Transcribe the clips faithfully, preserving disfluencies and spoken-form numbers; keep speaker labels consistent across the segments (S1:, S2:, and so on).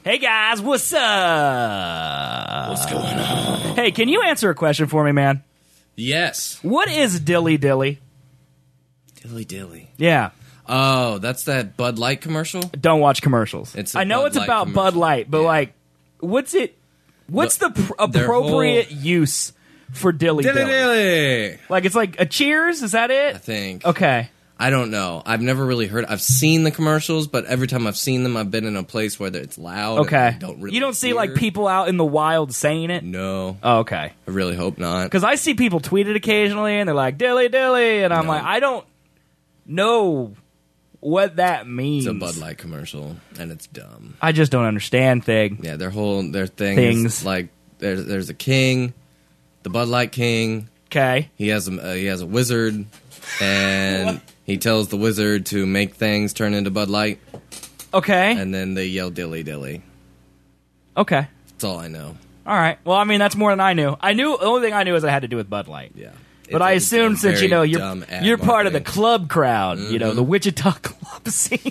S1: Hey guys, what's up?
S2: What's going on?
S1: Hey, can you answer a question for me, man?
S2: Yes.
S1: What is Dilly Dilly?
S2: Dilly Dilly.
S1: Yeah.
S2: Oh, that's that Bud Light commercial?
S1: Don't watch commercials.
S2: It's a
S1: I know
S2: Bud
S1: it's
S2: Light
S1: about
S2: commercial.
S1: Bud Light, but
S2: Yeah.
S1: like, what's it? What's the,
S2: The-
S1: pr-
S2: their
S1: appropriate
S2: whole-
S1: use for Dilly Dilly?
S2: Dilly Dilly.
S1: Like, it's like a Cheers? Is that it?
S2: I think.
S1: Okay.
S2: I don't know. I've never really heard. I've seen the commercials, but every time I've seen them, I've been in a place where it's loud. and
S1: Okay.
S2: I don't really
S1: you don't see
S2: hear.
S1: like people out in the wild saying it?
S2: No.
S1: Oh, okay.
S2: I really hope not.
S1: Because I see people tweet it occasionally, and they're like, Dilly Dilly, and I'm
S2: No.
S1: like, I don't know what that means.
S2: It's a Bud Light commercial, and it's dumb.
S1: I just don't understand thing.
S2: Yeah, their whole their thing
S1: Things.
S2: is like there's there's a king, the Bud Light King.
S1: Okay.
S2: He has a uh, he has a wizard, and he tells the wizard to make things turn into Bud Light,
S1: Okay.
S2: and then they yell dilly dilly.
S1: Okay.
S2: That's all I know.
S1: All right. Well, I mean, that's more than I knew. I knew the only thing I knew is it had to do with Bud Light.
S2: Yeah,
S1: But
S2: It's
S1: I
S2: a-
S1: assumed
S2: a
S1: since you
S2: very
S1: know you're
S2: dumb ad
S1: you're part of the
S2: marketing.
S1: club crowd, you know,
S2: Mhm.
S1: the Wichita club scene.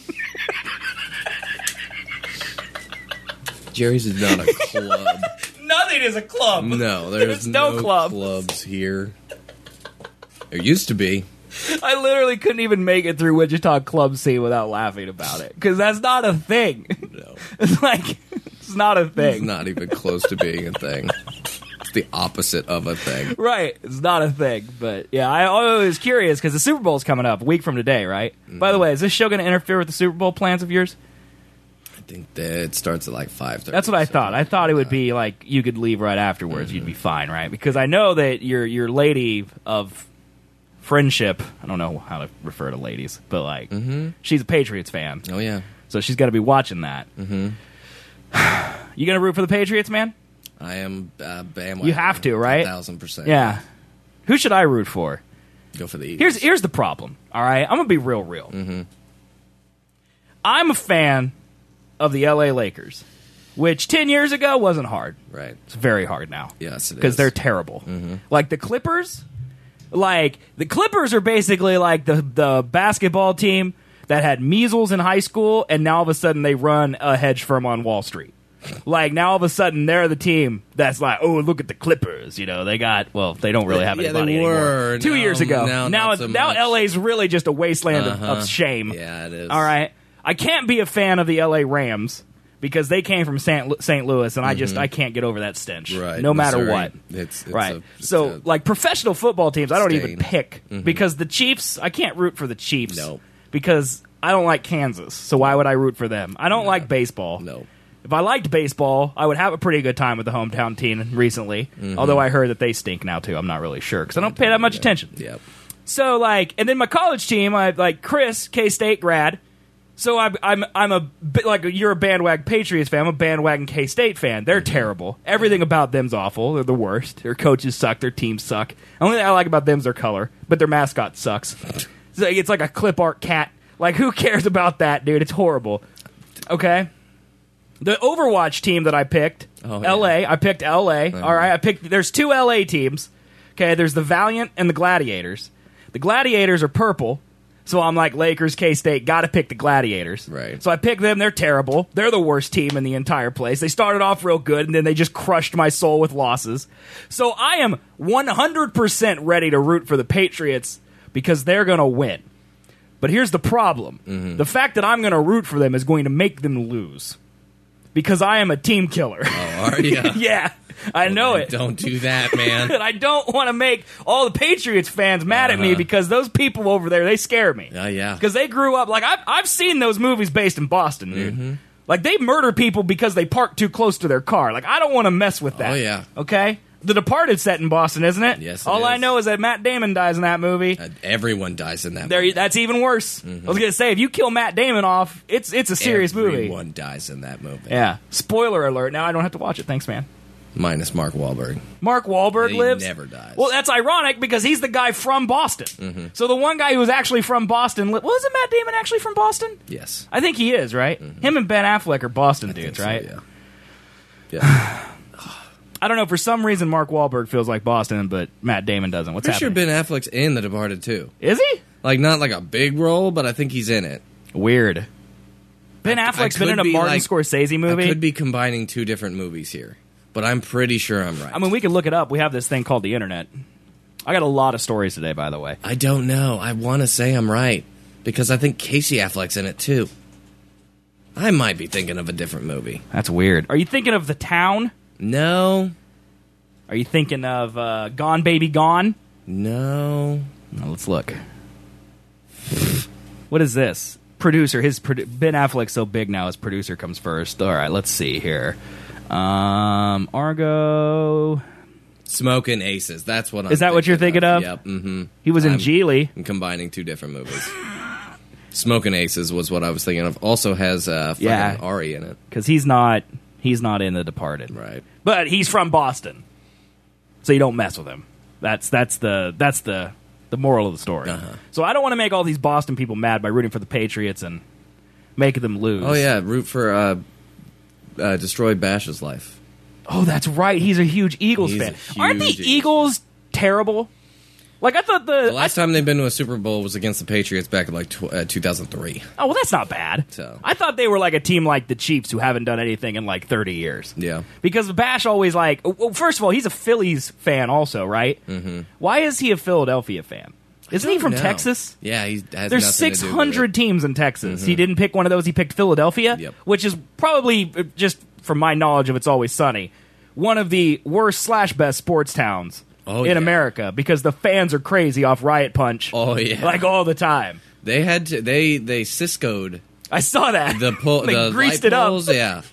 S2: Jerry's is not a club.
S1: Nothing is a club.
S2: No, there's,
S1: There's no club.
S2: clubs here. There used to be.
S1: I literally couldn't even make it through Wichita club scene without laughing about it because that's not a thing.
S2: No,
S1: It's like it's not a
S2: it's
S1: thing.
S2: not even close to being a thing. It's the opposite of a thing.
S1: Right, it's not a thing, but yeah, I, I was curious because the Super Bowl's coming up a week from today, right? By the way, is this show going to interfere with the Super Bowl plans of yours?
S2: I think that it starts at like five thirty.
S1: That's what I thought. I thought it would be like you could leave right afterwards. You'd be fine, right? Because I know that your your lady of friendship. I don't know how to refer to ladies, but like she's a Patriots fan,
S2: Oh yeah.
S1: so she's got to be watching that.
S2: Mm-hmm.
S1: You gonna root for the Patriots, man?
S2: I am uh, bandwagon.
S1: You have to, right?
S2: A thousand percent.
S1: Yeah. Who should I root for?
S2: Go for the Eagles.
S1: Here's here's the problem. All right, I'm gonna be real, real.
S2: Mm-hmm.
S1: I'm a fan of the L A Lakers, which ten years ago wasn't hard.
S2: Right.
S1: It's very hard now.
S2: Yes, it
S1: Because
S2: is.
S1: they're terrible.
S2: Mm-hmm.
S1: Like the Clippers, like the Clippers are basically like the the basketball team that had measles in high school, and now all of a sudden they run a hedge firm on Wall Street. Like now all of a sudden they're the team that's like, oh, look at the Clippers. You know, they got well, they don't really have any
S2: Yeah, they
S1: money anymore.
S2: were.
S1: Two
S2: Now-
S1: years ago.
S2: now
S1: now
S2: not so
S1: now
S2: much.
S1: L A's really just a wasteland of,
S2: Uh-huh.
S1: of shame.
S2: Yeah, it is.
S1: All right. I can't be a fan of the L A Rams because they came from Saint Saint Louis, and I just I can't get over that stench.
S2: Mm-hmm. Right.
S1: No matter
S2: Missouri.
S1: what.
S2: It's, it's
S1: Right.
S2: a- it's
S1: so,
S2: a-
S1: like professional football teams, I don't even
S2: stain.
S1: pick because the Chiefs, I can't root for the Chiefs.
S2: No.
S1: Because I don't like Kansas. So why would I root for them? I don't like baseball.
S2: no.
S1: If I liked baseball, I would have a pretty good time with the hometown team recently.
S2: Mm-hmm.
S1: Although I heard that they stink now too. I'm not really sure because I don't pay that much attention.
S2: Yep.
S1: So like, and then my college team, I like Chris, K-State grad. So I'm I'm I'm a bit like you're a bandwagon Patriots fan. I'm a bandwagon K-State fan. They're terrible. Everything about them's awful. They're the worst. Their coaches suck. Their teams suck. The only thing I like about them's their color, but their mascot sucks. It's like, it's like a clip art cat. Like who cares about that, dude? It's horrible. Okay. The Overwatch team that I picked,
S2: Oh,
S1: L A.
S2: yeah.
S1: I picked L A. All right. I picked. There's two L A teams. Okay. There's the Valiant and the Gladiators. The Gladiators are purple. So I'm like, Lakers, K-State, got to pick the Gladiators.
S2: Right.
S1: So I picked them. They're terrible. They're the worst team in the entire place. They started off real good, and then they just crushed my soul with losses. So I am one hundred percent ready to root for the Patriots because they're going to win. But here's the problem.
S2: Mm-hmm.
S1: The fact that I'm going to root for them is going to make them lose. Because I am a team killer.
S2: Oh, are you?
S1: Yeah, I know it.
S2: Don't do that, man.
S1: And I don't want to make all the Patriots fans mad at me
S2: Uh-huh.
S1: because those people over there, they scare me.
S2: Oh, yeah.
S1: Because they grew up, like, I've, I've seen those movies based in Boston, dude.
S2: Mm-hmm.
S1: Like, they murder people because they park too close to their car. Like, I don't want to mess with that.
S2: Oh, yeah.
S1: Okay? The Departed's set in Boston, isn't it?
S2: Yes, it
S1: All I
S2: is.
S1: know is that Matt Damon dies in that movie.
S2: Uh, everyone dies in that
S1: There,
S2: movie.
S1: that's even worse. I was gonna say, if you kill Matt Damon off, it's it's a serious movie.
S2: Everyone dies in that movie.
S1: Yeah. Spoiler alert. Now I don't have to watch it. Thanks, man.
S2: Minus Mark Wahlberg.
S1: Mark Wahlberg
S2: He
S1: lives.
S2: never dies.
S1: Well, that's ironic because he's the guy from Boston.
S2: Mm-hmm.
S1: So the one guy who was actually from Boston, li- wasn't Matt Damon actually from Boston?
S2: Yes.
S1: I think he is, right? Him and Ben Affleck are Boston
S2: I think
S1: dudes,
S2: so,
S1: right?
S2: yeah. Yeah.
S1: I don't know. For some reason, Mark Wahlberg feels like Boston, but Matt Damon doesn't. What's
S2: Pretty sure
S1: happening?
S2: Ben Affleck's in The Departed too.
S1: Is he?
S2: Like not like a big role, but I think he's in it.
S1: Weird. Ben
S2: I- I
S1: Affleck's been
S2: could
S1: in a
S2: be,
S1: Martin
S2: like-
S1: Scorsese movie.
S2: I could be combining two different movies here, but I'm pretty sure I'm right.
S1: I mean, we can look it up. We have this thing called the internet. I got a lot of stories today, by the way.
S2: I don't know. I want to say I'm right because I think Casey Affleck's in it too. I might be thinking of a different movie.
S1: That's weird. Are you thinking of The Town?
S2: No,
S1: Are you thinking of uh, Gone Baby Gone?
S2: no.
S1: Well, let's look. What is this? Producer. His produ- Ben Affleck's so big now. His producer comes first. All right, let's see here. Um, Argo.
S2: Smoking Aces. That's what I'm
S1: Is that what you're thinking of?
S2: Yep. Mm-hmm.
S1: He was in
S2: I'm-
S1: Geely.
S2: I'm combining two different movies. Smoking Aces was what I was thinking of. Also has uh, fucking
S1: Yeah.
S2: Ari in it.
S1: Because he's not he's not in The Departed,
S2: Right.
S1: but he's from Boston, so you don't mess with him. That's that's the that's the the moral of the story.
S2: Uh-huh.
S1: So I don't want to make all these Boston people mad by rooting for the Patriots and making them lose.
S2: Oh, yeah. Root for uh, uh, Destroy Bash's life.
S1: Oh, that's right. He's a huge Eagles
S2: He's
S1: fan.
S2: a
S1: Aren't the
S2: huge
S1: Eagles terrible? Like I thought the,
S2: The last time they've been to a Super Bowl was against the Patriots back in like tw- uh, two thousand three.
S1: Oh, well, that's not bad.
S2: So.
S1: I thought they were like a team like the Chiefs who haven't done anything in like thirty years.
S2: Yeah.
S1: Because Bash always like. Well, first of all, he's a Phillies fan also, right? Mm-hmm. Why is he a Philadelphia fan? Isn't he
S2: don't
S1: from
S2: know.
S1: Texas?
S2: Yeah, he has
S1: There's
S2: nothing
S1: six
S2: to do with
S1: hundred
S2: it.
S1: teams in Texas. He didn't pick one of those. He picked Philadelphia,
S2: Yep.
S1: which is probably, uh, just from my knowledge of It's Always Sunny, one of the worst slash best sports towns
S2: Oh,
S1: in
S2: yeah.
S1: America because the fans are crazy off Riot Punch.
S2: Oh, yeah.
S1: Like all the time.
S2: They had to, they they Cisco'd
S1: I saw that.
S2: the pull
S1: they
S2: the
S1: greased
S2: light
S1: it
S2: poles,
S1: up.
S2: yeah.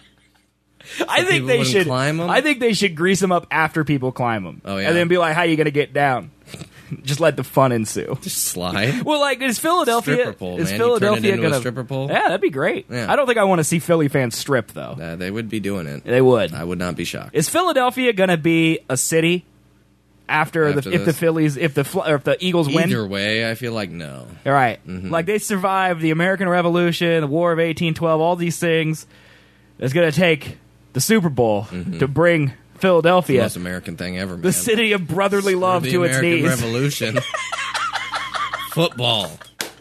S1: I think
S2: people
S1: they
S2: wouldn't
S1: should
S2: climb 'em?
S1: I think they should grease them up after people climb them.
S2: Oh, yeah.
S1: And then be like, "How you gonna get down?" Just let the fun ensue.
S2: Just slide.
S1: Well, like, is Philadelphia
S2: Stripper pole,
S1: is
S2: man. You turn it
S1: Philadelphia
S2: into a
S1: gonna
S2: stripper pole?
S1: Yeah, that'd be great.
S2: Yeah.
S1: I don't think I want to see Philly fans strip though.
S2: Uh, they would be doing it.
S1: They would.
S2: I would not be shocked.
S1: Is Philadelphia gonna be a city after,
S2: After
S1: the if the
S2: this?
S1: Phillies if the Fl- or if the Eagles win?
S2: Either way, I feel like no.
S1: All right.
S2: Mm-hmm.
S1: Like they survived the American Revolution, the War of eighteen twelve, all these things. It's going to take the Super Bowl to bring Philadelphia,
S2: Most American thing ever, man.
S1: the city of brotherly love,
S2: the
S1: to
S2: American
S1: its knees.
S2: Revolution. Football.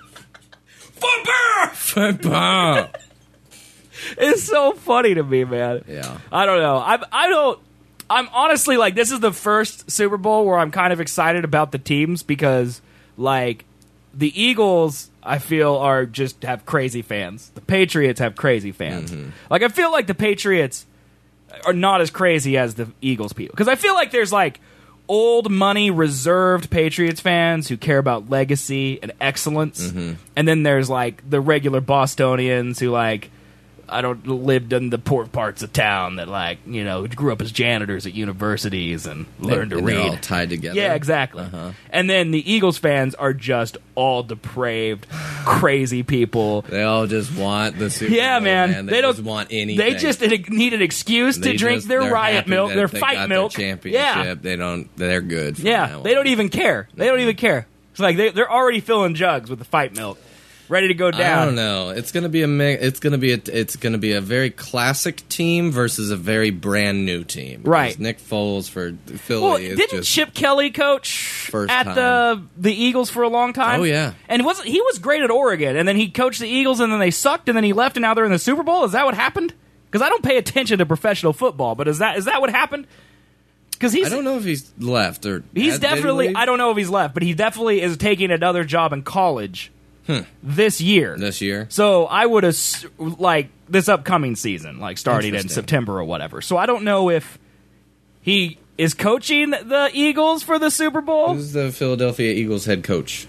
S1: Football!
S2: Football.
S1: It's so funny to me, man.
S2: Yeah.
S1: I don't know. I I don't. I'm honestly like this is the first Super Bowl where I'm kind of excited about the teams because like the Eagles I feel are just have crazy fans. The Patriots have crazy fans.
S2: Mm-hmm.
S1: Like I feel like the Patriots are not as crazy as the Eagles people because I feel like there's like old money reserved Patriots fans who care about legacy and excellence,
S2: Mm-hmm.
S1: and then there's like the regular Bostonians who like. I don't lived in the poor parts of town that like you know grew up as janitors at universities and learned to
S2: And
S1: read.
S2: they're all tied together.
S1: Yeah, exactly.
S2: Uh-huh.
S1: And then the Eagles fans are just all depraved, crazy people.
S2: They all just want the Super
S1: Yeah,
S2: Bowl,
S1: man.
S2: They,
S1: They
S2: just
S1: don't-
S2: want anything.
S1: They just need an excuse to
S2: They
S1: drink
S2: just-
S1: their
S2: they're
S1: riot
S2: happy
S1: milk,
S2: that
S1: their
S2: they
S1: fight
S2: got
S1: milk.
S2: Their championship.
S1: Yeah,
S2: They don't. They're good. From now
S1: yeah.
S2: on.
S1: They don't even care. They don't even care. It's like they, they're already filling jugs with the fight milk, ready to go down.
S2: I don't know. It's gonna be a. mi- It's gonna be a. It's gonna be a very classic team versus a very brand new team. Because
S1: Right.
S2: Nick Foles for Philly
S1: Well,
S2: is
S1: didn't
S2: just.
S1: Chip Kelly coach
S2: First
S1: at
S2: time.
S1: the the Eagles for a long time?
S2: Oh, yeah.
S1: and was he was great at Oregon, and then he coached the Eagles, and then they sucked, and then he left, and now they're in the Super Bowl. Is that what happened? Because I don't pay attention to professional football, but is that is that what happened? Because he's
S2: I don't know if he's left or
S1: he's
S2: had- did he
S1: definitely
S2: leave?
S1: I don't know if he's left, but he definitely is taking another job in college this year.
S2: this year.
S1: So I would ass- like this upcoming season, like starting in
S2: Interesting.
S1: September or whatever. So I don't know if he is coaching the Eagles for the Super Bowl.
S2: Who's the Philadelphia Eagles head coach?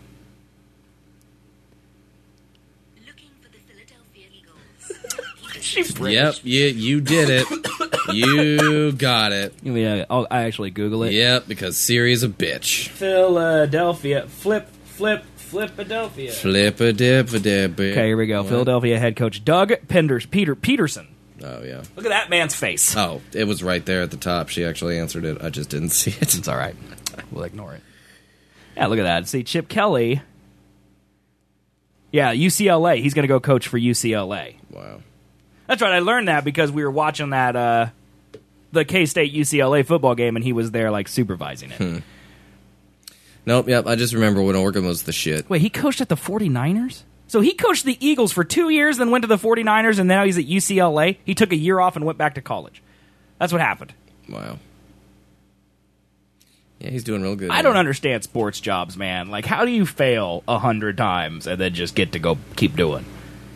S3: Looking for the Philadelphia Eagles.
S1: She's British.
S2: Yep, you you did it. You got it.
S1: Yeah, I'll, I actually Google it.
S2: Yep, because Siri's a bitch.
S1: Philadelphia, flip, flip, Flipadelphia.
S2: Flip a dip a dip.
S1: Okay, here we go. Philadelphia head coach Doug Penders, Peter Peterson.
S2: Oh yeah.
S1: Look at that man's face.
S2: Oh, it was right there at the top. She actually answered it. I just didn't see it.
S1: It's all right. We'll ignore it. Yeah, look at that. See, Chip Kelly. Yeah, U C L A. He's going to go coach for U C L A.
S2: Wow.
S1: That's right. I learned that because we were watching that uh, the K-State U C L A football game, and he was there like supervising it.
S2: Nope. Yep. I just remember when Oregon was the shit.
S1: Wait, he coached at the 49ers? So he coached the Eagles for two years, then went to the 49ers, and now he's at U C L A. He took a year off and went back to college. That's what happened.
S2: Wow. Yeah, he's doing real good.
S1: I don't understand sports jobs, man. Like, how do you fail a hundred times and then just get to go keep doing?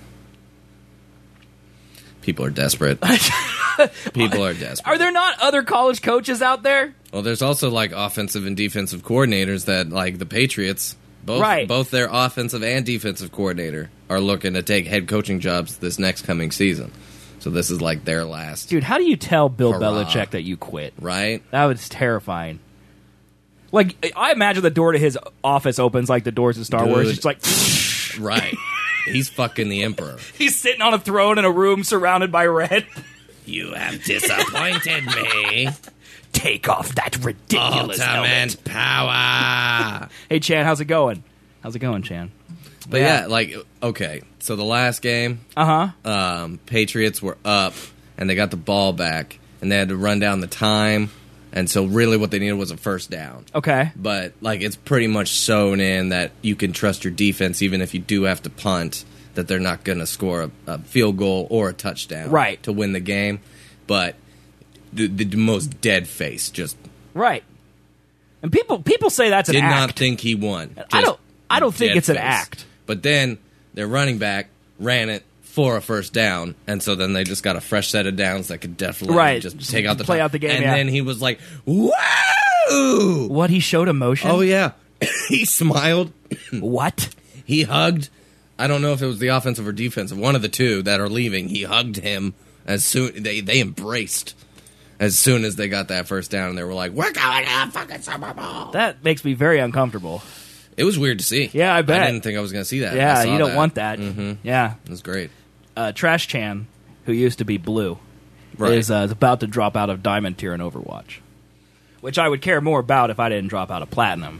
S2: People are desperate. People are desperate.
S1: Are there not other college coaches out there?
S2: Well, there's also like offensive and defensive coordinators that, like the Patriots, both
S1: Right.
S2: both their offensive and defensive coordinator are looking to take head coaching jobs this next coming season. So this is like their last,
S1: Dude, how do you tell Bill
S2: Hurrah.
S1: Belichick that you quit?
S2: right?
S1: That was terrifying. Like, I imagine the door to his office opens like the doors of Star Wars.
S2: Dude.
S1: It's like,
S2: Right. He's fucking the emperor.
S1: he's sitting on a throne in a room surrounded by red.
S2: You have disappointed me.
S1: Take off that ridiculous helmet.
S2: Ultimate power.
S1: Hey, Chan, how's it going? How's it going, Chan?
S2: But yeah. like, okay, so the last game,
S1: Uh-huh.
S2: um, Patriots were up, and they got the ball back, and they had to run down the time, and so really what they needed was a first down.
S1: Okay.
S2: But, like, it's pretty much sewn in that you can trust your defense, even if you do have to punt, that they're not going to score a, a field goal or a touchdown
S1: Right.
S2: to win the game. But the, the most dead face just
S1: Right. And people people say that's an
S2: did
S1: act.
S2: not think he won.
S1: I
S2: Just
S1: don't I don't think
S2: dead
S1: it's an
S2: face.
S1: act.
S2: But then their running back ran it for a first down, and so then they just got a fresh set of downs that could definitely
S1: Right.
S2: just
S1: Just
S2: take out the
S1: play
S2: time.
S1: out the game,
S2: And
S1: yeah.
S2: then he was like, "Whoa!"
S1: What, he showed emotion?
S2: Oh yeah, he smiled.
S1: What?
S2: He hugged. I don't know if it was the offensive or defensive, one of the two that are leaving. He hugged him as soon they they embraced as soon as they got that first down, and they were like, "We're going to the fucking Super Bowl."
S1: That makes me very uncomfortable.
S2: It was weird to see.
S1: Yeah, I bet.
S2: I didn't think I was going to see that. I
S1: Yeah,
S2: saw
S1: you don't
S2: that.
S1: want that.
S2: Mm-hmm.
S1: Yeah.
S2: It was great.
S1: Uh, Trash Chan, who used to be blue,
S2: Right.
S1: is, uh, is about to drop out of Diamond tier in Overwatch, which I would care more about if I didn't drop out of Platinum.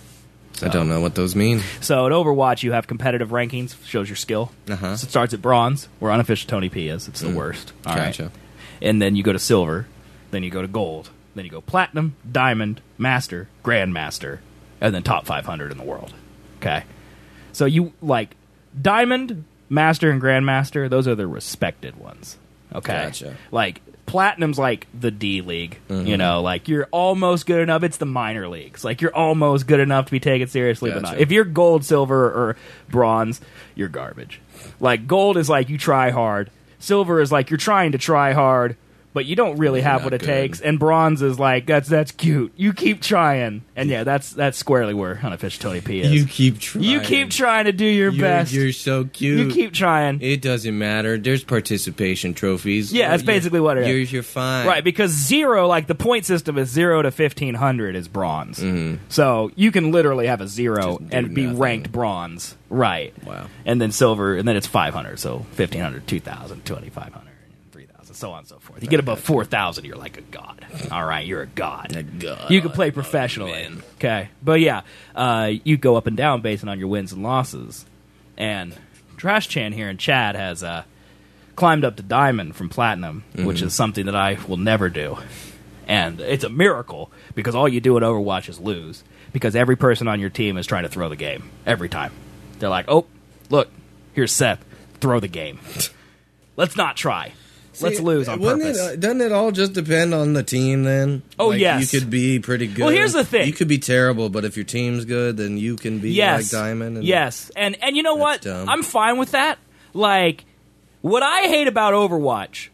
S2: I don't know what those mean.
S1: So in Overwatch, you have competitive rankings, shows your skill.
S2: Uh-huh.
S1: So it starts at bronze, where unofficial Tony P is. It's the worst. All right.
S2: Gotcha.
S1: And then you go to silver, then you go to gold, then you go platinum, diamond, master, grandmaster, and then top five hundred in the world. Okay. So you, like, diamond, master, and grandmaster, those are the respected ones. Okay.
S2: Gotcha.
S1: Like, platinum's like the D league.
S2: Mm-hmm.
S1: You know, like, you're almost good enough. It's the minor leagues. Like, you're almost good enough to be taken seriously, but not.
S2: Gotcha.
S1: If you're gold, silver, or bronze, you're garbage. Like, gold is like you try hard. Silver is like you're trying to try hard, but you don't really
S2: You're
S1: have
S2: not
S1: what it
S2: good.
S1: takes. And bronze is like, that's that's cute. You keep trying. And yeah, that's that's squarely where unofficial Tony P is.
S2: You keep trying.
S1: You keep trying to do your
S2: You're,
S1: best.
S2: You're so cute.
S1: You keep trying.
S2: It doesn't matter. There's participation trophies.
S1: Yeah, that's
S2: You're-
S1: basically what it is.
S2: You're, you're fine.
S1: Right, because zero, like the point system is zero to fifteen hundred is bronze. So you can literally have a zero
S2: Just do
S1: and be
S2: nothing.
S1: ranked bronze. Right.
S2: Wow.
S1: And then silver, and then it's five hundred. So fifteen hundred, two thousand, twenty-five hundred, three thousand, so on and so forth. You get above four thousand, you're like a god. All right, you're a god.
S2: A god.
S1: You can play professionally.
S2: man.
S1: Okay. But yeah, uh, you go up and down based on your wins and losses. And Trash Chan here in chat has uh, climbed up to diamond from platinum, which is something that I will never do. And it's a miracle because all you do in Overwatch is lose. Because every person on your team is trying to throw the game. Every time. They're like, oh, look, here's Seth. Throw the game. Let's not try. Let's
S2: See,
S1: lose on
S2: wouldn't
S1: purpose.
S2: It, uh, doesn't it all just depend on the team then?
S1: Oh,
S2: Like,
S1: yes.
S2: You could be pretty good.
S1: Well, here's the thing.
S2: You could be terrible, but if your team's good, then you can be
S1: Yes.
S2: like Diamond. And
S1: yes. And and you know what?
S2: That's dumb.
S1: I'm fine with that. Like, what I hate about Overwatch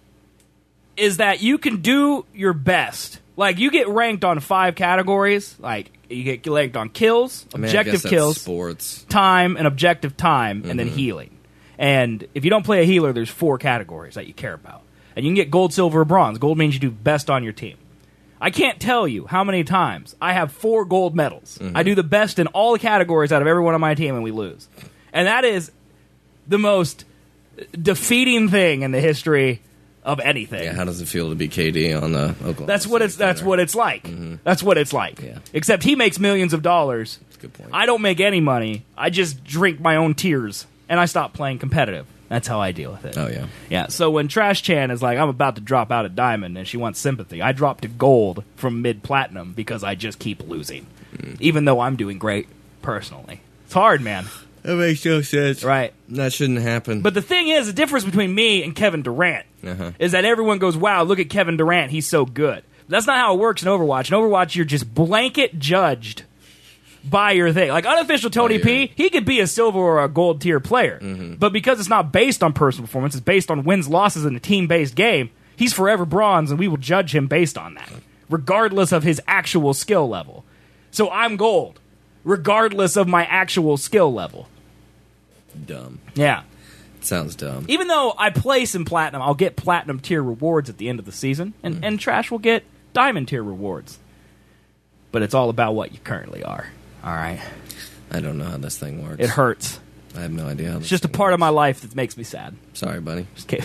S1: is that you can do your best. Like, you get ranked on five categories. Like, you get ranked on kills,
S2: I mean, I
S1: objective
S2: guess that's
S1: kills,
S2: sports.
S1: time, and objective time, and then
S2: Mm-hmm.
S1: healing. And if you don't play a healer, there's four categories that you care about. And you can get gold, silver, or bronze. Gold means you do best on your team. I can't tell you how many times I have four gold medals.
S2: Mm-hmm.
S1: I do the best in all the categories out of everyone on my team, and we lose. And that is the most defeating thing in the history of anything.
S2: Yeah, how does it feel to be K D on the Oklahoma?
S1: That's what it's.
S2: State
S1: That's
S2: Thunder?
S1: what it's like. That's what it's like.
S2: Yeah.
S1: Except he makes millions of dollars.
S2: That's a good point.
S1: I don't make any money. I just drink my own tears, and I stop playing competitive. That's how I deal with it.
S2: Oh yeah.
S1: Yeah, so when Trash Chan is like, I'm about to drop out of diamond, and she wants sympathy, I drop to gold from mid-platinum because I just keep losing.
S2: Mm.
S1: Even though I'm doing great personally. It's hard, man.
S2: That makes no sense.
S1: Right.
S2: That shouldn't happen.
S1: But the thing is, the difference between me and Kevin Durant
S2: Uh-huh.
S1: is that everyone goes, wow, look at Kevin Durant, he's so good. That's not how it works in Overwatch. In Overwatch, you're just blanket judged by your thing. Like, unofficial Tony
S2: Oh, yeah.
S1: P, he could be a silver or a gold tier player.
S2: Mm-hmm.
S1: But because it's not based on personal performance, it's based on wins, losses in a team-based game, he's forever bronze, and we will judge him based on that, regardless of his actual skill level. So I'm gold, regardless of my actual skill level.
S2: Dumb.
S1: Yeah.
S2: Sounds dumb.
S1: Even though I place in platinum, I'll get platinum tier rewards at the end of the season, and,
S2: Mm-hmm.
S1: and Trash will get diamond tier rewards. But it's all about what you currently are. All right?
S2: I don't know how this thing works.
S1: It hurts.
S2: I have no idea how this
S1: It's just a
S2: thing
S1: part of my
S2: works.
S1: life that makes me sad.
S2: Sorry, buddy.
S1: Just kidding.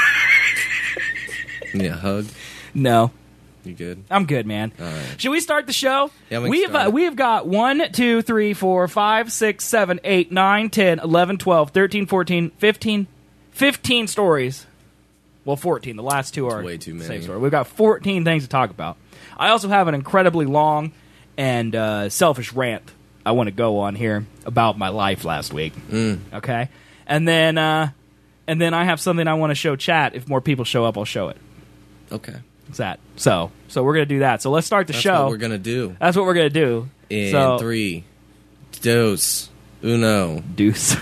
S2: You need a hug?
S1: No.
S2: You good?
S1: I'm good, man.
S2: All right.
S1: Should we start the show?
S2: Yeah, we can
S1: we've
S2: start
S1: uh,
S2: it.
S1: we've got one, two, three, four, five, six, seven, eight, nine, ten, eleven, twelve, thirteen, fourteen, fifteen, fifteen stories. Well, fourteen. The last two are
S2: way too many.
S1: Same story. We've got fourteen things to talk about. I also have an incredibly long and uh, selfish rant I want to go on here about my life last week.
S2: Mm.
S1: Okay, and then uh, and then I have something I want to show chat. If more people show up, I'll show it.
S2: Okay.
S1: What's that? So, so we're gonna do that. So let's start the
S2: That's
S1: show.
S2: what we're going to do.
S1: That's what we're gonna do.
S2: In
S1: so,
S2: three, dos, uno.
S1: deuce.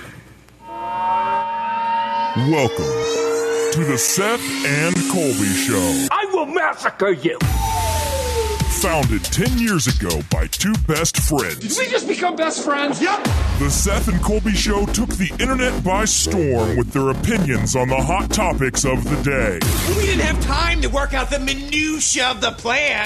S4: Welcome to the Seth and Colby Show.
S5: I will massacre you!
S4: Founded ten years ago by two best friends,
S5: We just become best friends? Yep!
S4: the Seth and Colby Show took the internet by storm with their opinions on the hot topics of the day.
S6: We didn't have time to work out the minutia of the plan.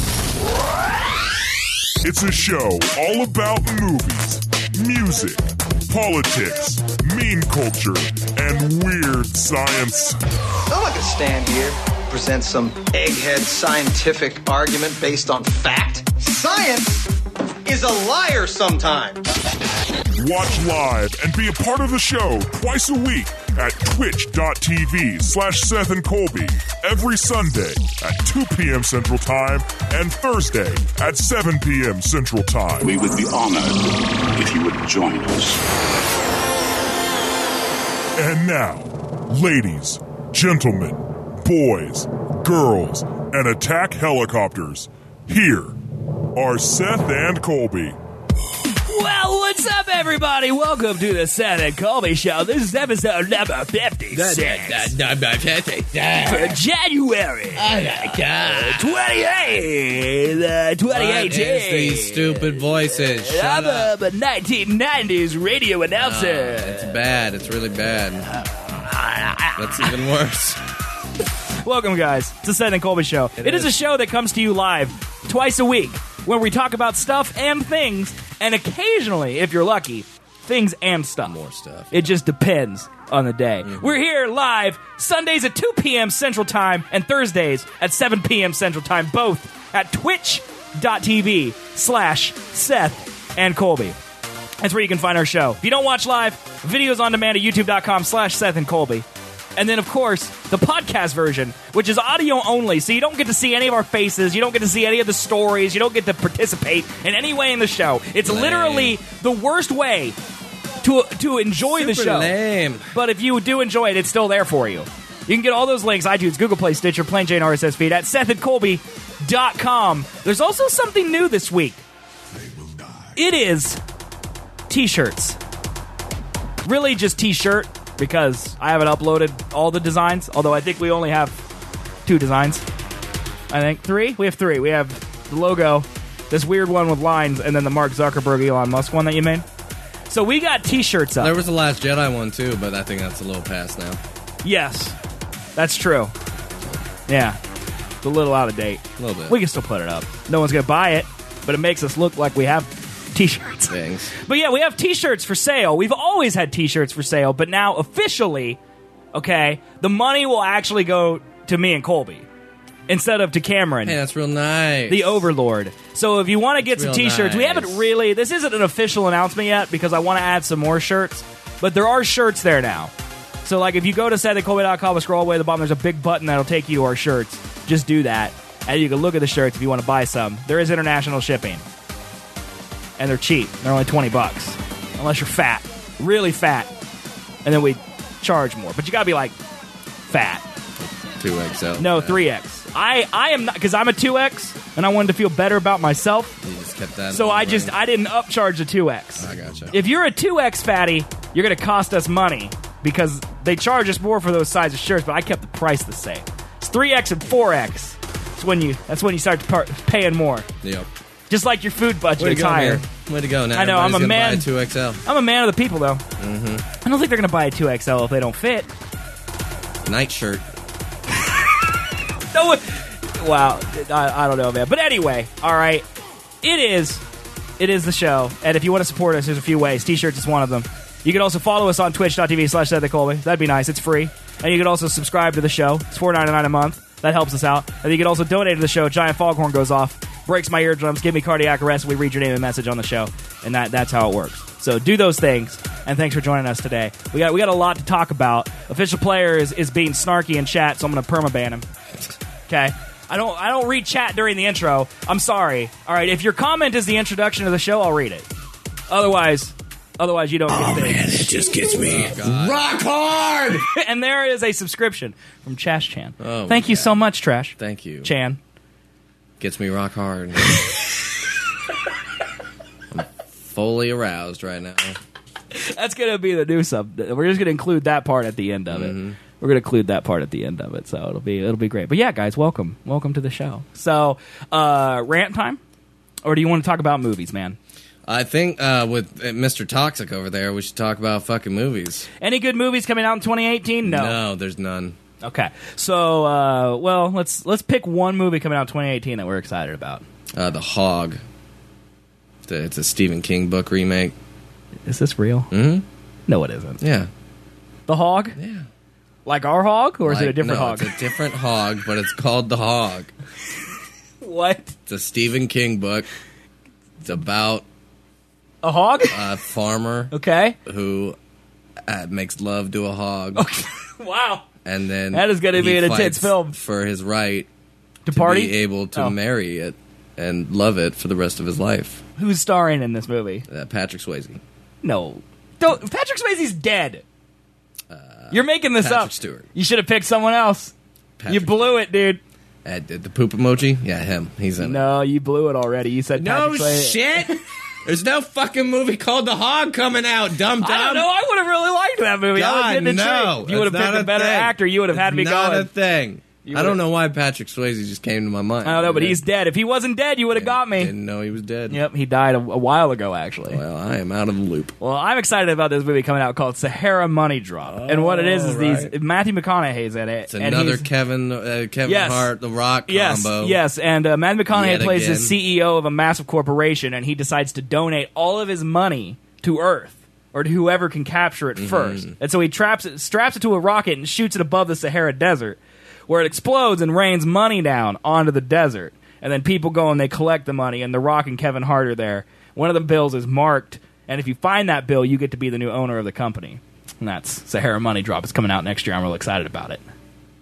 S4: It's a show all about movies, music, politics, meme culture, and weird science.
S7: I'm not going to stand here, present some egghead scientific argument based on fact. Science is a liar sometimes.
S4: Watch live and be a part of the show twice a week at twitch.tv slash Seth and Colby every Sunday at two p.m. Central Time and Thursday at seven p.m. Central Time.
S8: We would be honored if you would join us.
S4: And now, ladies, gentlemen, boys, girls, and attack helicopters, here are Seth and Colby.
S1: Well, what's up, everybody? Welcome to the Seth and Colby Show. This is episode number fifty-six for January twenty-eighth, uh, twenty
S2: What
S1: eighteen.
S2: is these stupid voices? Shut
S1: I'm
S2: up.
S1: a nineteen nineties radio announcer.
S2: It's bad. It's really bad. That's even worse.
S1: Welcome, guys, to Seth and Colby Show.
S2: It
S1: it is.
S2: is.
S1: a show that comes to you live twice a week, where we talk about stuff and things, and occasionally, if you're lucky, things and stuff.
S2: More stuff.
S1: It just depends on the day.
S2: Mm-hmm.
S1: We're here live Sundays at two p.m. Central Time and Thursdays at seven p.m. Central Time, both at twitch.tv slash Seth and Colby. That's where you can find our show. If you don't watch live, videos on demand at youtube.com slash Seth and Colby. And then, of course, the podcast version, which is audio only, so you don't get to see any of our faces, you don't get to see any of the stories, you don't get to participate in any way in the show. It's
S2: Lame.
S1: literally the worst way to to enjoy the
S2: Super
S1: show.
S2: lame.
S1: But if you do enjoy it, it's still there for you. You can get all those links, iTunes, Google Play, Stitcher, Plain Jane R S S feed at Seth and Colby dot com. There's also something new this week. It is T-shirts. Really just T-shirt, because I haven't uploaded all the designs, although I think we only have two designs. I think three? We have three. We have the logo, this weird one with lines, and then the Mark Zuckerberg, Elon Musk one that you made. So we got T-shirts up.
S2: There was the Last Jedi one, too, but I think that's a little past now.
S1: Yes, that's true. Yeah, it's a little out of date.
S2: A little bit.
S1: We can still put it up. No one's going to buy it, but it makes us look like we have T-shirts.
S2: Things.
S1: But yeah, we have T-shirts for sale. We've always had T-shirts for sale, but now officially, okay, the money will actually go to me and Colby instead of to Cameron,
S2: Hey, that's real nice.
S1: the Overlord. So if you want to get some
S2: Real
S1: T-shirts, we
S2: nice.
S1: haven't really, this isn't an official announcement yet because I want to add some more shirts, but there are shirts there now. So like if you go to Seth and Colby dot com and scroll all the way to the bottom, there's a big button that'll take you to our shirts. Just do that, and you can look at the shirts if you want to buy some. There is international shipping. And they're cheap. They're only twenty bucks. Unless you're fat. really fat, and then we charge more. But you gotta be like fat.
S2: two X L.
S1: No, three X. I, I am not, because I'm a two X, and I wanted to feel better about myself.
S2: You just kept that.
S1: So
S2: in
S1: I
S2: the
S1: just,
S2: ring.
S1: I didn't upcharge the two X.
S2: I gotcha.
S1: If you're a two X fatty, you're going to cost us money because they charge us more for those size of shirts, but I kept the price the same. It's three X and four X. That's when you, that's when you start par- paying more.
S2: Yep.
S1: Just like your food budget
S2: Way to
S1: is
S2: go,
S1: higher.
S2: man. Way to go. Now
S1: I know, I'm a
S2: everybody's gonna
S1: man.
S2: buy a two X L.
S1: I'm a man of the people, though. Mm-hmm. I don't think they're going to buy a two X L if they don't fit.
S2: Night shirt.
S1: No one. Wow, I, I don't know, man. But anyway, all right, it is, it is the show. And if you want to support us, there's a few ways. T-shirts is one of them. You can also follow us on twitch.tv slash Seth Colby. That'd be nice. It's free. And you can also subscribe to the show. It's four ninety-nine a month. That helps us out. And you can also donate to the show. Giant foghorn goes off, breaks my eardrums, give me cardiac arrest. We read your name and message on the show, and that that's how it works. So do those things. And thanks for joining us today. We got we got a lot to talk about. Official player is, is being snarky in chat, so I'm going to permaban him. Okay. I don't I don't read chat during the intro. I'm sorry. All right, if your comment is the introduction to the show, I'll read it. Otherwise, otherwise you don't get
S6: Man,
S1: things.
S6: it just gets me
S2: Oh,
S6: rock hard.
S1: And there is a subscription from Trash Chan.
S2: Oh,
S1: Thank
S2: my
S1: you
S2: God.
S1: so much, Trash
S2: Thank you.
S1: Chan.
S2: Gets me rock hard. I'm fully aroused right now.
S1: That's gonna be the new sub. We're just gonna include that part at the end of it.
S2: Mm-hmm.
S1: We're gonna include that part at the end of it, so it'll be it'll be great. But yeah, guys, welcome, welcome to the show. So, uh, rant time, or do you want to talk about movies, man?
S2: I think uh, with uh, Mister Toxic over there, we should talk about fucking movies.
S1: Any good movies coming out in twenty eighteen? No.
S2: No, there's none.
S1: Okay, so uh, well, let's let's pick one movie coming out in twenty eighteen that we're excited about.
S2: Uh, the Hog. The- It's a Stephen King book remake.
S1: Is this real?
S2: Mm-hmm.
S1: No, it isn't.
S2: Yeah.
S1: The Hog,
S2: Yeah.
S1: like our hog, or is it a
S2: Like-
S1: different
S2: no,
S1: hog?
S2: It's a different hog, but it's called The Hog.
S1: What?
S2: It's a Stephen King book. It's about
S1: A hog?
S2: a farmer
S1: Okay.
S2: who uh, makes love to a hog.
S1: Wow.
S2: And then
S1: That is gonna be
S2: he
S1: an intense
S2: fights
S1: film.
S2: for his right
S1: To
S2: to
S1: party?
S2: be able to
S1: Oh.
S2: marry it and love it for the rest of his life.
S1: Who's starring in this movie?
S2: Uh, Patrick Swayze.
S1: No. Don't. Patrick Swayze's dead. You're making this
S2: Patrick
S1: up.
S2: Stewart.
S1: You should have picked someone else.
S2: Patrick
S1: You blew it, dude.
S2: Uh, the the poop emoji? Yeah, him. He's in it.
S1: No, you blew it already. You said
S2: No
S1: Patrick Swayze.
S2: shit! There's no fucking movie called The Hog coming out, dumb dumb.
S1: I don't know. I would have really liked that movie. I was
S2: God,
S1: getting intrigued.
S2: no.
S1: If you would have
S2: That's
S1: picked
S2: not
S1: a better
S2: thing.
S1: actor, you would have had
S2: It's
S1: me
S2: not
S1: going.
S2: a thing.
S1: You
S2: I don't
S1: would've-
S2: know why Patrick Swayze just came to my mind.
S1: I don't know, but he's dead. If he wasn't dead, you would have got me.
S2: Didn't know he was dead.
S1: Yep, he died a, a while ago, actually.
S2: Well, I am out of the loop.
S1: Well, I'm excited about this movie coming out called Sahara Money Drop. and what it is is
S2: right.
S1: these Matthew McConaughey's in it.
S2: It's
S1: and
S2: another
S1: he's-
S2: Kevin uh, Kevin
S1: Yes.
S2: Hart, The Rock
S1: Yes,
S2: combo.
S1: yes, and uh, Matthew McConaughey
S2: Yet
S1: plays the
S2: again.
S1: C E O of a massive corporation, and he decides to donate all of his money to Earth or to whoever can capture it
S2: Mm-hmm.
S1: first. And so he traps it, straps it to a rocket and shoots it above the Sahara Desert, where it explodes and rains money down onto the desert. And then people go and they collect the money, and The Rock and Kevin Hart are there. One of the bills is marked, and if you find that bill, you get to be the new owner of the company. And that's Sahara Money Drop. It's coming out next year. I'm real excited about it.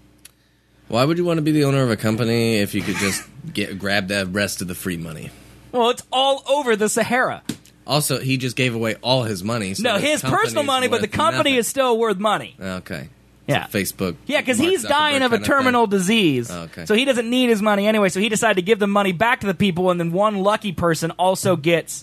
S2: Why would you want to be the owner of a company if you could just get grab the rest of the free money?
S1: Well, it's all over the Sahara.
S2: Also, he just gave away all his money. So
S1: No,
S2: his
S1: his personal
S2: company's
S1: money, but the
S2: worth
S1: company
S2: nothing.
S1: is still worth money.
S2: Okay.
S1: Yeah.
S2: Facebook.
S1: Yeah, because
S2: Mark
S1: he's dying
S2: Zuckerberg
S1: of a
S2: kind thing.
S1: terminal disease.
S2: Oh, okay.
S1: So he doesn't need his money anyway, so he decided to give the money back to the people, and then one lucky person also gets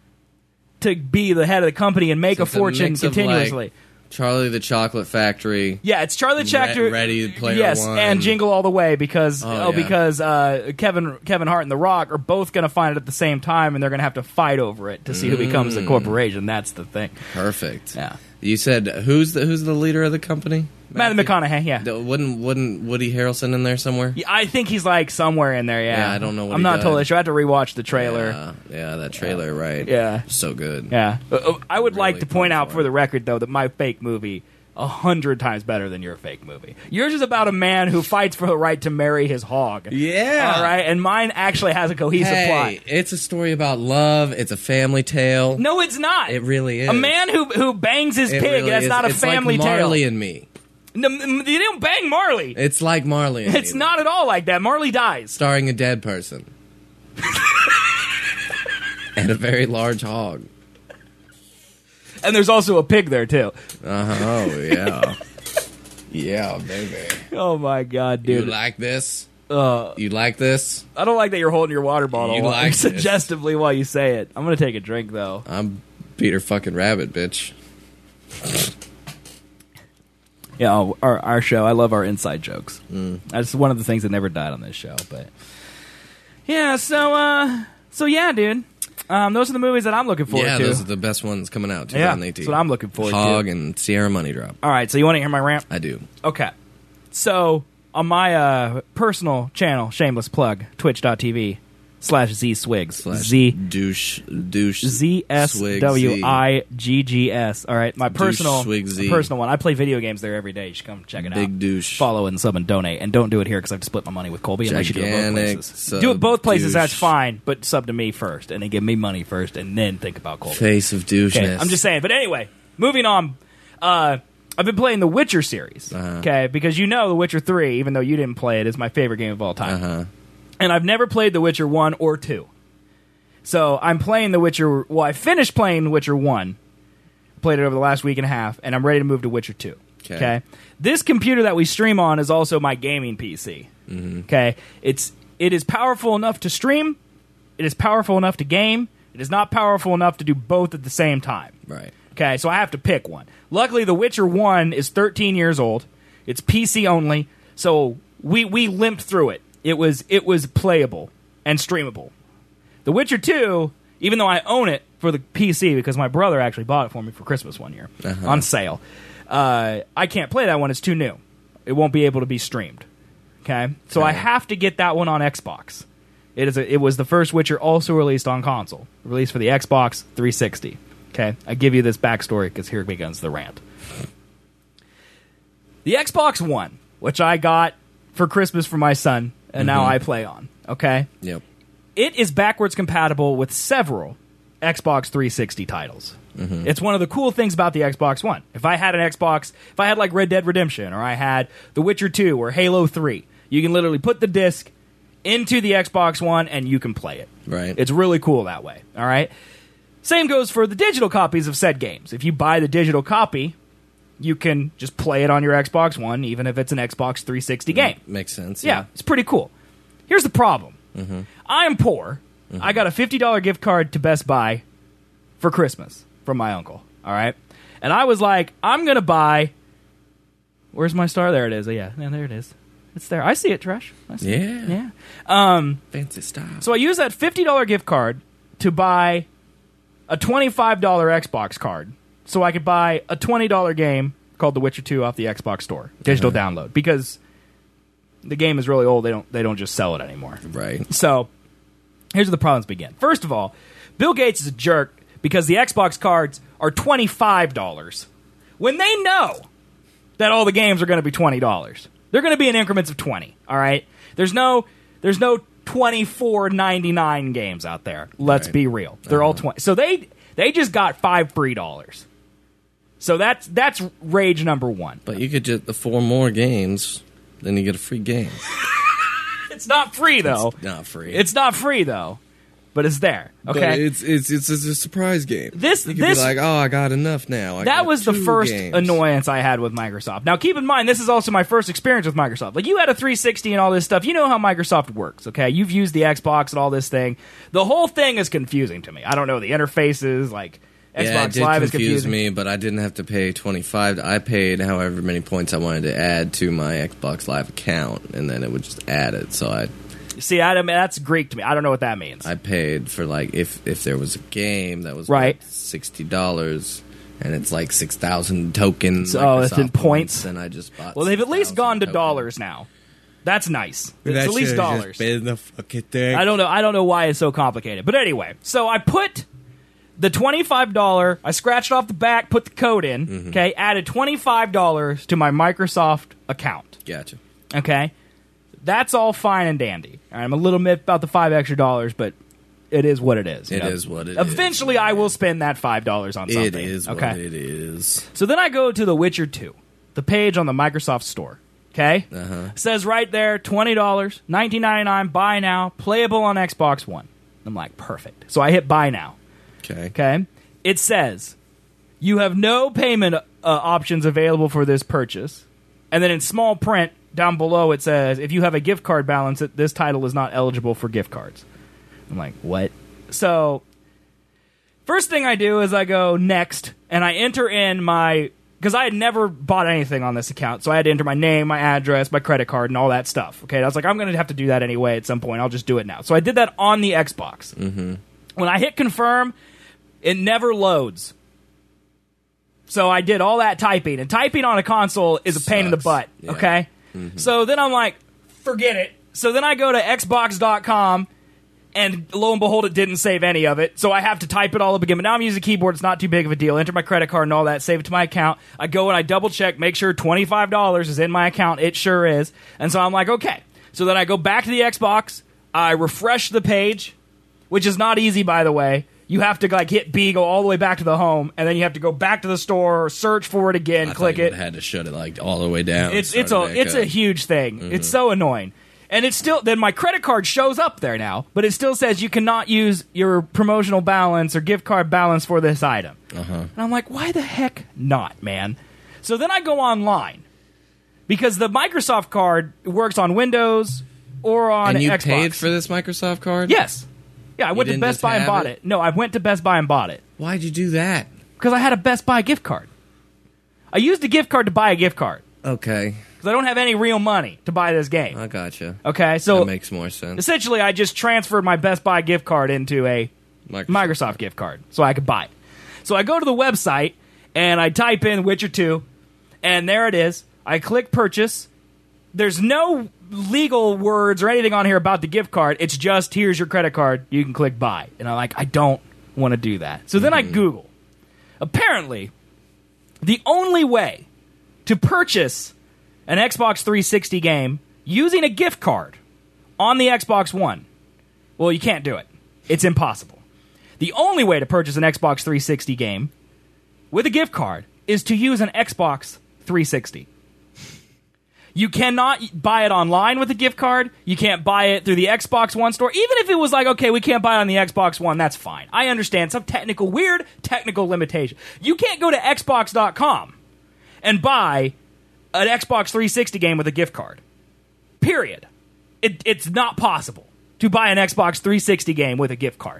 S1: to be the head of the company and make
S2: So
S1: a
S2: it's a
S1: fortune
S2: mix of,
S1: continuously.
S2: like, Charlie the Chocolate Factory.
S1: Yeah, it's Charlie
S2: Re-
S1: Chaplin.
S2: Ready Player
S1: yes,
S2: One.
S1: and Jingle All the Way because
S2: Oh,
S1: oh,
S2: yeah.
S1: because uh, Kevin Kevin Hart and The Rock are both going to find it at the same time, and they're going to have to fight over it to see who becomes
S2: Mm.
S1: the corporation. That's the thing.
S2: Perfect.
S1: Yeah,
S2: You said who's the who's the leader of the company?
S1: Matthew McConaughey. Yeah.
S2: The- Wouldn't wouldn't Woody Harrelson in there somewhere?
S1: Yeah, I think he's like somewhere in there. Yeah,
S2: Yeah, I don't know what
S1: I'm
S2: he
S1: not
S2: does.
S1: totally sure. I have to rewatch the trailer.
S2: Yeah, yeah, that trailer, right?
S1: Yeah.
S2: So good.
S1: Yeah, Uh, uh, I would like
S2: Really
S1: to point
S2: pumped
S1: out
S2: for
S1: for
S2: it.
S1: the record, though, that my fake movie a hundred times better than your fake movie. Yours is about a man who fights for the right to marry his hog.
S2: Yeah.
S1: All right, and mine actually has a cohesive
S2: Hey,
S1: plot.
S2: it's a story about love. It's a family tale.
S1: No, it's not.
S2: It really is.
S1: A man who who bangs his
S2: It
S1: pig.
S2: really
S1: that's
S2: is.
S1: not a
S2: It's
S1: family
S2: like Marley
S1: tale.
S2: and me.
S1: No, m- you don't bang Marley.
S2: It's like Marley and
S1: It's
S2: me.
S1: not at all like that. Marley dies.
S2: Starring a dead person. and a very large hog.
S1: And there's also a pig there, too.
S2: Uh-huh. Oh, yeah. Yeah, baby.
S1: Oh, my God, dude.
S2: You like this?
S1: Uh,
S2: You like this?
S1: I don't like that you're holding your water bottle
S2: You
S1: while,
S2: like this.
S1: suggestively while you say it. I'm going to take a drink, though.
S2: I'm Peter fucking Rabbit, bitch.
S1: Yeah, oh, our, our show, I love our inside jokes.
S2: Mm.
S1: That's one of the things that never died on this show. But yeah, so, uh, so yeah, dude. Um, those are the movies that I'm looking forward
S2: yeah,
S1: to.
S2: those are the best ones coming out,
S1: Yeah,
S2: twenty eighteen.
S1: that's what I'm looking forward to.
S2: Hog and Sierra Money Drop.
S1: All right, so you want to hear my rant?
S2: I do.
S1: Okay. So, on my uh, personal channel, shameless plug, twitch.tv slash Z-Swigs.
S2: Slash
S1: Z
S2: douche, douche,
S1: Z S W I G G S. All right, my
S2: Douche
S1: personal
S2: swig Z.
S1: my personal one. I play video games there every day. You should come check it out.
S2: Big douche.
S1: Follow and sub and donate. And don't do it here because I have to split my money with Colby. And I should do it both
S2: Gigantic
S1: places.
S2: sub
S1: Do it both places,
S2: douche.
S1: that's fine. But sub to me first. And then give me money first. And then think about Colby.
S2: Face of doucheness.
S1: Okay, I'm just saying. But anyway, moving on. Uh, I've been playing the Witcher series.
S2: Uh-huh.
S1: Okay, because you know The Witcher three, even though you didn't play it, is my favorite game of all time.
S2: Uh-huh.
S1: And I've never played The Witcher one or two. So I'm playing The Witcher... Well, I finished playing The Witcher one. Played it over the last week and a half. And I'm ready to move to Witcher two.
S2: Okay.
S1: Okay? This computer that we stream on is also my gaming P C.
S2: Mm-hmm.
S1: Okay? It's, it is powerful enough to stream. It is powerful enough to game. It is not powerful enough to do both at the same time.
S2: Right.
S1: Okay, so I have to pick one. Luckily, The Witcher one is thirteen years old. It's P C only, so we we limped through it. It was it was playable and streamable. The Witcher two, even though I own it for the P C because my brother actually bought it for me for Christmas one year
S2: Uh-huh.
S1: on sale, uh, I can't play that one. It's too new. It won't be able to be streamed. Okay, so I
S2: Okay.
S1: have to get that one on Xbox. It is a, it was the first Witcher also released on console, released for the Xbox three sixty. Okay, I give you this backstory because here begins the rant. The Xbox One, which I got for Christmas for my son, and now I play on. Okay,
S2: Yep.
S1: it is backwards compatible with several Xbox three sixty titles. It's one of the cool things about the Xbox One. If I had an Xbox, if I had like Red Dead Redemption, or I had The Witcher two, or Halo three, you can literally put the disc into the Xbox One and you can play it.
S2: Right.
S1: It's really cool that way. All right. Same goes for the digital copies of said games. If you buy the digital copy, you can just play it on your Xbox One, even if it's an Xbox three sixty game.
S2: Makes sense.
S1: Yeah,
S2: Yeah.
S1: it's pretty cool. Here's the problem. I am poor. I got a fifty dollars gift card to Best Buy for Christmas from my uncle. All right? And I was like, I'm going to buy... Where's my star? There it is. Yeah, yeah, there it is. It's there. I see it, Trash. I see
S2: Yeah.
S1: it. Yeah. Um,
S2: Fancy style.
S1: so I used that fifty dollars gift card to buy a twenty-five dollars Xbox card so I could buy a twenty dollars game called The Witcher two off the Xbox Store. Digital download. Because the game is really old. They don't they don't just sell it anymore.
S2: Right.
S1: So, here's where the problems begin. First of all, Bill Gates is a jerk because the Xbox cards are twenty-five dollars when they know that all the games are going to be twenty dollars. They're going to be in increments of twenty, all right? There's no there's no twenty-four ninety-nine games out there. Let's
S2: Right.
S1: be real. They're all twenty. So they they just got five free dollars. So that's that's rage number one.
S2: But you could get the four more games, then you get a free game.
S1: It's not free though.
S2: It's not free.
S1: It's not free though. But it's there.
S2: But
S1: Okay.
S2: it's, it's it's it's a surprise game.
S1: This-
S2: you could
S1: this-
S2: be like, oh, I got enough now. I
S1: That
S2: got
S1: was the
S2: two
S1: first
S2: games.
S1: annoyance I had with Microsoft. Now, keep in mind, this is also my first experience with Microsoft. Like, you had a three sixty and all this stuff. You know how Microsoft works, okay? You've used the Xbox and all this thing. The whole thing is confusing to me. I don't know the interfaces, like, Xbox
S2: Yeah, it did
S1: Live is
S2: confuse
S1: confusing.
S2: me, but I didn't have to pay twenty-five. I paid however many points I wanted to add to my Xbox Live account, and then it would just add it. So I
S1: See, I, I mean, that's Greek to me. I don't know what that means.
S2: I paid for like if if there was a game that was
S1: Right.
S2: worth sixty dollars. And it's like six thousand tokens.
S1: Oh, it's in
S2: Microsoft
S1: points?
S2: And I just bought.
S1: well, they've at least
S2: six thousand
S1: gone to
S2: tokens.
S1: dollars now. That's nice. It's
S2: That
S1: at least
S2: should've just
S1: dollars.
S2: been the fucking thing.
S1: I don't know. I don't know why it's so complicated. But anyway, so I put the twenty-five dollars. I scratched off the back, put the code in.
S2: Mm-hmm.
S1: Okay, added twenty-five dollars to my Microsoft account.
S2: Gotcha.
S1: Okay, that's all fine and dandy. All right, I'm a little miffed about the five extra dollars, but it is what it is. you
S2: It
S1: know?
S2: is what it is,
S1: Eventually, I will spend that five dollars on something.
S2: It is
S1: okay.
S2: what it is.
S1: So then I go to The Witcher two, the page on the Microsoft Store. Okay?
S2: Uh-huh.
S1: Says right there, twenty dollars, nineteen ninety-nine, buy now, playable on Xbox One. I'm like, perfect. So I hit buy now.
S2: Okay.
S1: Okay? It says, you have no payment uh, options available for this purchase. And then in small print down below it says, if you have a gift card balance, this title is not eligible for gift cards. I'm like, what? So, first thing I do is I go next, and I enter in my... Because I had never bought anything on this account, so I had to enter my name, my address, my credit card, and all that stuff. Okay, I was like, I'm going to have to do that anyway at some point. I'll just do it now. So I did that on the Xbox.
S2: Mm-hmm.
S1: When I hit confirm, it never loads. So I did all that typing, and typing on a console is a pain in the butt.
S2: Yeah.
S1: Okay,
S2: Mm-hmm.
S1: so then I'm like, forget it. So then I go to Xbox dot com. And lo and behold, it didn't save any of it. So I have to type it all up again. But now I'm using a keyboard. It's not too big of a deal. Enter my credit card and all that. Save it to my account. I go and I double check, make sure twenty-five dollars is in my account. It sure is. And so I'm like, okay. So then I go back to the Xbox. I refresh the page, which is not easy, by the way. You have to like hit B, go all the way back to the home, and then you have to go back to the store, search for it again,
S2: I
S1: click
S2: thought you
S1: it.
S2: Had to shut it like all the way down.
S1: It's
S2: and
S1: it's a
S2: start it back
S1: it's a
S2: up.
S1: huge thing.
S2: Mhm.
S1: It's so annoying. And it's still, then my credit card shows up there now, but it still says you cannot use your promotional balance or gift card balance for this item.
S2: Uh-huh.
S1: And I'm like, why the heck not, man? So then I go online because the Microsoft card works on Windows or on
S2: And you
S1: Xbox.
S2: paid for this Microsoft card?
S1: Yes. Yeah, I
S2: You
S1: went to
S2: didn't
S1: Best
S2: just
S1: Buy and
S2: have
S1: bought
S2: it?
S1: it. No, I went to Best Buy and bought it.
S2: Why'd you do that?
S1: Because I had a Best Buy gift card. I used a gift card to buy a gift card.
S2: Okay.
S1: Because I don't have any real money to buy this game.
S2: I gotcha.
S1: Okay, so
S2: that makes more sense.
S1: essentially, I just transferred my Best Buy gift card into a
S2: Microsoft,
S1: Microsoft gift card so I could buy it. So I go to the website, and I type in Witcher two, and there it is. I click purchase. There's no legal words or anything on here about the gift card. It's just, here's your credit card. You can click buy. And I'm like, I don't want to do that. So then I Google. Apparently, the only way to purchase an Xbox three sixty game using a gift card on the Xbox One, well, you can't do it. It's impossible. The only way to purchase an Xbox three sixty game with a gift card is to use an Xbox three sixty. You cannot buy it online with a gift card. You can't buy it through the Xbox One store. Even if it was like, okay, we can't buy it on the Xbox One, that's fine. I understand some technical, weird technical limitation. You can't go to Xbox dot com and buy an Xbox three sixty game with a gift card. Period. It, it's not possible to buy an Xbox three sixty game with a gift card.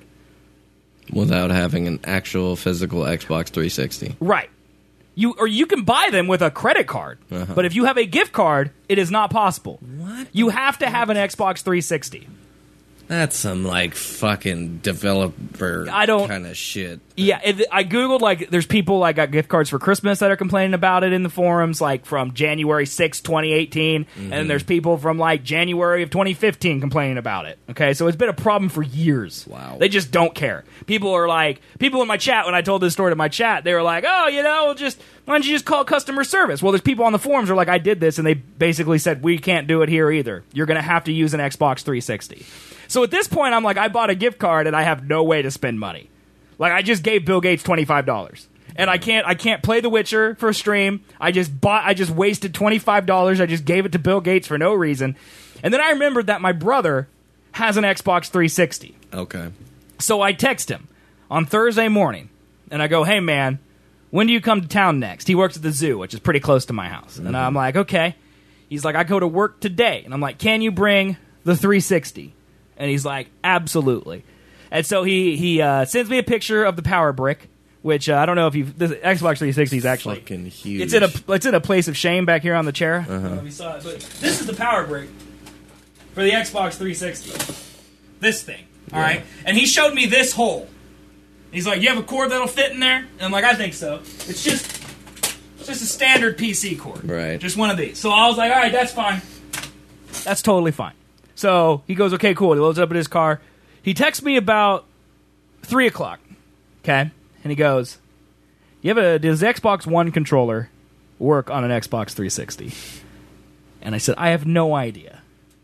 S2: Without having an actual physical Xbox three sixty.
S1: Right. You or you can buy them with a credit card,
S2: Uh-huh.
S1: but if you have a gift card, it is not possible.
S2: What?
S1: You have to have an Xbox three sixty.
S2: That's some like fucking developer
S1: I don't-
S2: kind of shit.
S1: Yeah, if, I googled like there's people like got gift cards for Christmas that are complaining about it in the forums, like from January sixth, twenty eighteen,
S2: Mm-hmm.
S1: and then there's people from like January of twenty fifteen complaining about it. Okay, so it's been a problem for years.
S2: Wow.
S1: They just don't care. People are like, people in my chat when I told this story to my chat, they were like, oh, you know, just why don't you just call customer service? Well, there's people on the forums who are like, I did this, and they basically said we can't do it here either. You're going to have to use an Xbox three sixty. So at this point, I'm like, I bought a gift card and I have no way to spend money. Like, I just gave Bill Gates twenty-five dollars. And I can't I can't play The Witcher for a stream. I just bought I just wasted twenty-five dollars. I just gave it to Bill Gates for no reason. And then I remembered that my brother has an Xbox three sixty.
S2: Okay.
S1: So I text him on Thursday morning. And I go, hey, man, when do you come to town next? He works at the zoo, which is pretty close to my house. And I'm like, okay. He's like, I go to work today. And I'm like, can you bring the three sixty? And he's like, absolutely. And so he he uh, sends me a picture of the power brick, which uh, I don't know if you've... The Xbox three sixty is actually...
S2: Fucking huge.
S1: It's in a it's in a place of shame back here on the chair.
S2: Uh-huh.
S1: I don't know if you saw it, but this is the power brick for the Xbox three sixty. This thing, all right? And he showed me this hole. He's like, you have a cord that'll fit in there? And I'm like, I think so. It's just, it's just a standard P C cord.
S2: Right.
S1: Just one of these. So I was like, all right, that's fine. That's totally fine. So he goes, okay, cool. He loads it up in his car. He texts me about three o'clock, okay? And he goes, you have a, does the Xbox One controller work on an Xbox three sixty? And I said, I have no idea.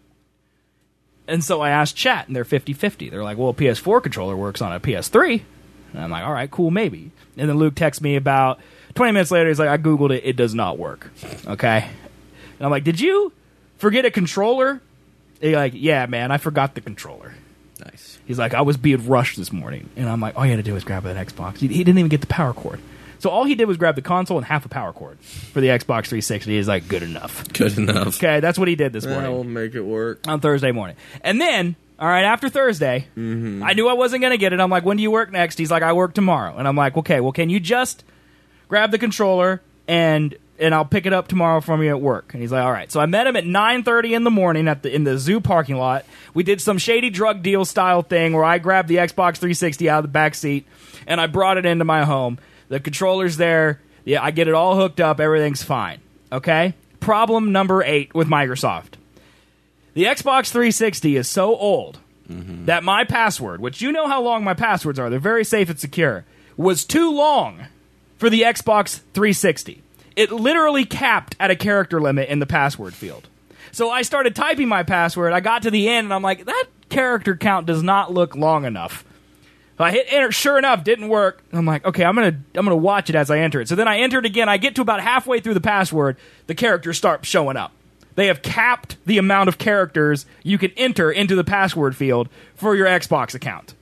S1: And so I asked chat, and they're fifty-fifty. They're like, well, a P S four controller works on a P S three. And I'm like, all right, cool, maybe. And then Luke texts me about twenty minutes later. He's like, I Googled it. It does not work. Okay? And I'm like, did you forget a controller? And he's like, yeah, man, I forgot the controller.
S2: Nice.
S1: He's like, I was being rushed this morning. And I'm like, all you had to do was grab an Xbox. He, he didn't even get the power cord. So all he did was grab the console and half a power cord for the Xbox three sixty. He's like, good enough.
S2: Good enough.
S1: Okay, that's what he did this morning.
S2: That'll make it work.
S1: On Thursday morning. And then, all right, after Thursday,
S2: mm-hmm.
S1: I knew I wasn't going to get it. I'm like, when do you work next? He's like, I work tomorrow. And I'm like, okay, well, can you just grab the controller and and I'll pick it up tomorrow from you at work? And he's like, all right. So I met him at nine thirty in the morning at the in the zoo parking lot. We did some shady drug deal style thing where I grabbed the Xbox three sixty out of the back seat and I brought it into my home. The controller's there. Yeah, I get it all hooked up. Everything's fine. Okay? Problem number eight with Microsoft. The Xbox three sixty is so old mm-hmm. that my password, which you know how long my passwords are, they're very safe and secure, was too long for the Xbox three sixty. It literally capped at a character limit in the password field. So I started typing my password. I got to the end, and I'm like, that character count does not look long enough. So I hit enter. Sure enough, didn't work. I'm like, okay, I'm gonna I'm gonna watch it as I enter it. So then I enter it again. I get to about halfway through the password. The characters start showing up. They have capped the amount of characters you can enter into the password field for your Xbox account.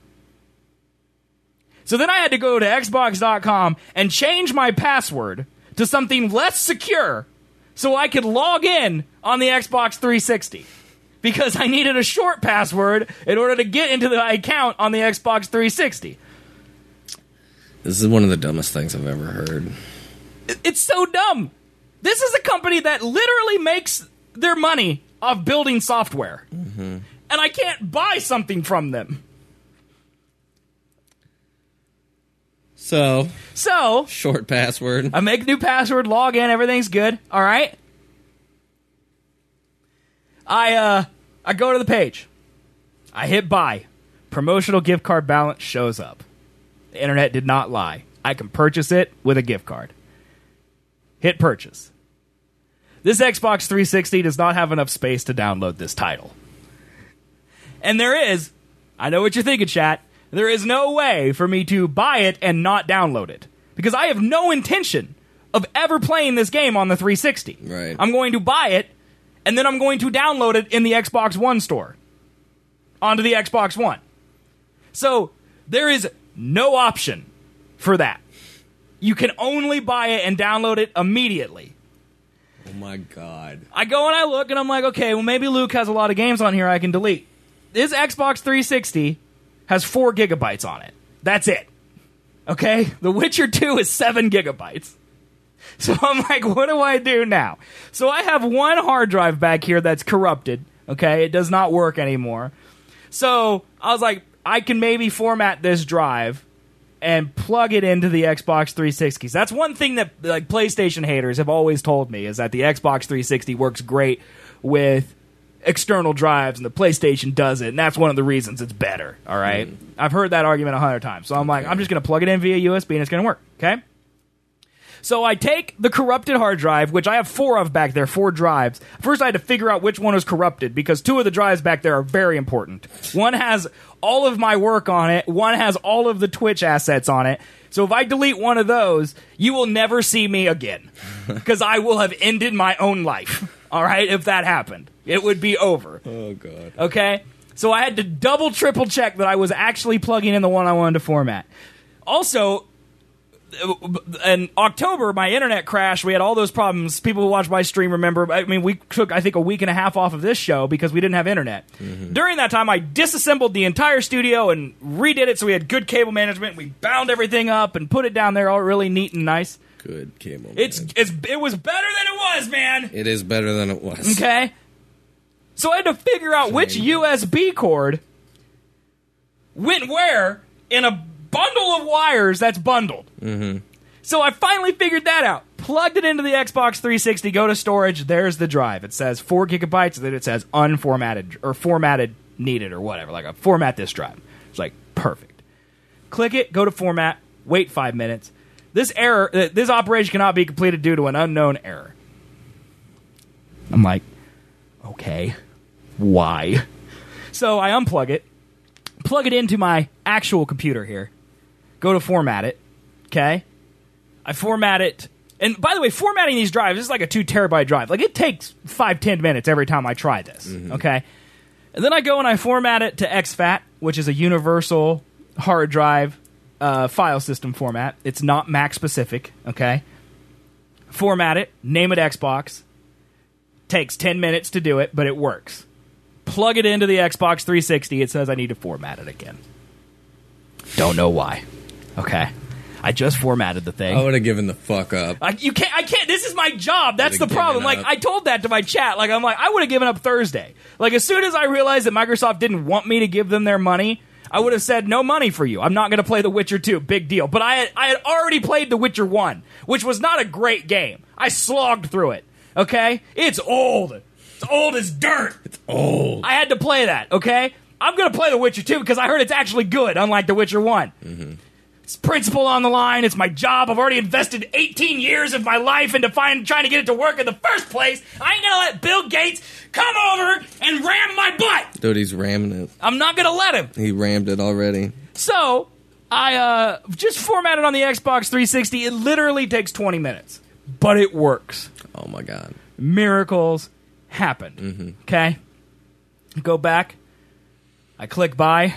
S1: So then I had to go to Xbox dot com and change my password to something less secure so I could log in on the Xbox three sixty. Because I needed a short password in order to get into the account on the Xbox three sixty.
S2: This is one of the dumbest things I've ever heard.
S1: It's so dumb. This is a company that literally makes their money off building software.
S2: Mm-hmm.
S1: And I can't buy something from them.
S2: So,
S1: so
S2: short password.
S1: I make a new password, log in, everything's good. All right. I uh I go to the page. I hit buy. Promotional gift card balance shows up. The internet did not lie. I can purchase it with a gift card. Hit purchase. This Xbox three sixty does not have enough space to download this title. And there is, I know what you're thinking, chat, there is no way for me to buy it and not download it. Because I have no intention of ever playing this game on the three sixty.
S2: Right.
S1: I'm going to buy it, and then I'm going to download it in the Xbox One store. Onto the Xbox One. So, there is no option for that. You can only buy it and download it immediately.
S2: Oh my god.
S1: I go and I look and I'm like, okay, well maybe Luke has a lot of games on here I can delete. This Xbox three sixty has four gigabytes on it. That's it. Okay? The Witcher two is seven gigabytes. So I'm like, what do I do now? So I have one hard drive back here that's corrupted. Okay? It does not work anymore. So I was like, I can maybe format this drive and plug it into the Xbox three sixty. That's one thing that like PlayStation haters have always told me, is that the Xbox three sixty works great with external drives and the PlayStation doesn't, and that's one of the reasons it's better. All right, mm. I've heard that argument a hundred times, so I'm like, I'm just going to plug it in via U S B and it's going to work. Okay. So I take the corrupted hard drive, which I have four of back there, four drives. First, I had to figure out which one was corrupted, because two of the drives back there are very important. One has all of my work on it. One has all of the Twitch assets on it. So if I delete one of those, you will never see me again, because I will have ended my own life. All right, if that happened, it would be over.
S2: Oh, God.
S1: Okay? So I had to double, triple check that I was actually plugging in the one I wanted to format. Also, in October, my internet crashed. We had all those problems. People who watch my stream remember. I mean, we took, I think, a week and a half off of this show because we didn't have internet. Mm-hmm. During that time, I disassembled the entire studio and redid it so we had good cable management. We bound everything up and put it down there all really neat and nice.
S2: Good cable
S1: It's, it's It was better than it was, man.
S2: It is better than it was.
S1: Okay? So I had to figure out which U S B cord went where in a bundle of wires that's bundled.
S2: Mm-hmm.
S1: So I finally figured that out. Plugged it into the Xbox three sixty, go to storage, there's the drive. It says four gigabytes, and then it says unformatted, or formatted needed, or whatever. Like, a format this drive. It's like, perfect. Click it, go to format, wait five minutes. This error, uh, this operation cannot be completed due to an unknown error. I'm like, okay, why? So I unplug it, plug it into my actual computer here, go to format it, okay? I format it, and by the way, formatting these drives, this is like a two terabyte drive. Like, it takes five, ten minutes every time I try this, mm-hmm. okay? And then I go and I format it to exFAT, which is a universal hard drive uh, file system format. It's not Mac specific, okay? Format it, name it Xbox. Takes ten minutes to do it, but it works. Plug it into the Xbox three sixty. It says I need to format it again. Don't know why. Okay. I just formatted the thing.
S2: I would have given the fuck up.
S1: I, you can't. I can't. This is my job. That's the
S2: Would've
S1: problem.
S2: given
S1: Like
S2: up.
S1: I told that to my chat. Like I'm like I would have given up Thursday. Like as soon as I realized that Microsoft didn't want me to give them their money, I would have said no money for you. I'm not going to play The Witcher two. Big deal. But I had, I had already played The Witcher one, which was not a great game. I slogged through it. Okay, it's old. It's old as dirt.
S2: It's old.
S1: I had to play that. Okay, I'm going to play The Witcher two because I heard it's actually good, unlike The Witcher one.
S2: Mm-hmm.
S1: It's principle on the line. It's my job. I've already invested eighteen years of my life into find, trying to get it to work in the first place. I ain't going to let Bill Gates come over and ram my butt.
S2: Dude, he's ramming it.
S1: I'm not going to let him.
S2: He rammed it already.
S1: So, I uh, just formatted on the Xbox three sixty. It literally takes twenty minutes. But it works.
S2: Oh, my God.
S1: Miracles happened.
S2: Mm-hmm.
S1: Okay? Go back. I click buy.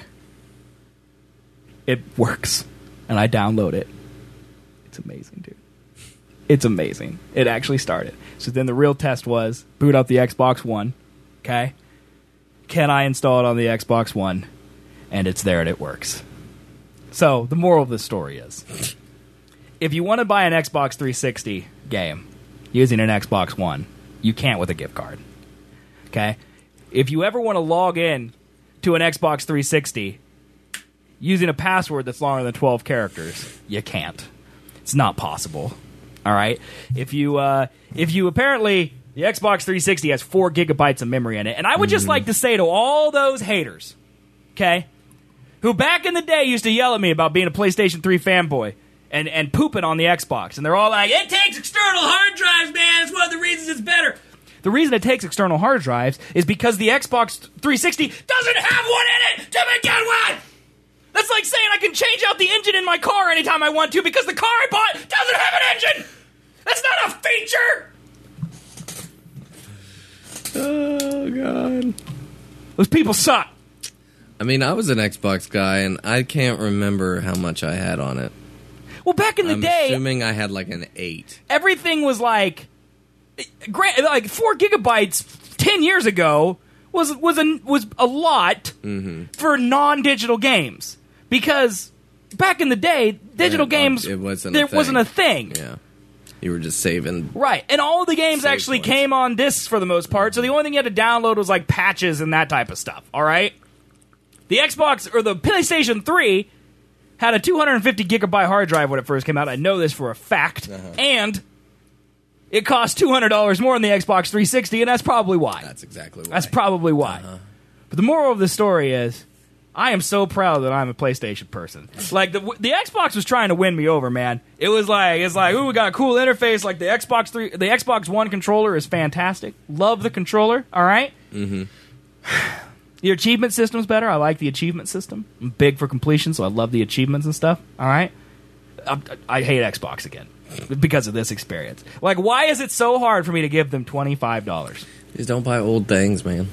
S1: It works. And I download it. It's amazing, dude. It's amazing. It actually started. So then the real test was boot up the Xbox One. Okay? Can I install it on the Xbox One? And it's there and it works. So the moral of the story is, if you want to buy an Xbox three sixty game using an Xbox One, you can't with a gift card. Okay? If you ever want to log in to an Xbox three sixty using a password that's longer than twelve characters, you can't. It's not possible. All right? If you uh, if you apparently the Xbox three sixty has four gigabytes of memory in it, and I would just like to say to all those haters, okay, who back in the day used to yell at me about being a PlayStation three fanboy and, and pooping on the Xbox, and they're all like, it takes external hard drives, man. It's one of the reasons it's better. The reason it takes external hard drives is because the Xbox three sixty doesn't have one in it to begin with. That's like saying I can change out the engine in my car anytime I want to because the car I bought doesn't have an engine. That's not a feature.
S2: Oh, God.
S1: Those people suck.
S2: I mean, I was an Xbox guy, and I can't remember how much I had on it.
S1: Well, back in the
S2: I'm
S1: day,
S2: assuming I had like an eight.
S1: everything was like, gra- like four gigabytes ten years ago was was a was a lot
S2: Mm-hmm.
S1: for non-digital games because back in the day, digital
S2: Yeah,
S1: games
S2: it wasn't a
S1: there
S2: thing.
S1: wasn't a thing.
S2: Yeah. You were just saving.
S1: Right, and all the games
S2: Save
S1: actually
S2: points.
S1: came on discs for the most part, so the only thing you had to download was like patches and that type of stuff, all right? The Xbox, or the PlayStation three, had a two hundred fifty gigabyte hard drive when it first came out. I know this for a fact.
S2: Uh-huh.
S1: And it cost two hundred dollars more than the Xbox three sixty, and that's probably why.
S2: That's exactly why.
S1: That's probably why.
S2: Uh-huh.
S1: But the moral of the story is, I am so proud that I'm a PlayStation person. Like, the the Xbox was trying to win me over, man. It was like, it's like, ooh, we got a cool interface. Like, the Xbox three, the Xbox One controller is fantastic. Love the controller, all right?
S2: Mm-hmm.
S1: The achievement system's better. I like the achievement system. I'm big for completion, so I love the achievements and stuff, all right? I, I hate Xbox again because of this experience. Like, why is it so hard for me to give them twenty-five dollars?
S2: Just don't buy old things, man.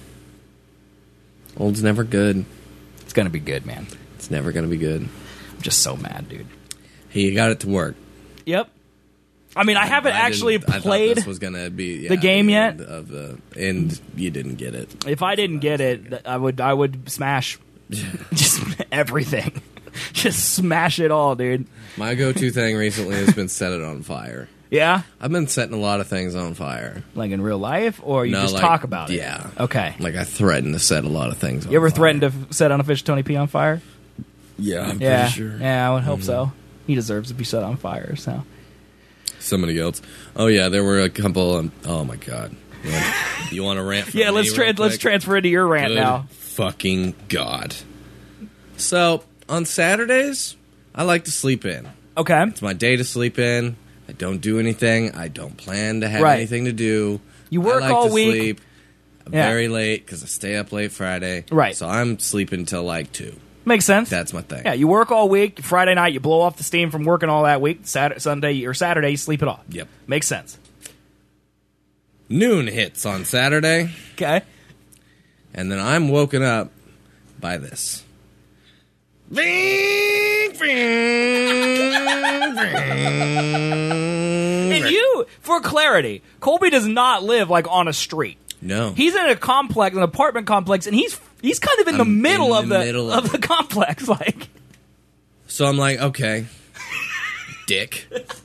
S2: Old's never good.
S1: It's going to be good, man.
S2: It's never going to be good.
S1: I'm just so mad, dude.
S2: Hey, you got it to work.
S1: Yep. I mean, I haven't
S2: I
S1: actually
S2: didn't- I thought
S1: played
S2: this was going to be yeah,
S1: the game yet.
S2: end Of the, and you didn't get it.
S1: If I didn't get it, th- I would I would smash just everything. Just smash it all, dude.
S2: My go-to thing recently has been set it on fire.
S1: Yeah?
S2: I've been setting a lot of things on fire.
S1: Like in real life, or you
S2: No,
S1: just
S2: like,
S1: talk about it?
S2: yeah.
S1: Okay.
S2: Like I threatened to set a lot of things on
S1: You ever
S2: fire.
S1: threatened to f- set Unofficial Tony P on fire?
S2: Yeah, I'm
S1: Yeah.
S2: pretty sure.
S1: Yeah, I would hope so. He deserves to be set on fire, so.
S2: Somebody else. Oh yeah, there were a couple. Um, oh my god. You want, you want to rant? For
S1: Yeah,
S2: me
S1: let's
S2: real
S1: tra- let's
S2: quick?
S1: transfer into your rant
S2: Good
S1: now.
S2: Fucking god. So on Saturdays, I like to sleep in.
S1: Okay.
S2: It's my day to sleep in. I don't do anything. I don't plan to have
S1: Right.
S2: anything to do.
S1: You work
S2: I like
S1: all
S2: to
S1: week.
S2: Sleep
S1: Yeah.
S2: very late because I stay up late Friday.
S1: Right.
S2: So I'm sleeping till like two.
S1: Makes sense.
S2: That's my thing.
S1: Yeah, you work all week. Friday night, you blow off the steam from working all that week. Saturday, Sunday, or Saturday, you sleep it off.
S2: Yep.
S1: Makes sense.
S2: Noon hits on Saturday,
S1: Okay.
S2: and then I'm woken up by this. Ving!
S1: And you, for clarity, Colby does not live like on a street.
S2: No.
S1: He's in a complex, an apartment complex, and he's he's kind of in the
S2: I'm
S1: middle
S2: in
S1: of
S2: the
S1: the
S2: middle
S1: of
S2: of
S1: the complex. Like,
S2: So I'm like, okay, dick.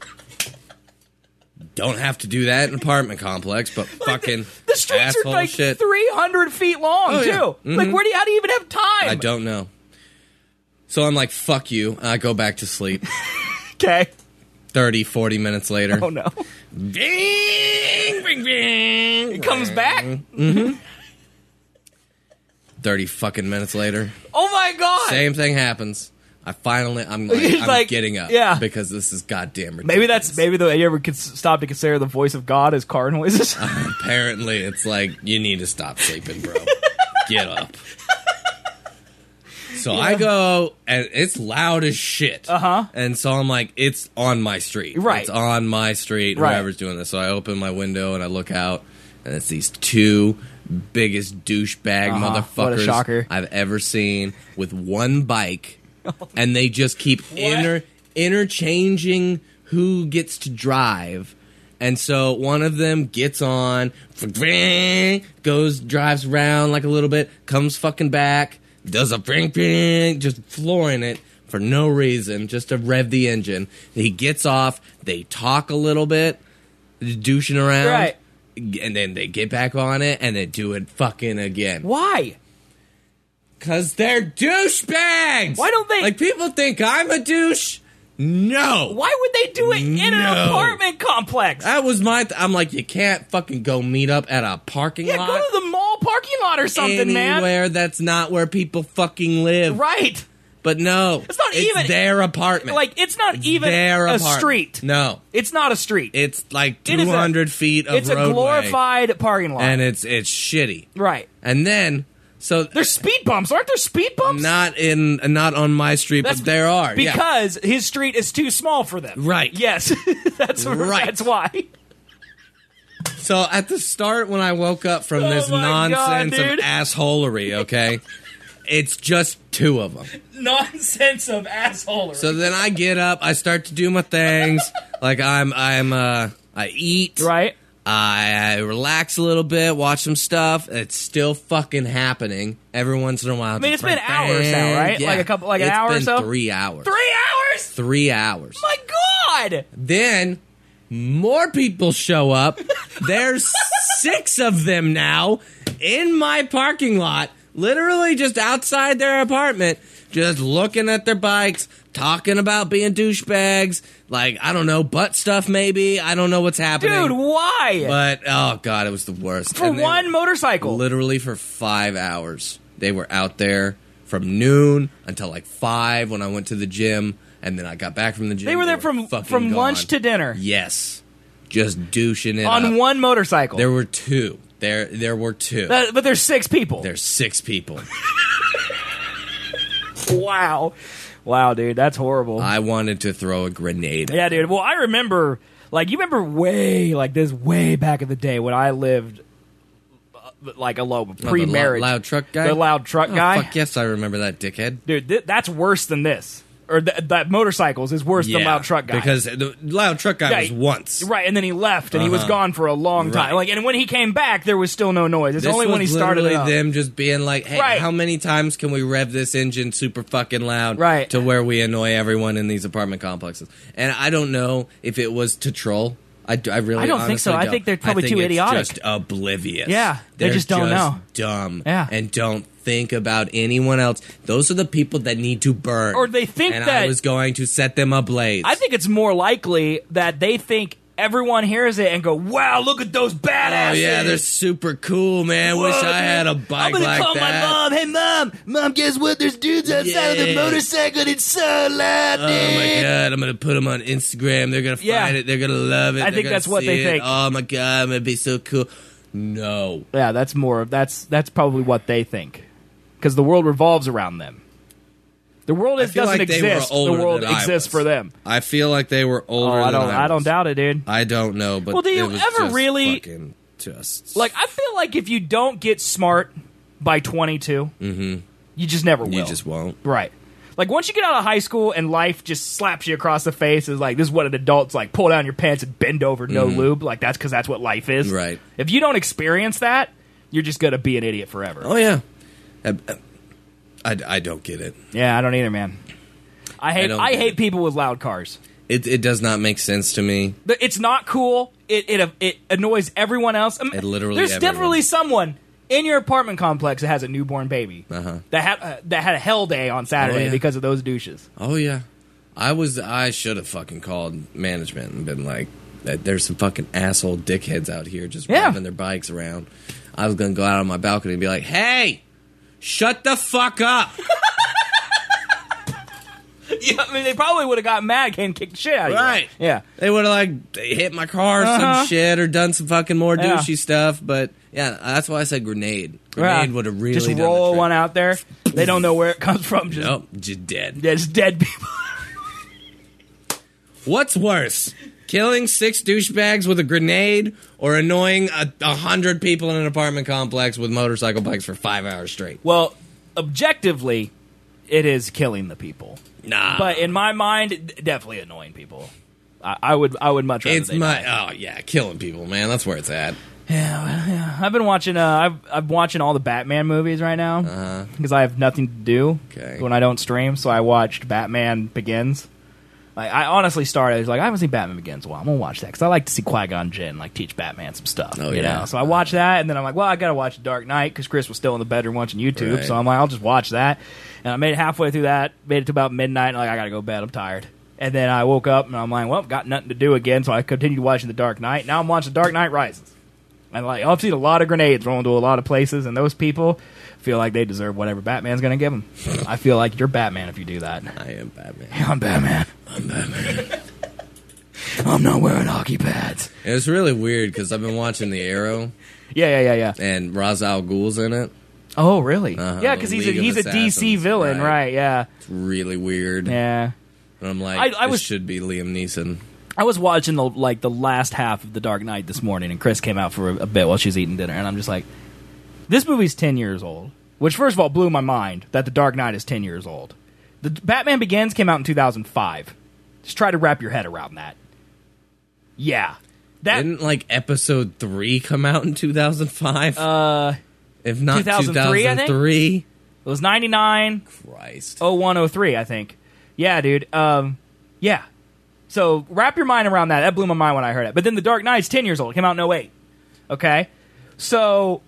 S2: Don't have to do that in an apartment complex, but fucking
S1: the streets are
S2: asshole
S1: like
S2: shit.
S1: three hundred feet long
S2: Oh,
S1: too.
S2: yeah.
S1: Like,
S2: Mhm.
S1: where do you, how do you even have time?
S2: I don't know. So I'm like, fuck you. I go back to sleep.
S1: Okay.
S2: thirty, forty minutes later.
S1: Oh no.
S2: Ding, bing, bing.
S1: It comes back.
S2: Mm-hmm. thirty fucking minutes later.
S1: Oh my god.
S2: Same thing happens. I finally, I'm like,
S1: He's
S2: I'm
S1: like,
S2: getting up.
S1: yeah.
S2: Because this is goddamn ridiculous.
S1: Maybe that's maybe the you ever could stop to consider the voice of God as car noises.
S2: Apparently, it's like, you need to stop sleeping, bro. Get up. So
S1: Yeah.
S2: I go, and it's loud as shit.
S1: Uh-huh.
S2: And so I'm like, it's on my street.
S1: Right.
S2: It's on my street,
S1: Right.
S2: whoever's doing this. So I open my window and I look out, and it's these two biggest douchebag
S1: Uh-huh. What a
S2: motherfuckers
S1: shocker.
S2: I've ever seen with one bike. And they just keep inter- interchanging who gets to drive. And so one of them gets on, goes, drives around like a little bit, comes fucking back, does a bring, bring, just flooring it for no reason, just to rev the engine. He gets off, they talk a little bit, douching around,
S1: Right.
S2: and then they get back on it and they do it fucking again.
S1: Why?
S2: Cause they're douchebags.
S1: Why don't they-
S2: Like, people think I'm a douche. No.
S1: Why would they do it in an
S2: No.
S1: apartment complex?
S2: That was my. Th- I'm like, you can't fucking go meet up at a parking
S1: yeah,
S2: lot.
S1: go to the mall parking lot or something, man.
S2: Anywhere that's not where people fucking live.
S1: Right.
S2: But no,
S1: It's not even-
S2: their apartment.
S1: Like, it's not even
S2: their
S1: a
S2: apartment.
S1: street.
S2: No,
S1: It's not a street.
S2: it's like
S1: It is
S2: two
S1: a-
S2: hundred feet of
S1: it's a
S2: roadway,
S1: glorified parking lot.
S2: and it's it's shitty.
S1: right.
S2: And then so
S1: There's speed bumps. Aren't there speed bumps?
S2: not in not on my street,
S1: That's
S2: but there are. yeah.
S1: Because his street is too small for them.
S2: Right.
S1: Yes. that's
S2: Right.
S1: That's why.
S2: So at the start, when I woke up from
S1: Oh
S2: this
S1: my
S2: nonsense
S1: God,
S2: of
S1: dude.
S2: assholery, okay, it's just two of them.
S1: Nonsense of asshole.
S2: So then I get up, I start to do my things, like I'm, I'm, uh, I eat,
S1: right.
S2: I, I relax a little bit, watch some stuff. It's still fucking happening every once in a while.
S1: I mean, it's been hours now, right? Like a couple- like an
S2: It's
S1: hour or
S2: been
S1: so?
S2: Three hours.
S1: Three hours.
S2: Three hours.
S1: My God.
S2: Then more people show up. There's six of them now in my parking lot, literally just outside their apartment, just looking at their bikes, talking about being douchebags, like, I don't know, butt stuff maybe. I don't know what's happening.
S1: Dude, why?
S2: But, oh, God, it was the worst.
S1: For
S2: And they
S1: one
S2: were-
S1: motorcycle.
S2: Literally for five hours. They were out there from noon until like five when I went to the gym, and then I got back from the gym.
S1: They were there from
S2: fucking
S1: from lunch
S2: gone.
S1: to dinner
S2: Yes. Just douching it
S1: on
S2: up.
S1: one motorcycle.
S2: There were two. There there were two.
S1: That- but there's six people.
S2: There's six people.
S1: Wow. Wow, dude, that's horrible.
S2: I wanted to throw a grenade.
S1: Yeah, dude. Well, I remember, like, you remember way, like, this way back in the day when I lived, uh, like, alone,
S2: Oh, the
S1: pre-marriage.
S2: loud, loud truck guy?
S1: The loud truck
S2: Oh,
S1: guy.
S2: fuck yes, I remember that dickhead.
S1: Dude, th- that's worse than this. Or th- that motorcycles is worse than loud truck guy.
S2: Because the loud truck guy
S1: Yeah,
S2: was
S1: he-
S2: once.
S1: Right, and then he left, and he was
S2: Uh-huh.
S1: gone for a long time.
S2: Right.
S1: Like, and when he came back, there was still no noise. It's
S2: This
S1: only
S2: was
S1: when he started it
S2: literally
S1: up.
S2: them just being like, hey,
S1: Right.
S2: how many times can we rev this engine super fucking loud
S1: Right.
S2: to where we annoy everyone in these apartment complexes? And I don't know if it was to troll. I, d- I really
S1: I don't think so.
S2: honestly
S1: I
S2: don't.
S1: think they're probably
S2: I think
S1: too
S2: it's
S1: idiotic.
S2: just oblivious.
S1: Yeah, they
S2: They're
S1: just don't know.
S2: dumb.
S1: Yeah.
S2: And don't think about anyone else. Those are the people that need to burn.
S1: Or they think
S2: and
S1: that-
S2: I was going to set them ablaze.
S1: I think it's more likely that they think everyone hears it and go, wow, look at those badasses.
S2: Oh yeah, they're super cool, man. Wish
S1: Whoa,
S2: I had a
S1: dude.
S2: bike
S1: I'm gonna
S2: like
S1: call
S2: that.
S1: my mom. Hey, mom. Mom, guess what? There's dudes outside of the
S2: Yeah.
S1: motorcycle. And it's so loud,
S2: Oh
S1: dude.
S2: my god, I'm gonna put them on Instagram. They're gonna find
S1: Yeah.
S2: it. They're gonna love it.
S1: I
S2: They're
S1: think
S2: gonna
S1: that's what
S2: see
S1: they
S2: it.
S1: think.
S2: Oh my god, I'm gonna be so cool. No.
S1: Yeah, that's more of that's that's probably what they think, because the world revolves around them. The world
S2: I
S1: is,
S2: feel
S1: doesn't
S2: like they were
S1: exist. The
S2: older
S1: world
S2: than I
S1: exists
S2: was.
S1: for them.
S2: I feel like they were
S1: Oh,
S2: older
S1: I
S2: than
S1: don't.
S2: I,
S1: I don't
S2: was.
S1: doubt it, dude.
S2: I don't know, but
S1: Well, do you
S2: it was
S1: ever
S2: just
S1: really-
S2: fucking just
S1: Like, I feel like if you don't get smart by twenty-two,
S2: Mhm.
S1: you just never will.
S2: you just won't.
S1: Right. Like, once you get out of high school and life just slaps you across the face, is like, this is what an adult's like, pull down your pants and bend over, no
S2: Mhm.
S1: lube. Like, that's because that's what life is.
S2: Right.
S1: If you don't experience that, you're just going to be an idiot forever.
S2: Oh, yeah. I, I, I don't get it.
S1: Yeah, I don't either, man. I hate
S2: I
S1: I,
S2: don't
S1: hate
S2: get
S1: people with loud cars.
S2: It, it does not make sense to me.
S1: But it's not cool. It it, it annoys everyone else. Um,
S2: It literally
S1: There's
S2: everyone.
S1: definitely someone in your apartment complex that has a newborn baby
S2: Uh-huh.
S1: that had uh, that had a hell day on Saturday
S2: Oh, yeah.
S1: because of those douches.
S2: Oh, yeah. I was. I should have fucking called management and been like, "That there's some fucking asshole dickheads out here just
S1: Yeah.
S2: driving their bikes around." I was going to go out on my balcony and be like, "Hey, shut the fuck up."
S1: Yeah, I mean, they probably would have got mad, came and kicked the shit out of you.
S2: Right.
S1: Yeah.
S2: They would have, like, hit my car or
S1: Uh-huh.
S2: some shit or done some fucking more
S1: Yeah.
S2: douchey stuff. But, yeah, that's why I said grenade. Grenade
S1: Yeah.
S2: would have really
S1: just
S2: done the
S1: roll
S2: trick.
S1: one out there. They don't know where it comes from. Just,
S2: Nope, just dead.
S1: yeah, just dead people.
S2: What's worse? Killing six douchebags with a grenade or annoying a, a hundred people in an apartment complex with motorcycle bikes for five hours straight?
S1: Well, objectively, it is killing the people.
S2: Nah.
S1: But in my mind, d- definitely annoying people. I, I would I would much rather
S2: It's
S1: they
S2: my
S1: die.
S2: oh yeah, killing people, man. That's where it's at.
S1: Yeah, well, yeah. I've been watching. Uh, I've I'm watching all the Batman movies right now because
S2: Uh-huh.
S1: I have nothing to do
S2: Okay.
S1: when I don't stream. So I watched Batman Begins. Like, I honestly started. I was like, I haven't seen Batman Begins. Well, I'm gonna watch that because I like to see Qui-Gon Jinn like teach Batman some stuff.
S2: Oh,
S1: you
S2: yeah.
S1: know? So I watched that, and then I'm like, well, I gotta watch Dark Knight because Chris was still in the bedroom watching YouTube.
S2: Right.
S1: So I'm like, I'll just watch that. And I made it halfway through that. Made it to about midnight. And I'm like, I gotta go to bed. I'm tired. And then I woke up and I'm like, well, got nothing to do again. So I continued watching The Dark Knight. Now I'm watching Dark Knight Rises. And like, I've seen a lot of grenades rolling to a lot of places, and those people feel like they deserve whatever Batman's going to give them. I feel like you're Batman if you do that.
S2: I am Batman.
S1: I'm Batman.
S2: I'm Batman.
S1: I'm not wearing hockey pads.
S2: It was really weird because I've been watching The Arrow
S1: Yeah, yeah, yeah, yeah.
S2: and Ra's al Ghul's in it.
S1: Oh, really?
S2: Uh-huh,
S1: yeah,
S2: the
S1: because he's a,
S2: League of
S1: he's a D C
S2: Assassins,
S1: villain,
S2: right.
S1: right? Yeah,
S2: It's really weird.
S1: yeah.
S2: And I'm like,
S1: I- I
S2: this
S1: was-
S2: should be Liam Neeson.
S1: I was watching the like the last half of The Dark Knight this morning, and Chris came out for a, a bit while she's eating dinner, and I'm just like, this movie's ten years old. Which, first of all, blew my mind that The Dark Knight is ten years old. The Batman Begins came out in two thousand five. Just try to wrap your head around that. Yeah, that
S2: Didn't like episode three come out in two thousand five?
S1: uh,
S2: if not
S1: two thousand three, I think?
S2: two thousand three?
S1: it was ninety-nine,
S2: Christ.
S1: oh one, oh three, I think. Yeah, dude. Um, yeah. So wrap your mind around that. That blew my mind when I heard it. But then The Dark Knight's ten years old. It came out in oh eight. Okay? So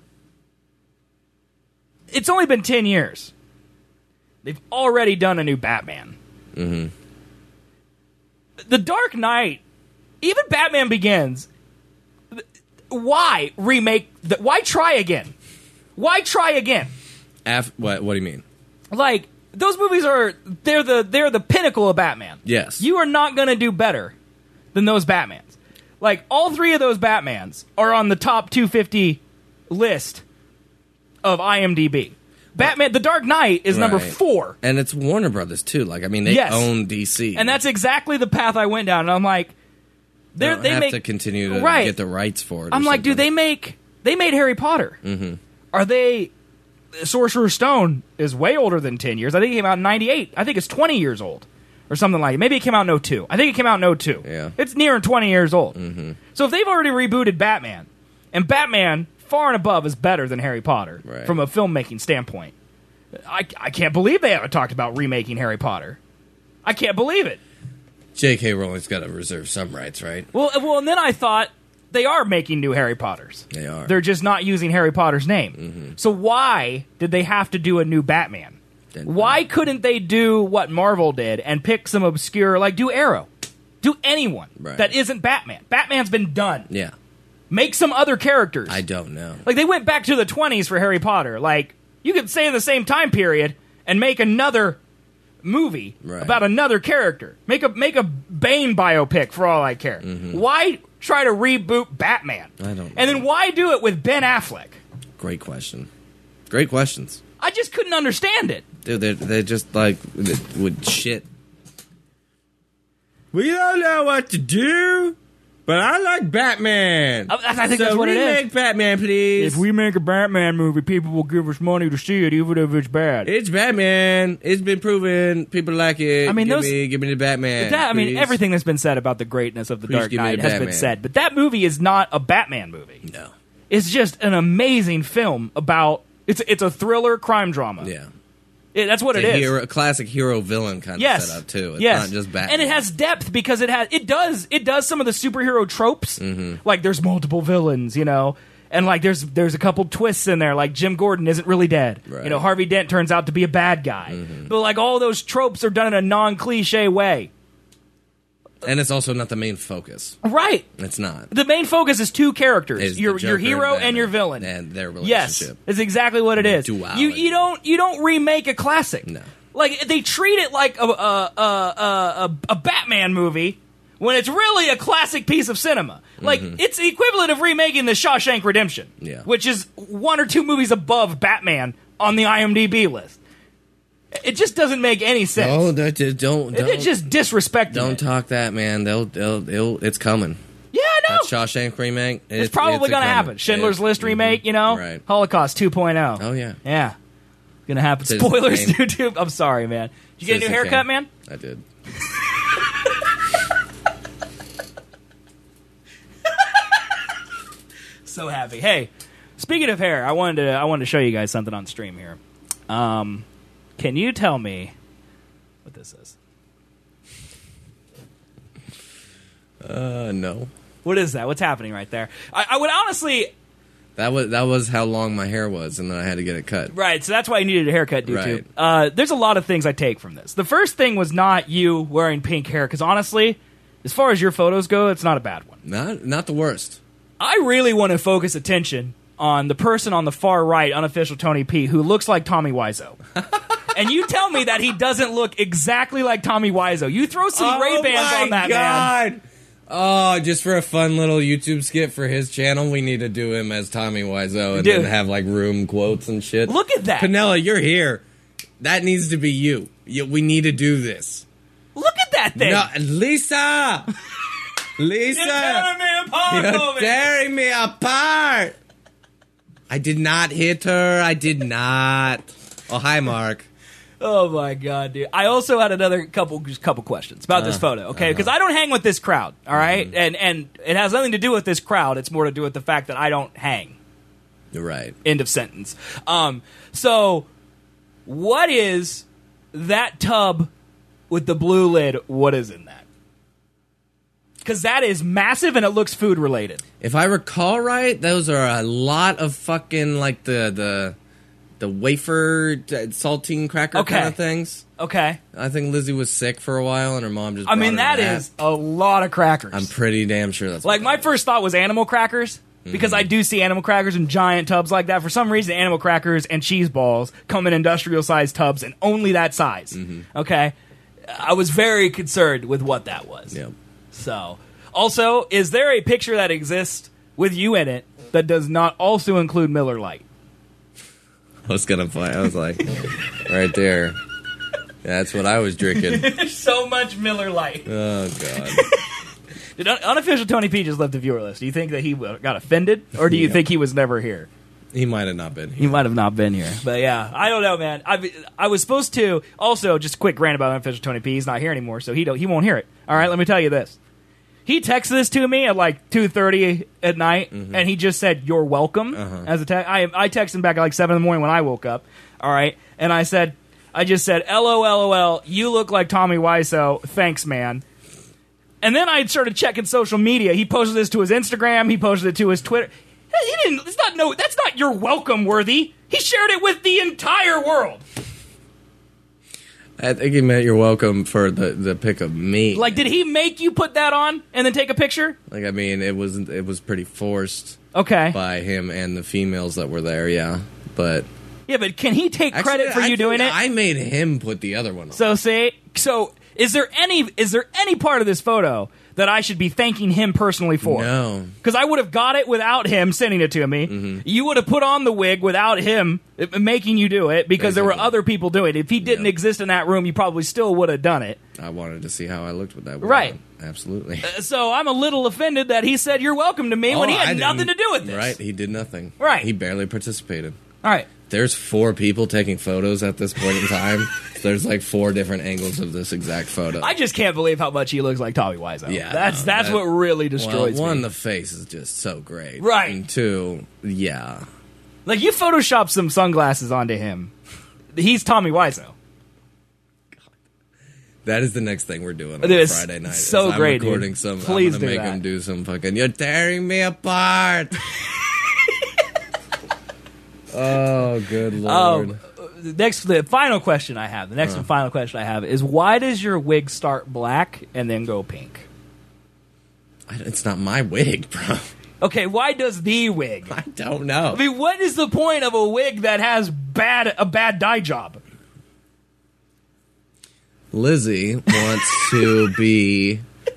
S1: it's only been ten years. They've already done a new Batman.
S2: Mm-hmm.
S1: The Dark Knight, even Batman Begins, why remake? The, why try again? Why try again?
S2: Af- what? What do you mean?
S1: Like, those movies are they're the they're the pinnacle of Batman.
S2: Yes.
S1: You are not going to do better than those Batmans. Like, all three of those Batmans are on the top two fifty list of IMDb. Batman The Dark Knight is number
S2: Right.
S1: four.
S2: And it's Warner Brothers too. Like I mean, they
S1: Yes.
S2: own D C,
S1: And that's exactly the path I went down. And I'm like,
S2: they
S1: they're,
S2: don't
S1: they
S2: have
S1: make
S2: to continue to
S1: right.
S2: get the rights for it. or
S1: I'm like, dude,
S2: something.
S1: they make they made Harry Potter. Mm-hmm. Are they? Sorcerer's Stone is way older than ten years. I think it came out in ninety-eight. I think it's twenty years old, or something like. It. Maybe it came out in oh two. I think it came out in oh two.
S2: Yeah.
S1: It's near twenty years old. Mm-hmm. So if they've already rebooted Batman, and Batman far and above is better than Harry Potter
S2: Right.
S1: from a filmmaking standpoint, I I can't believe they haven't talked about remaking Harry Potter. I can't believe it.
S2: J K. Rowling's got to reserve some rights, right?
S1: Well, well, and then I thought they are making new Harry Potters.
S2: They are.
S1: They're just not using Harry Potter's name.
S2: Mm-hmm.
S1: So why did they have to do a new Batman?
S2: Didn't
S1: Why couldn't they do what Marvel did and pick some obscure, like do Arrow, do anyone
S2: Right.
S1: that isn't Batman? Batman's been done.
S2: Yeah,
S1: Make some other characters.
S2: I don't know.
S1: Like they went back to the twenties for Harry Potter. Like you could say in the same time period and make another movie
S2: Right.
S1: about another character. Make a make a Bane biopic for all I care. Why try to reboot Batman?
S2: Mm-hmm. I don't
S1: And
S2: know.
S1: then why do it with Ben Affleck?
S2: Great question. Great questions,
S1: I just couldn't understand it.
S2: dude. They're they just like with shit. We don't know what to do. But I like Batman.
S1: I, I think
S2: so
S1: that's what it is.
S2: remake Batman, please.
S1: If we make a Batman movie, people will give us money to see it, even if it's bad.
S2: It's Batman. It's been proven. People like it.
S1: I mean,
S2: give
S1: those,
S2: me, give me the Batman.
S1: That, I mean,
S2: please.
S1: everything that's been said about the greatness of the
S2: Please
S1: Dark
S2: give me
S1: Knight
S2: the
S1: has
S2: Batman.
S1: been said, but that movie is not a Batman movie.
S2: No.
S1: It's just an amazing film about. It's it's a thriller crime drama.
S2: Yeah.
S1: It, that's what
S2: It's
S1: it
S2: a
S1: is.
S2: hero, a classic hero villain kind
S1: Yes.
S2: of setup too. It's
S1: yes.
S2: not just Batman.
S1: And it has depth because it has it does it does some of the superhero tropes.
S2: Mm-hmm.
S1: Like there's multiple villains, you know. And like there's there's a couple twists in there, like Jim Gordon isn't really dead.
S2: Right.
S1: You know, Harvey Dent turns out to be a bad guy.
S2: Mm-hmm.
S1: But like all those tropes are done in a non-cliche way.
S2: And it's also not the main focus.
S1: Right.
S2: It's not.
S1: The main focus is two characters:
S2: Is the
S1: your your
S2: Joker
S1: hero
S2: and
S1: and your
S2: Batman
S1: villain,
S2: and their
S1: Yes,
S2: relationship.
S1: that's exactly what it is.
S2: Duality.
S1: You you don't you don't remake a classic.
S2: No.
S1: Like they treat it like a a a, a, a, a Batman movie when it's really a classic piece of cinema. Like it's the equivalent of remaking The Shawshank Redemption,
S2: Yeah.
S1: which is one or two movies above Batman on the IMDb list. It just doesn't make any sense.
S2: Oh, don't don't don't,
S1: It's just disrespecting
S2: don't
S1: it.
S2: talk that, man. They'll they'll, they'll it's coming.
S1: Yeah, I know.
S2: That Shawshank remake.
S1: It's,
S2: It's,
S1: probably
S2: it's
S1: going to
S2: a
S1: happen.
S2: coming.
S1: Schindler's
S2: It-
S1: List remake, you know?
S2: Right.
S1: Holocaust two point oh.
S2: Oh yeah.
S1: Yeah. Going to happen.
S2: Citizen
S1: Spoilers,
S2: Kane.
S1: YouTube. I'm sorry, man. Did you get a new
S2: Citizen
S1: haircut,
S2: Kane.
S1: man?
S2: I did.
S1: So happy. Hey, speaking of hair, I wanted to I wanted to show you guys something on stream here. Um, can you tell me what this is?
S2: Uh, no.
S1: What is that? What's happening right there? I, I would honestly...
S2: That was that was how long my hair was, and then I had to get it cut.
S1: Right, so that's why I needed a haircut, YouTube.
S2: Right.
S1: Uh, there's a lot of things I take from this. The first thing was not you wearing pink hair, because honestly, as far as your photos go, it's not a bad one.
S2: Not not the worst.
S1: I really want to focus attention on the person on the far right, unofficial Tony P, who looks like Tommy Wiseau. And you tell me that he doesn't look exactly like Tommy Wiseau. You throw some Ray-Bans on that, man.
S2: Oh, just for a fun little YouTube skit for his channel, we need to do him as Tommy Wiseau and
S1: Dude.
S2: then have like room quotes and shit.
S1: Look at that.
S2: Pinella, you're here. That needs to be you. you we need to do this.
S1: Look at that thing.
S2: No, Lisa! Lisa!
S1: You're tearing me apart,
S2: You're
S1: Colby.
S2: tearing me apart! I did not hit her. I did not. Oh, hi, Mark.
S1: Oh my god, dude! I also had another couple, just couple questions about this
S2: Uh,
S1: photo, okay? Because I don't hang with this crowd, all right?
S2: Mm-hmm.
S1: And and it has nothing to do with this crowd. It's more to do with the fact that I don't hang.
S2: You're right.
S1: End of sentence. Um, so, what is that tub with the blue lid? What is in that? Because that is massive and it looks food related.
S2: If I recall right, those are a lot of fucking like the the the wafer uh, saltine cracker
S1: Okay.
S2: kind of things.
S1: Okay.
S2: I think Lizzie was sick for a while, and her mom just.
S1: I
S2: brought
S1: mean,
S2: her
S1: that
S2: that
S1: is a lot of crackers.
S2: I'm pretty damn sure that's
S1: Like,
S2: what
S1: my
S2: that
S1: first thought was animal crackers, because
S2: Mm-hmm.
S1: I do see animal crackers in giant tubs like that. For some reason, animal crackers and cheese balls come in industrial-sized tubs, and only that size.
S2: Mm-hmm.
S1: Okay? I was very concerned with what that was.
S2: is. Yep.
S1: So, also, is there a picture that exists with you in it that does not also include Miller Lite?
S2: I was gonna play. I was like, right there. That's what I was drinking.
S1: There's so much Miller Lite.
S2: Oh god.
S1: Did un- unofficial Tony P just left the viewer list? Do you think that he w- got offended, or do you
S2: Yeah.
S1: think he was never here?
S2: He might have not been
S1: He
S2: here.
S1: might have not been here, but yeah, I don't know, man. I I was supposed to also just a quick rant about unofficial Tony P. He's not here anymore, so he don't he won't hear it. All right, let me tell you this. He texted this to me at like two thirty at night,
S2: Mm-hmm.
S1: and he just said, "You're welcome."
S2: Uh-huh.
S1: As a text, I I texted him back at like seven in the morning when I woke up. All right, and I said, I just said, "LOLOL, you look like Tommy Wiseau. Thanks, man." And then I started checking social media. He posted this to his Instagram. He posted it to his Twitter. He didn't. It's not no. That's not your welcome worthy. He shared it with the entire world.
S2: I think he meant you're welcome for the the pic of me.
S1: Like, did he make you put that on and then take a picture?
S2: Like, I mean, it was it was pretty forced
S1: Okay.
S2: by him and the females that were there. Yeah, but
S1: Yeah, but can he take
S2: actually,
S1: credit for
S2: I
S1: you
S2: think
S1: doing it?
S2: I made him put the other one on.
S1: So say so. Is there any is there any part of this photo that I should be thanking him personally for.
S2: No.
S1: Because I would have got it without him sending it to me.
S2: Mm-hmm.
S1: You would have put on the wig without him making you do it because there were
S2: Basically.
S1: other people doing it. If he didn't
S2: Yep.
S1: exist in that room, you probably still would have done it.
S2: I wanted to see how I looked with that wig
S1: Right.
S2: on. Absolutely.
S1: So I'm a little offended that he said, "You're welcome" to me when he
S2: Oh, I
S1: had nothing to
S2: didn't-
S1: do with this.
S2: Right, he did nothing.
S1: Right.
S2: He barely participated.
S1: All right.
S2: There's four people taking photos at this point in time. There's like four different angles of this exact photo.
S1: I just can't believe how much he looks like Tommy Wiseau.
S2: Yeah,
S1: that's
S2: no,
S1: that's
S2: that-
S1: what really
S2: well,
S1: destroys
S2: one,
S1: me.
S2: the face is just so great.
S1: Right.
S2: And two, yeah.
S1: Like, you photoshopped some sunglasses onto him. He's Tommy Wiseau.
S2: That is the next thing we're doing on
S1: It is
S2: Friday night.
S1: so
S2: is I'm
S1: great, dude.
S2: recording some.
S1: Please
S2: I'm
S1: do
S2: gonna make
S1: that.
S2: him do some fucking. You're tearing me apart. Oh, good lord!
S1: Um, the next, the final question I have, the next and final question I have is, why does your wig start black and then go pink?
S2: I- it's not my wig, bro.
S1: Okay, why does the wig?
S2: I don't know.
S1: I mean, what is the point of a wig that has bad a bad dye job?
S2: Lizzie wants to be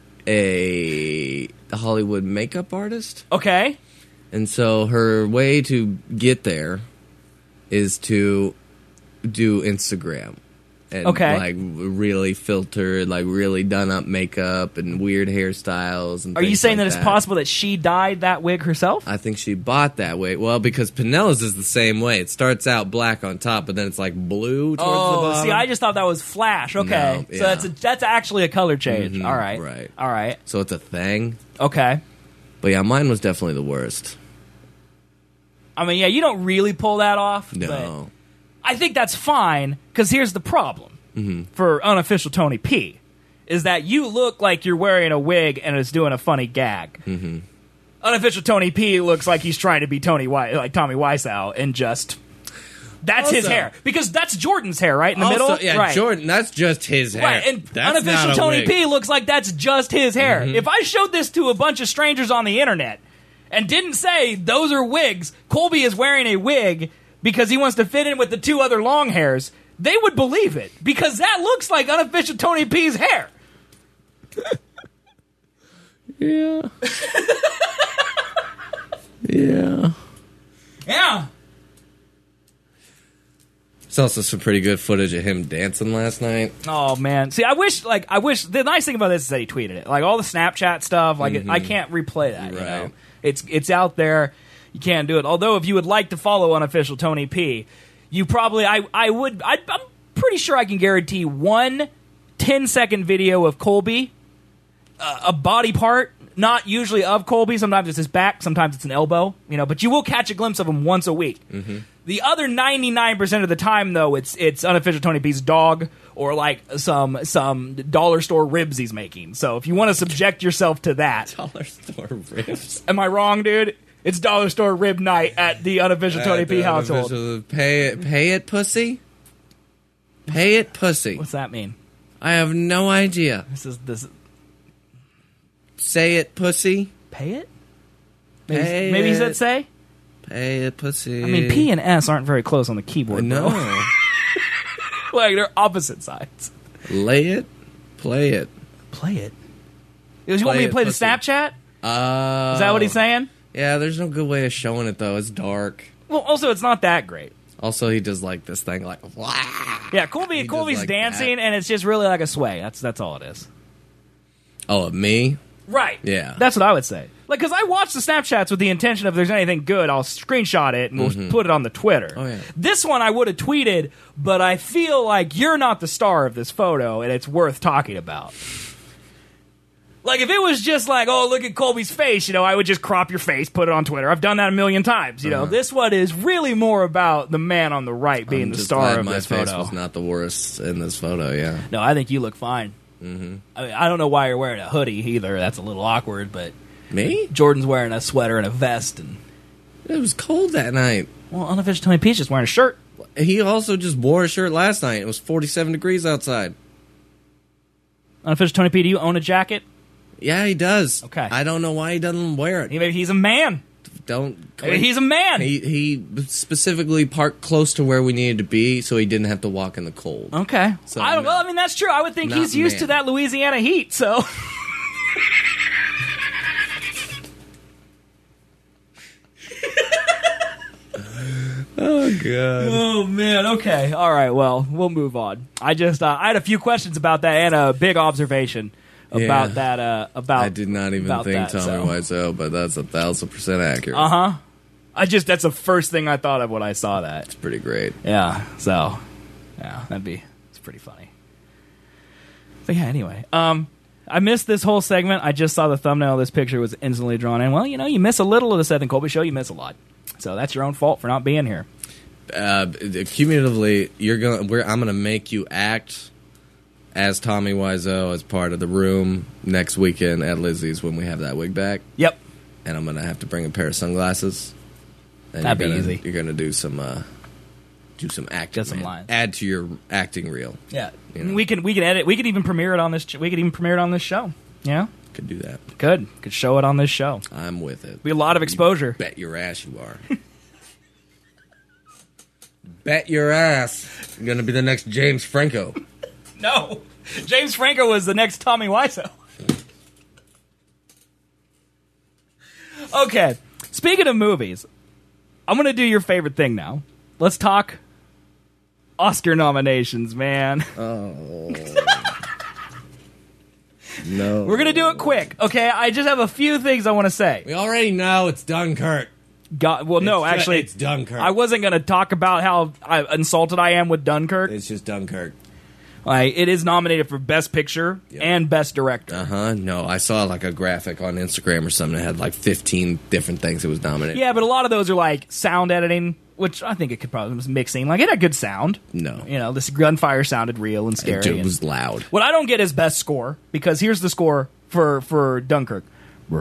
S2: a Hollywood makeup artist.
S1: Okay.
S2: And so her way to get there is to do Instagram. And
S1: Okay.
S2: like really filtered, like really done up makeup and weird hairstyles and
S1: Are you
S2: things
S1: saying
S2: like
S1: that it's possible that she dyed that wig herself?
S2: I think she bought that way. Well, because Pinella's is the same way. It starts out black on top, but then it's like blue towards the
S1: Oh,
S2: bottom.
S1: see, I just thought that was Flash. Okay,
S2: No,
S1: so
S2: yeah.
S1: that's a, that's actually a color change.
S2: Mhm,
S1: All right,
S2: right.
S1: all right,
S2: So it's a thing.
S1: okay.
S2: But yeah, mine was definitely the worst.
S1: I mean, yeah, you don't really pull that off.
S2: No.
S1: But I think that's fine, because here's the problem
S2: Mm-hmm.
S1: for unofficial Tony P, is that you look like you're wearing a wig and it's doing a funny gag.
S2: Mm-hmm.
S1: Unofficial Tony P looks like he's trying to be Tony Wi- like Tommy Wiseau, and just that's his
S2: Also-
S1: hair, because that's Jordan's hair, right in the
S2: Also,
S1: middle.
S2: yeah,
S1: right.
S2: Jordan, that's just his hair.
S1: Right, and
S2: that's
S1: unofficial
S2: not a
S1: Tony
S2: wig.
S1: P looks like that's just his hair.
S2: Mhm.
S1: If I showed this to a bunch of strangers on the internet and didn't say those are wigs, Colby is wearing a wig because he wants to fit in with the two other long hairs, they would believe it, because that looks like unofficial Tony P's hair.
S2: Yeah. Yeah.
S1: Yeah.
S2: There's also some pretty good footage of him dancing last night.
S1: Oh man, see, I wish, like, I wish the nice thing about this is that he tweeted it, like all the Snapchat stuff. Like, it, I can't replay that. You know,
S2: Right.
S1: it's it's out there. You can't do it. Although, if you would like to follow unofficial Tony P, you probably, I I would, I, I'm pretty sure I can guarantee one ten second video of Colby, uh, a body part, not usually of Colby. Sometimes it's his back, sometimes it's an elbow. You know, but you will catch a glimpse of him once a week.
S2: Mm-hmm.
S1: The other ninety-nine percent of the time, though, it's it's unofficial Tony P's dog or like some some dollar store ribs he's making. So if you want to subject yourself to that,
S2: Dollar store ribs.
S1: am I wrong, dude? It's dollar store rib night at the unofficial Tony
S2: At
S1: P
S2: the
S1: household.
S2: unofficial- Pay it, pay it, pussy. Pay it, pussy.
S1: What's that mean?
S2: I have no idea.
S1: This is this.
S2: Say it, pussy.
S1: Pay it? Maybe,
S2: Pay
S1: maybe he said
S2: it.
S1: say?
S2: Pay it, pussy.
S1: I mean, P and S aren't very close on the keyboard.
S2: No.
S1: bro. Like, they're opposite sides.
S2: Lay it, play it.
S1: Play it. You want
S2: Play
S1: me
S2: it,
S1: to play the
S2: pussy.
S1: Snapchat?
S2: Uh,
S1: Is that what he's saying?
S2: Yeah, there's no good way of showing it, though. It's dark.
S1: Well, also, it's not that great.
S2: Also, he does like this thing, like, wah.
S1: Yeah, Colby,
S2: He does
S1: Colby's
S2: like
S1: dancing,
S2: that.
S1: and it's just really like a sway. That's that's all it is.
S2: Oh, me?
S1: Right.
S2: Yeah.
S1: That's what I would say. Like, because I watch the Snapchats with the intention of, if there's anything good, I'll screenshot it and we'll put it on the Twitter.
S2: Oh, yeah.
S1: This one I would have tweeted, but I feel like you're not the star of this photo, and it's worth talking about. Like, if it was just like, oh, look at Colby's face, you know, I would just crop your face, put it on Twitter. I've done that a million times, you know.
S2: Uh-huh.
S1: This one is really more about the man on the right being
S2: I'm
S1: the
S2: just
S1: star
S2: glad
S1: of
S2: my
S1: this
S2: face
S1: photo.
S2: was not the worst in this photo, yeah.
S1: No, I think you look fine.
S2: Mm-hmm.
S1: I mean, I don't know why you're wearing a hoodie either. That's a little awkward, but
S2: Me?
S1: Jordan's wearing a sweater and a vest, and
S2: It was cold that night.
S1: well, unofficial Tony P's just wearing a shirt.
S2: He also just wore a shirt last night. It was forty-seven degrees outside.
S1: Unofficial Tony P, do you own a jacket?
S2: Yeah, he does.
S1: Okay.
S2: I don't know why he doesn't wear it.
S1: Maybe he's a man.
S2: Don't.
S1: Maybe he's a man.
S2: He he specifically parked close to where we needed to be, so he didn't have to walk in the cold.
S1: Okay.
S2: So,
S1: I don't.
S2: no.
S1: Well, I mean, that's true. I would think
S2: Not
S1: he's used
S2: man.
S1: to that Louisiana heat. So
S2: Oh god.
S1: Oh man. Okay. All right. Well, we'll move on. I just uh, I had a few questions about that and a big observation about
S2: Yeah.
S1: that. Uh, about
S2: I did not even
S1: about
S2: think
S1: that,
S2: Tommy
S1: so.
S2: Wiseau, but that's a thousand percent accurate.
S1: Uh huh. I just that's the first thing I thought of when I saw that.
S2: It's pretty great.
S1: Yeah. So, yeah, that'd be it's pretty funny. But yeah. Anyway, um, I missed this whole segment. I just saw the thumbnail of this picture was instantly drawn in. Well, you know, you miss a little of the Seth and Colby show. You miss a lot. So that's your own fault for not being here.
S2: Uh, cumulatively, you're gonna. We're, I'm gonna make you act as Tommy Wiseau as part of the room next weekend at Lizzie's when we have that wig back.
S1: Yep.
S2: And I'm gonna have to bring a pair of sunglasses. And
S1: That'd
S2: you're
S1: be
S2: gonna,
S1: easy.
S2: You're gonna do some, uh, do some acting.
S1: Get some
S2: man.
S1: lines.
S2: Add to your acting reel.
S1: Yeah.
S2: You know.
S1: We can we can edit. We could even premiere it on this. We could even premiere it on this show. Yeah.
S2: Could do that.
S1: Good. Could show it on this show.
S2: I'm with it.
S1: Be a lot of exposure.
S2: Bet your ass you are. Bet your ass you're gonna be the next James Franco.
S1: No. James Franco was the next Tommy Wiseau. Okay. Speaking of movies, I'm going to do your favorite thing now. Let's talk Oscar nominations, man.
S2: Oh. No.
S1: We're going to do it quick, okay? I just have a few things I want to say.
S2: We already know it's Dunkirk.
S1: God, well, no,
S2: It's ju-
S1: actually,
S2: it's Dunkirk.
S1: I wasn't going to talk about how I, insulted I am with Dunkirk.
S2: It's just Dunkirk.
S1: Like, it is nominated for Best Picture
S2: Yep.
S1: and Best Director.
S2: Uh huh. No, I saw like a graphic on Instagram or something that had like fifteen different things it was nominated.
S1: Yeah, but a lot of those are like sound editing, which I think it could probably was mixing. Like, it had good sound.
S2: No.
S1: You know, this gunfire sounded real and scary.
S2: It, it
S1: and-
S2: was loud.
S1: What I don't get is Best Score, because here's the score for, for Dunkirk.
S2: We've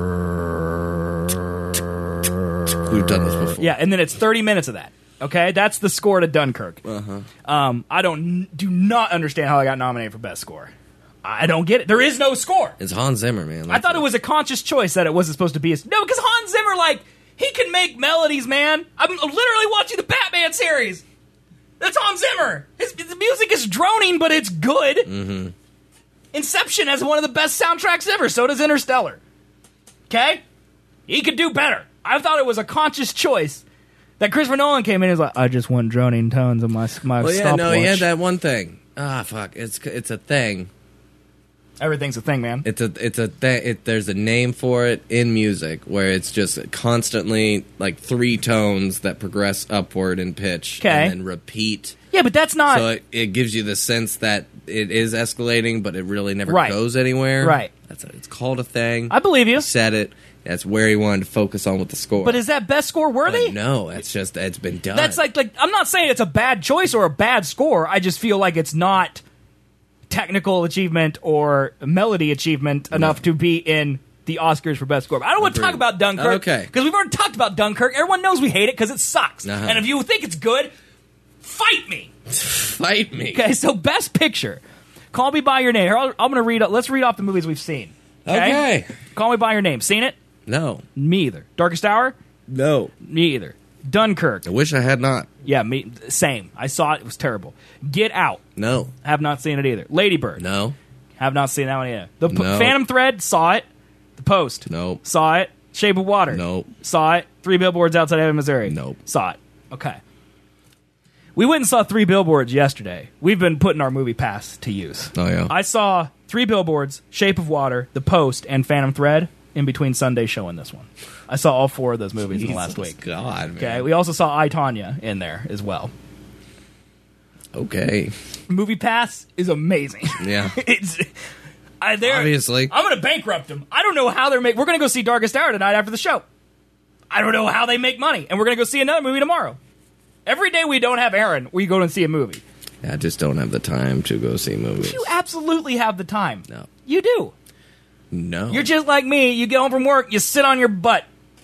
S2: done this before.
S1: Yeah, and then it's thirty minutes of that. Okay, that's the score to Dunkirk.
S2: Uh-huh.
S1: Um, I don't do not understand how I got nominated for Best Score. I don't get it. There is no score.
S2: It's Hans Zimmer, man.
S1: I thought it was a conscious choice that it wasn't supposed to be. A, no, because Hans Zimmer, like, he can make melodies, man. I'm literally watching the Batman series. That's Hans Zimmer. His, the music is droning, but it's good.
S2: Mm-hmm.
S1: Inception has one of the best soundtracks ever. So does Interstellar. Okay? He could do better. I thought it was a conscious choice that Christopher Nolan came in and was like, I just want droning tones of my my
S2: Well, yeah,
S1: stopwatch.
S2: no, he had that one thing. Ah, fuck. It's it's a thing.
S1: Everything's a thing, man.
S2: It's a it's a thing. It, there's a name for it in music where it's just constantly like three tones that progress upward in pitch
S1: 'Kay.
S2: and then repeat.
S1: Yeah, but that's not...
S2: So it, it gives you the sense that it is escalating, but it really never
S1: Right.
S2: goes anywhere.
S1: Right.
S2: That's a, it's called a thing.
S1: I believe you.
S2: He said it. That's where he wanted to focus on with the score.
S1: But is that Best Score worthy?
S2: But no, it's just it's been done.
S1: That's like like I'm not saying it's a bad choice or a bad score. I just feel like it's not technical achievement or melody achievement enough to be in the Oscars for Best Score. But I don't want to
S2: Agreed.
S1: talk about Dunkirk.
S2: Okay.
S1: Because we've already talked about Dunkirk. Everyone knows we hate it because it sucks.
S2: Uh-huh.
S1: And if you think it's good, fight me.
S2: Fight me.
S1: Okay, so Best Picture. Call Me By Your Name. Here, I'll- I'm going to read. Let's read off the movies we've seen.
S2: Okay.
S1: Call Me By Your Name. Seen it?
S2: No.
S1: Me either. Darkest Hour?
S2: No.
S1: Me either. Dunkirk.
S2: I wish I had not.
S1: Yeah, me same. I saw it. It was terrible. Get Out.
S2: No.
S1: Have not seen it either. Lady Bird.
S2: No.
S1: Have not seen that one either. The P-
S2: No.
S1: Phantom Thread. Saw it. The Post.
S2: Nope.
S1: Saw it. Shape of Water.
S2: Nope.
S1: Saw it. Three Billboards Outside Ebbing, Missouri.
S2: Nope.
S1: Saw it. Okay. We went and saw Three Billboards yesterday. We've been putting our movie pass to use.
S2: Oh, yeah.
S1: I saw Three Billboards, Shape of Water, The Post, and Phantom Thread in between Sunday showing this one. I saw all four of those movies in the last
S2: Jesus
S1: week.
S2: God, man.
S1: Okay, we also saw I, Tonya in there as well.
S2: Okay.
S1: Movie Pass is amazing.
S2: Yeah.
S1: it's I, they're-
S2: Obviously.
S1: I'm going to bankrupt them. I don't know how they're making. We're going to go see Darkest Hour tonight after the show. I don't know how they make money, and we're going to go see another movie tomorrow. Every day we don't have Aaron, we go and see a movie.
S2: I just don't have the time to go see movies.
S1: You absolutely have the time.
S2: No.
S1: You do.
S2: No.
S1: You're just like me. You get home from work, you sit on your butt.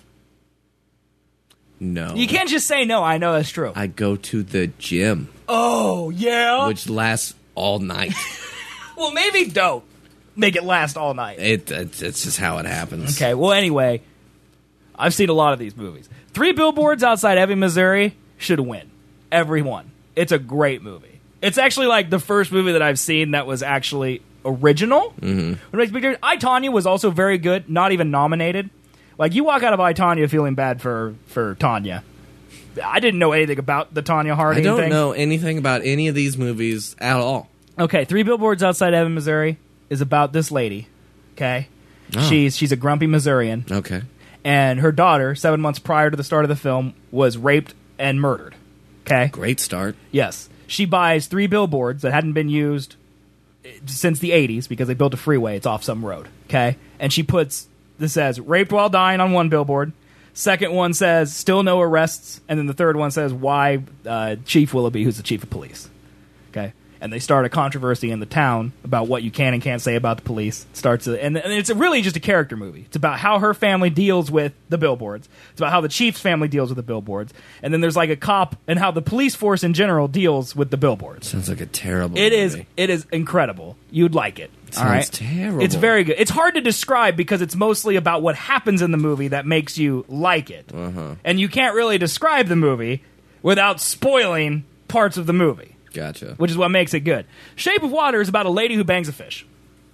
S2: No.
S1: You can't just say no. I know that's true.
S2: I go to the gym,
S1: Oh, yeah?
S2: which lasts all night.
S1: Well, maybe don't make it last all night.
S2: it, it's, it's just how it happens.
S1: Okay, well, anyway, I've seen a lot of these movies. Three Billboards Outside Ebbing, Missouri should win. Every one. It's a great movie. It's actually like the first movie that I've seen that was actually original. Mm-hmm. I, Tonya was also very good, not even nominated. Like, you walk out of I, Tonya feeling bad for, for Tanya. I didn't know anything about the Tanya Harding
S2: I don't
S1: thing.
S2: know anything about any of these movies at all.
S1: Okay, Three Billboards Outside Ebbing, Missouri is about this lady. Okay,
S2: Oh.
S1: she's she's a grumpy Missourian,
S2: Okay.
S1: and her daughter, seven months prior to the start of the film, was raped and murdered. Okay,
S2: Great start.
S1: yes, she buys three billboards that hadn't been used since the eighties because they built a freeway. It's off some road. Okay, and she puts this says "raped while dying" on one billboard. Second one says "still no arrests," and then the third one says "why uh, Chief Willoughby, who's the chief of police." Okay, and they start a controversy in the town about what you can and can't say about the police. It starts, a, and, and it's really just a character movie. It's about how her family deals with the billboards. It's about how the chief's family deals with the billboards, and then there's like a cop and how the police force in general deals with the billboards.
S2: Sounds like a terrible
S1: It
S2: movie.
S1: is. It is incredible. You'd like it.
S2: Sounds
S1: all right?
S2: terrible.
S1: It's very good. It's hard to describe because it's mostly about what happens in the movie that makes you like it,
S2: Uh-huh.
S1: and you can't really describe the movie without spoiling parts of the movie,
S2: Gotcha.
S1: which is what makes it good. Shape of Water is about a lady who bangs a fish.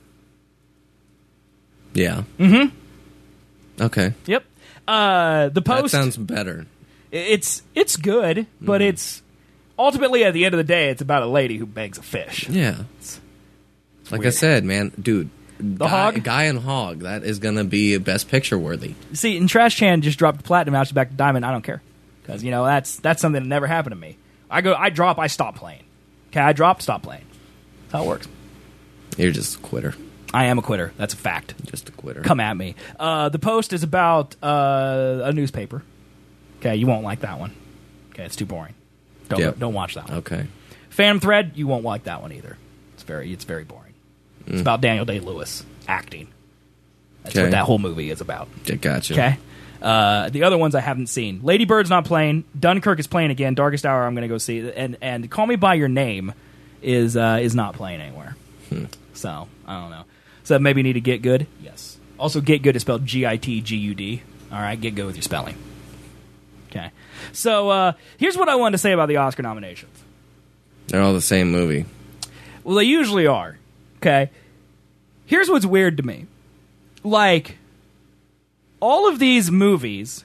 S2: Yeah. Mm-hmm. Okay.
S1: Yep. Uh, the
S2: That
S1: Post.
S2: sounds better.
S1: It's it's good, but
S2: Mm-hmm.
S1: it's ultimately at the end of the day, it's about a lady who bangs a fish.
S2: Yeah. Like I
S1: weird.
S2: said, man, dude.
S1: The
S2: Guy,
S1: Hog?
S2: Guy and Hog. That is going to be Best Picture worthy.
S1: See, and Trash Chan just dropped platinum, now she's back to diamond. I don't care because you know that's that's something that never happened to me. I go, I drop, I stop playing. Okay, I drop, stop playing. That's how it works.
S2: You're just a quitter.
S1: I am a quitter. That's a fact.
S2: Just a quitter.
S1: Come at me. Uh, the Post is about uh, a newspaper. Okay, you won't like that one. Okay, it's too boring. Don't
S2: Yep.
S1: don't watch that one.
S2: Okay.
S1: Phantom Thread, you won't like that one either. It's very it's very boring. It's about Daniel Day-Lewis acting. That's
S2: Okay.
S1: what that whole movie is about.
S2: Yeah, gotcha.
S1: Okay. Uh, the other ones I haven't seen. Lady Bird's not playing. Dunkirk is playing again. Darkest Hour I'm going to go see. And and Call Me by Your Name is uh, is not playing anywhere.
S2: Hmm.
S1: So I don't know. So maybe you need to get good. Yes. Also, Get Good is spelled G I T G U D. All right, get good with your spelling. Okay. So uh, here's what I wanted to say about the Oscar nominations.
S2: They're all the same movie.
S1: Well, they usually are. Okay. Here's what's weird to me. Like, all of these movies,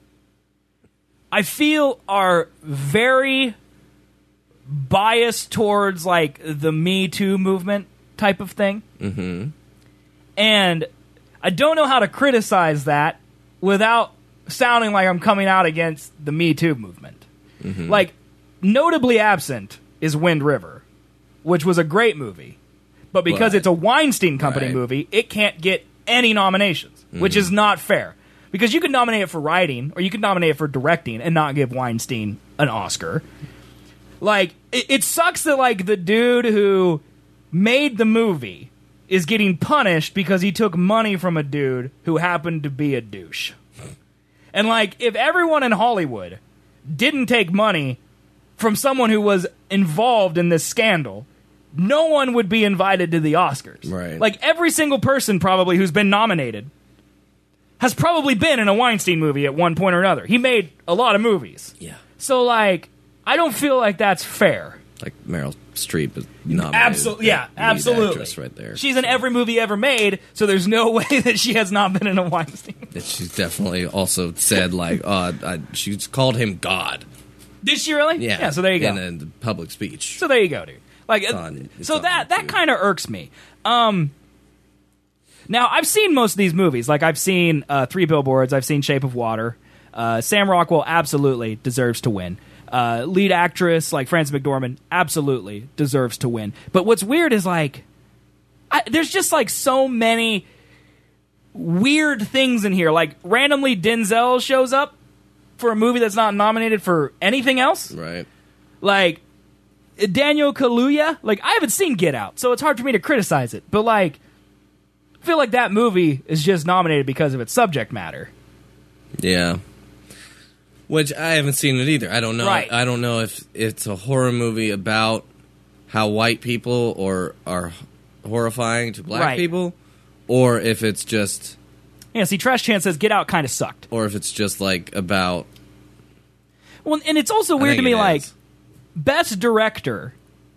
S1: I feel, are very biased towards, like, the Me Too movement type of thing.
S2: Mm-hmm.
S1: And I don't know how to criticize that without sounding like I'm coming out against the Me Too movement.
S2: Mm-hmm.
S1: Like, notably absent is Wind River, which was a great movie. But because
S2: Right.
S1: it's a Weinstein Company
S2: Right.
S1: movie, it can't get any nominations, which is not fair. Because you could nominate it for writing, or you could nominate it for directing, and not give Weinstein an Oscar. Like, it, it sucks that, like, the dude who made the movie is getting punished because he took money from a dude who happened to be a douche. And, like, if everyone in Hollywood didn't take money from someone who was involved in this scandal, no one would be invited to the Oscars.
S2: Right.
S1: Like, every single person probably who's been nominated has probably been in a Weinstein movie at one point or another. He made a lot of movies.
S2: Yeah.
S1: So, like, I don't feel like that's fair.
S2: Like Meryl Streep is nominated.
S1: Absolutely, yeah,
S2: Lead
S1: absolutely.
S2: actress right there.
S1: She's in every movie ever made, so there's no way that she has not been in a Weinstein.
S2: And she's definitely also said, like, uh, I, she's called him God.
S1: Did she really?
S2: Yeah.
S1: Yeah. So there you go.
S2: In a, in public speech.
S1: So there you go, dude. Like, uh,
S2: on- it's
S1: so
S2: on
S1: that that
S2: YouTube.
S1: kind of irks me. Um, now I've seen most of these movies. Like I've seen uh, Three Billboards. I've seen Shape of Water. Uh, Sam Rockwell absolutely deserves to win. Uh, lead actress like Frances McDormand absolutely deserves to win. But what's weird is like, I, there's just like so many weird things in here. Like randomly Denzel shows up for a movie that's not nominated for anything else.
S2: Right.
S1: Like Daniel Kaluuya, like I haven't seen Get Out, so it's hard for me to criticize it. But like, I feel like that movie is just nominated because of its subject matter.
S2: Yeah. Which I haven't seen it either. I don't know.
S1: Right.
S2: I don't know if it's a horror movie about how white people or are horrifying to black
S1: Right.
S2: people, or if it's just,
S1: Yeah, see, Trash Chan says Get Out kind of sucked.
S2: or if it's just like about.
S1: Well, and it's also
S2: I
S1: weird to
S2: think
S1: me,
S2: it
S1: like
S2: is.
S1: best director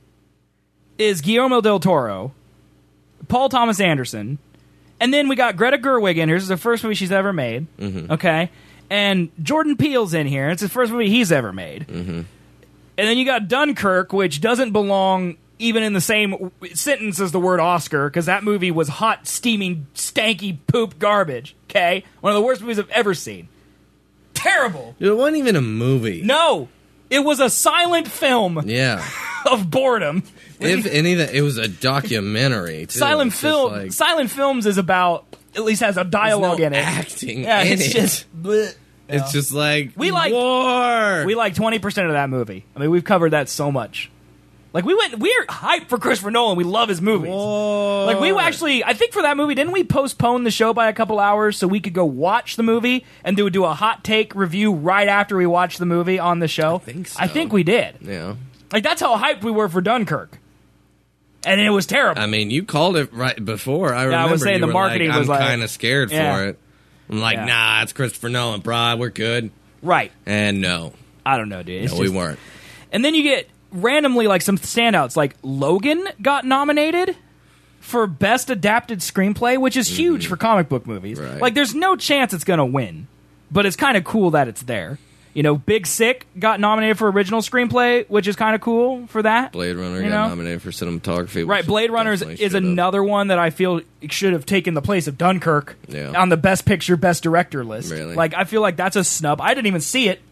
S1: is Guillermo del Toro, Paul Thomas Anderson, and then we got Greta Gerwig in here. This is the first movie she's ever made.
S2: Mm-hmm.
S1: Okay, And Jordan Peele's in here. It's the first movie he's ever made.
S2: Mm-hmm.
S1: And then you got Dunkirk, which doesn't belong even in the same sentence as the word Oscar, because that movie was hot, steaming, stanky poop garbage, okay? One of the worst movies I've ever seen. Terrible.
S2: Dude, it wasn't even a movie.
S1: No. It was a silent film
S2: Yeah.
S1: of boredom.
S2: If anything, it was a documentary, too.
S1: Silent
S2: It's just
S1: film.
S2: like-
S1: Silent films is about, at least has a dialogue
S2: There's no
S1: in it.
S2: acting
S1: Yeah,
S2: in
S1: it's
S2: it.
S1: just... bleh.
S2: It's just like,
S1: We like-
S2: war!
S1: We like twenty percent of that movie. I mean, we've covered that so much. Like, we went, we're hyped for Christopher Nolan. We love his movies.
S2: War.
S1: Like, we actually, I think for that movie, didn't we postpone the show by a couple hours so we could go watch the movie and do, do a hot take review right after we watched the movie on the show? I
S2: think so.
S1: I think we did.
S2: Yeah.
S1: Like, that's how hyped we were for Dunkirk. And it was terrible.
S2: I mean, you called it right before. I
S1: Yeah, I
S2: remember
S1: was saying
S2: you
S1: the
S2: were
S1: marketing
S2: like,
S1: was
S2: I'm
S1: like-
S2: kind of scared
S1: Yeah.
S2: for it. I'm like,
S1: Yeah.
S2: nah, it's Christopher Nolan, bro. We're good.
S1: Right.
S2: And no.
S1: I don't know, dude. It's
S2: No, we
S1: just-
S2: weren't.
S1: And then you get randomly like some standouts. Like Logan got nominated for Best Adapted Screenplay, which is huge for comic book movies.
S2: Right.
S1: Like, there's no chance it's going to win, but it's kind of cool that it's there. You know, Big Sick got nominated for Original Screenplay, which is kind of cool for that.
S2: Blade Runner
S1: You
S2: got
S1: know?
S2: nominated for cinematography.
S1: Right,
S2: which
S1: Blade Runner is,
S2: definitely
S1: is
S2: should've.
S1: another one that I feel should have taken the place of Dunkirk
S2: Yeah.
S1: on the Best Picture, Best Director list.
S2: Really?
S1: Like, I feel like that's a snub. I didn't even see it,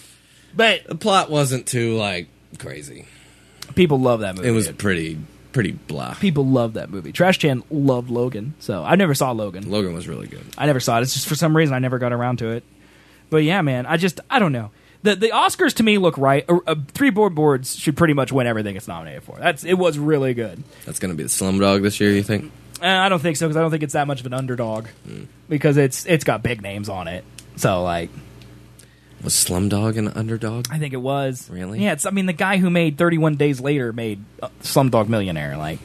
S1: but
S2: The plot wasn't too, like, crazy.
S1: people love that movie.
S2: It was
S1: dude.
S2: pretty, pretty blah.
S1: People love that movie. Trash Chan loved Logan, so I never saw Logan.
S2: Logan was really good.
S1: I never saw it. It's just for some reason I never got around to it. But yeah, man, I just I don't know. The the Oscars to me look right. Uh, uh, three board boards should pretty much win everything it's nominated for. That's it was really good.
S2: That's going to be the Slumdog this year, you think?
S1: Uh, I don't think so because I don't think it's that much of an underdog
S2: Hmm.
S1: because it's it's got big names on it. So like
S2: Was Slumdog an underdog?
S1: I think it was
S2: Really?
S1: Yeah. It's I mean the guy who made thirty-one Days Later made uh, Slumdog Millionaire. Like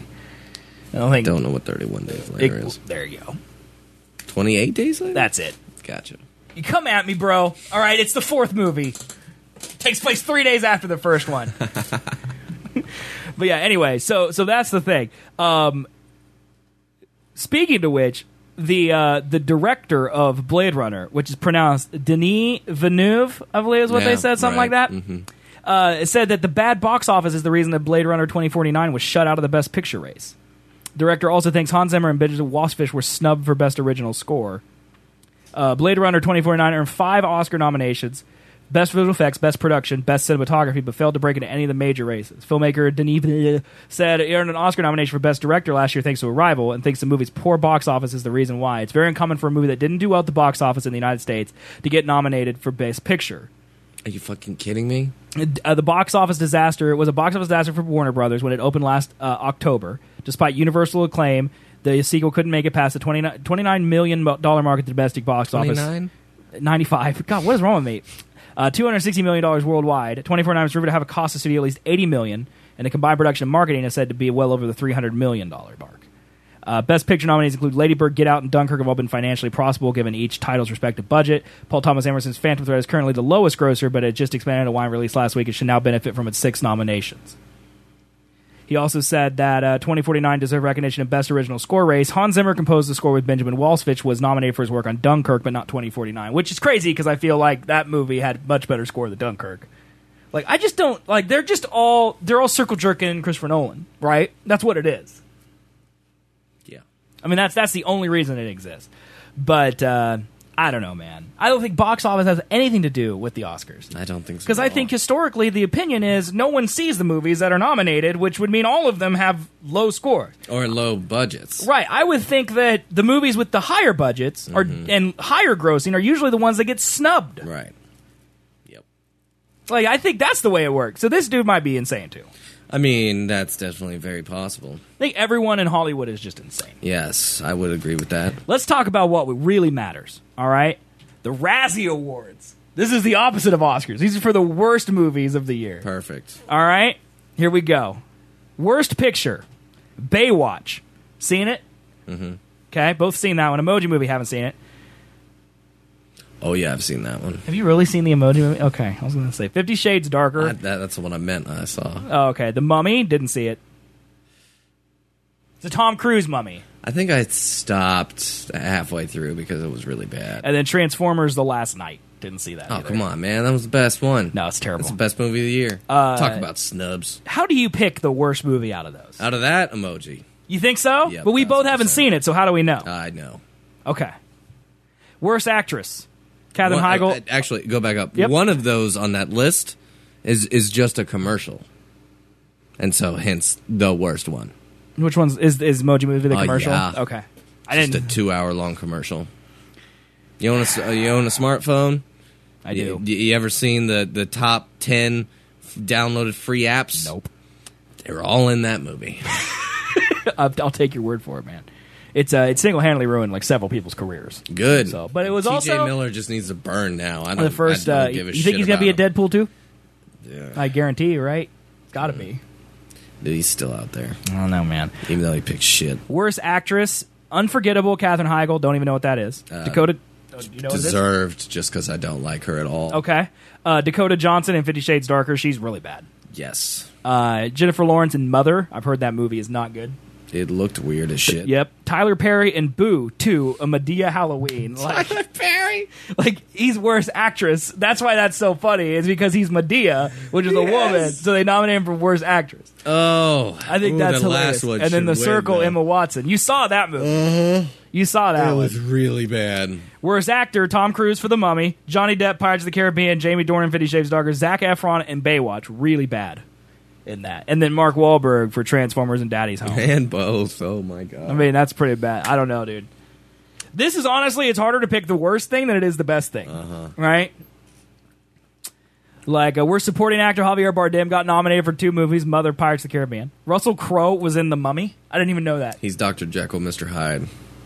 S1: I don't think
S2: Don't know what thirty-one Days Later
S1: it-
S2: is.
S1: there you go.
S2: twenty-eight Days Later?
S1: That's it.
S2: Gotcha.
S1: You come at me, bro. All right, it's the fourth movie. Takes place three days after the first one. But yeah, anyway, so so that's the thing. Um, speaking to which, the uh, the director of Blade Runner, which is pronounced Denis Villeneuve, I believe is what
S2: Yeah,
S1: they said, something like
S2: right.
S1: that.
S2: Mhm.
S1: Uh, it said that the bad box office is the reason that Blade Runner twenty forty-nine was shut out of the Best Picture race. Director also thinks Hans Zimmer and Benjamin Wasfish were snubbed for Best Original Score. Uh, Blade Runner twenty forty-nine earned five Oscar nominations, Best Visual Effects, Best Production, Best Cinematography, but failed to break into any of the major races. Filmmaker Denis Villeneuve said he earned an Oscar nomination for Best Director last year thanks to Arrival, and thinks the movie's poor box office is the reason why. It's very uncommon for a movie that didn't do well at the box office in the United States to get nominated for Best Picture.
S2: Are you fucking kidding me?
S1: Uh, the box office disaster was a box office disaster for Warner Brothers when it opened last uh, October. Despite universal acclaim, the sequel couldn't make it past the twenty-nine, twenty-nine million dollars mark at the domestic box office.
S2: twenty-nine?
S1: ninety-five. God, what is wrong with me? Uh, two hundred sixty million dollars worldwide. twenty forty-nine was rumored to have a cost the studio at least eighty million dollars, and the combined production and marketing is said to be well over the three hundred million dollars mark. Uh, Best Picture nominees include Lady Bird, Get Out, and Dunkirk have all been financially profitable given each title's respective budget. Paul Thomas Anderson's Phantom Thread is currently the lowest grosser, but it just expanded a wine release last week and should now benefit from its six nominations. He also said that uh, twenty forty-nine deserved recognition in Best Original Score race. Hans Zimmer composed the score with Benjamin Walsvich, was nominated for his work on Dunkirk, but not twenty forty-nine, which is crazy because I feel like that movie had much better score than Dunkirk. Like, I just don't, like, they're just all, they're all circle jerking Christopher Nolan, right? That's what it is.
S2: Yeah.
S1: I mean, that's that's the only reason it exists. But, uh, I don't know, man. I don't think box office has anything to do with the Oscars.
S2: I don't think so.
S1: Because I
S2: at all.
S1: think historically the opinion is no one sees the movies that are nominated, which would mean all of them have low scores.
S2: Or low budgets.
S1: Right. I would think that the movies with the higher budgets are and higher grossing are usually the ones that get snubbed.
S2: Right. Yep.
S1: Like, I think that's the way it works. So this dude might be insane, too.
S2: I mean, that's definitely very possible.
S1: I think everyone in Hollywood is just insane.
S2: Yes, I would agree with that.
S1: Let's talk about what really matters, all right? The Razzie Awards. This is the opposite of Oscars. These are for the worst movies of the year.
S2: Perfect.
S1: All right? Here we go. Worst Picture. Baywatch. Seen it?
S2: Mm-hmm.
S1: Okay, both seen that one. Emoji Movie, haven't seen it.
S2: Oh, yeah, I've seen that one.
S1: Have you really seen the Emoji Movie? Okay, I was going to say Fifty Shades Darker.
S2: I, that, that's the one I meant I saw.
S1: Oh, okay. The Mummy, didn't see it. It's a Tom Cruise Mummy.
S2: I think I stopped halfway through because it was really bad.
S1: And then Transformers The Last Night. Didn't see that.
S2: Oh,
S1: either.
S2: come on, man. That was the best one.
S1: No, it's terrible.
S2: It's the best movie of the year.
S1: Uh,
S2: Talk about snubs.
S1: How do you pick the worst movie out of those?
S2: Out of that, Emoji.
S1: You think so?
S2: Yep,
S1: but we both
S2: one hundred percent.
S1: haven't seen it, so how do we know?
S2: I know.
S1: Okay. Worst actress. Katherine
S2: One-
S1: Heigl.
S2: uh, Actually, go back up.
S1: Yep.
S2: One of those on that list is is just a commercial. And so, hence, the worst one.
S1: Which one's is is Emoji Movie the
S2: Oh,
S1: commercial?
S2: yeah.
S1: Okay. I
S2: Just
S1: didn't.
S2: a two-hour-long commercial. You own a, you own a smartphone?
S1: I do.
S2: You, you ever seen the, the top ten f- downloaded free apps?
S1: Nope.
S2: They were all in that movie.
S1: I'll, I'll take your word for it, man. It's uh, it single handedly ruined like several people's careers.
S2: Good.
S1: So, but it was
S2: T J
S1: also
S2: Miller just needs to burn now. I don't,
S1: the first.
S2: I don't
S1: Uh,
S2: give a
S1: you
S2: shit
S1: think he's gonna be a
S2: about him.
S1: Deadpool too?
S2: Yeah.
S1: I guarantee you, right? It's got to be.
S2: Dude, he's still out there,
S1: I don't know, man.
S2: even though he picks shit.
S1: Worst actress, unforgettable. Katherine Heigl. Don't even know what that is. Dakota. Oh, do you know what it is?
S2: Deserved, just because I don't like her at all.
S1: Okay. Uh, Dakota Johnson in Fifty Shades Darker. She's really bad.
S2: Yes.
S1: Uh, Jennifer Lawrence in Mother. I've heard that movie is not good.
S2: It looked weird as shit.
S1: Yep. Tyler Perry in Boo two, a Medea Halloween. Like,
S2: Tyler Perry?
S1: like he's worst actress. That's why that's so funny. Is because he's Medea, which is a
S2: Yes.
S1: woman. So they nominate him for worst actress.
S2: Oh.
S1: I think
S2: ooh,
S1: that's
S2: the
S1: hilarious.
S2: last one
S1: And then The
S2: should win,
S1: Circle,
S2: though.
S1: Emma Watson. You saw that movie.
S2: Uh-huh.
S1: You saw that
S2: It
S1: one.
S2: was really bad.
S1: Worst actor, Tom Cruise for The Mummy, Johnny Depp, Pirates of the Caribbean, Jamie Dornan, Fifty Shades Darker, Zac Efron, and Baywatch. Really bad in that. And then Mark Wahlberg for Transformers and Daddy's Home.
S2: And both. Oh, my God.
S1: I mean, that's pretty bad. I don't know, dude. This is honestly, it's harder to pick the worst thing than it is the best thing.
S2: Uh-huh.
S1: Right? Like, uh, worst supporting actor Javier Bardem got nominated for two movies, Mother, Pirates of the Caribbean. Russell Crowe was in The Mummy. I didn't even know that.
S2: He's Doctor Jekyll, Mister Hyde.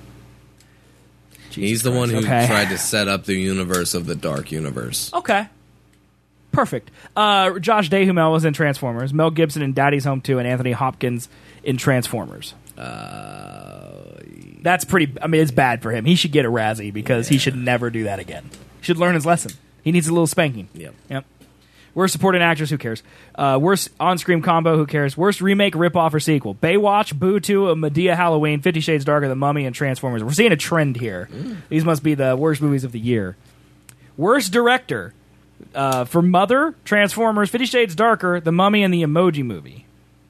S1: Jesus
S2: He's the one who
S1: Christ. Okay.
S2: tried to set up the universe of the Dark Universe.
S1: Okay. Perfect. Uh, Josh Duhamel was in Transformers. Mel Gibson in Daddy's Home two, and Anthony Hopkins in Transformers.
S2: Uh,
S1: That's pretty. I mean, it's bad for him. He should get a Razzie because he should never do that again. He should learn his lesson. He needs a little spanking.
S2: Yep.
S1: Yep. Worst supporting actress, who cares? Uh, worst on-screen combo, who cares? Worst remake, ripoff, or sequel? Baywatch, Boo two, A Medea Halloween, Fifty Shades Darker, The Mummy, and Transformers. We're seeing a trend here.
S2: Mm.
S1: These must be the worst movies of the year. Worst director uh, for Mother, Transformers, Fifty Shades Darker, The Mummy, and The Emoji Movie.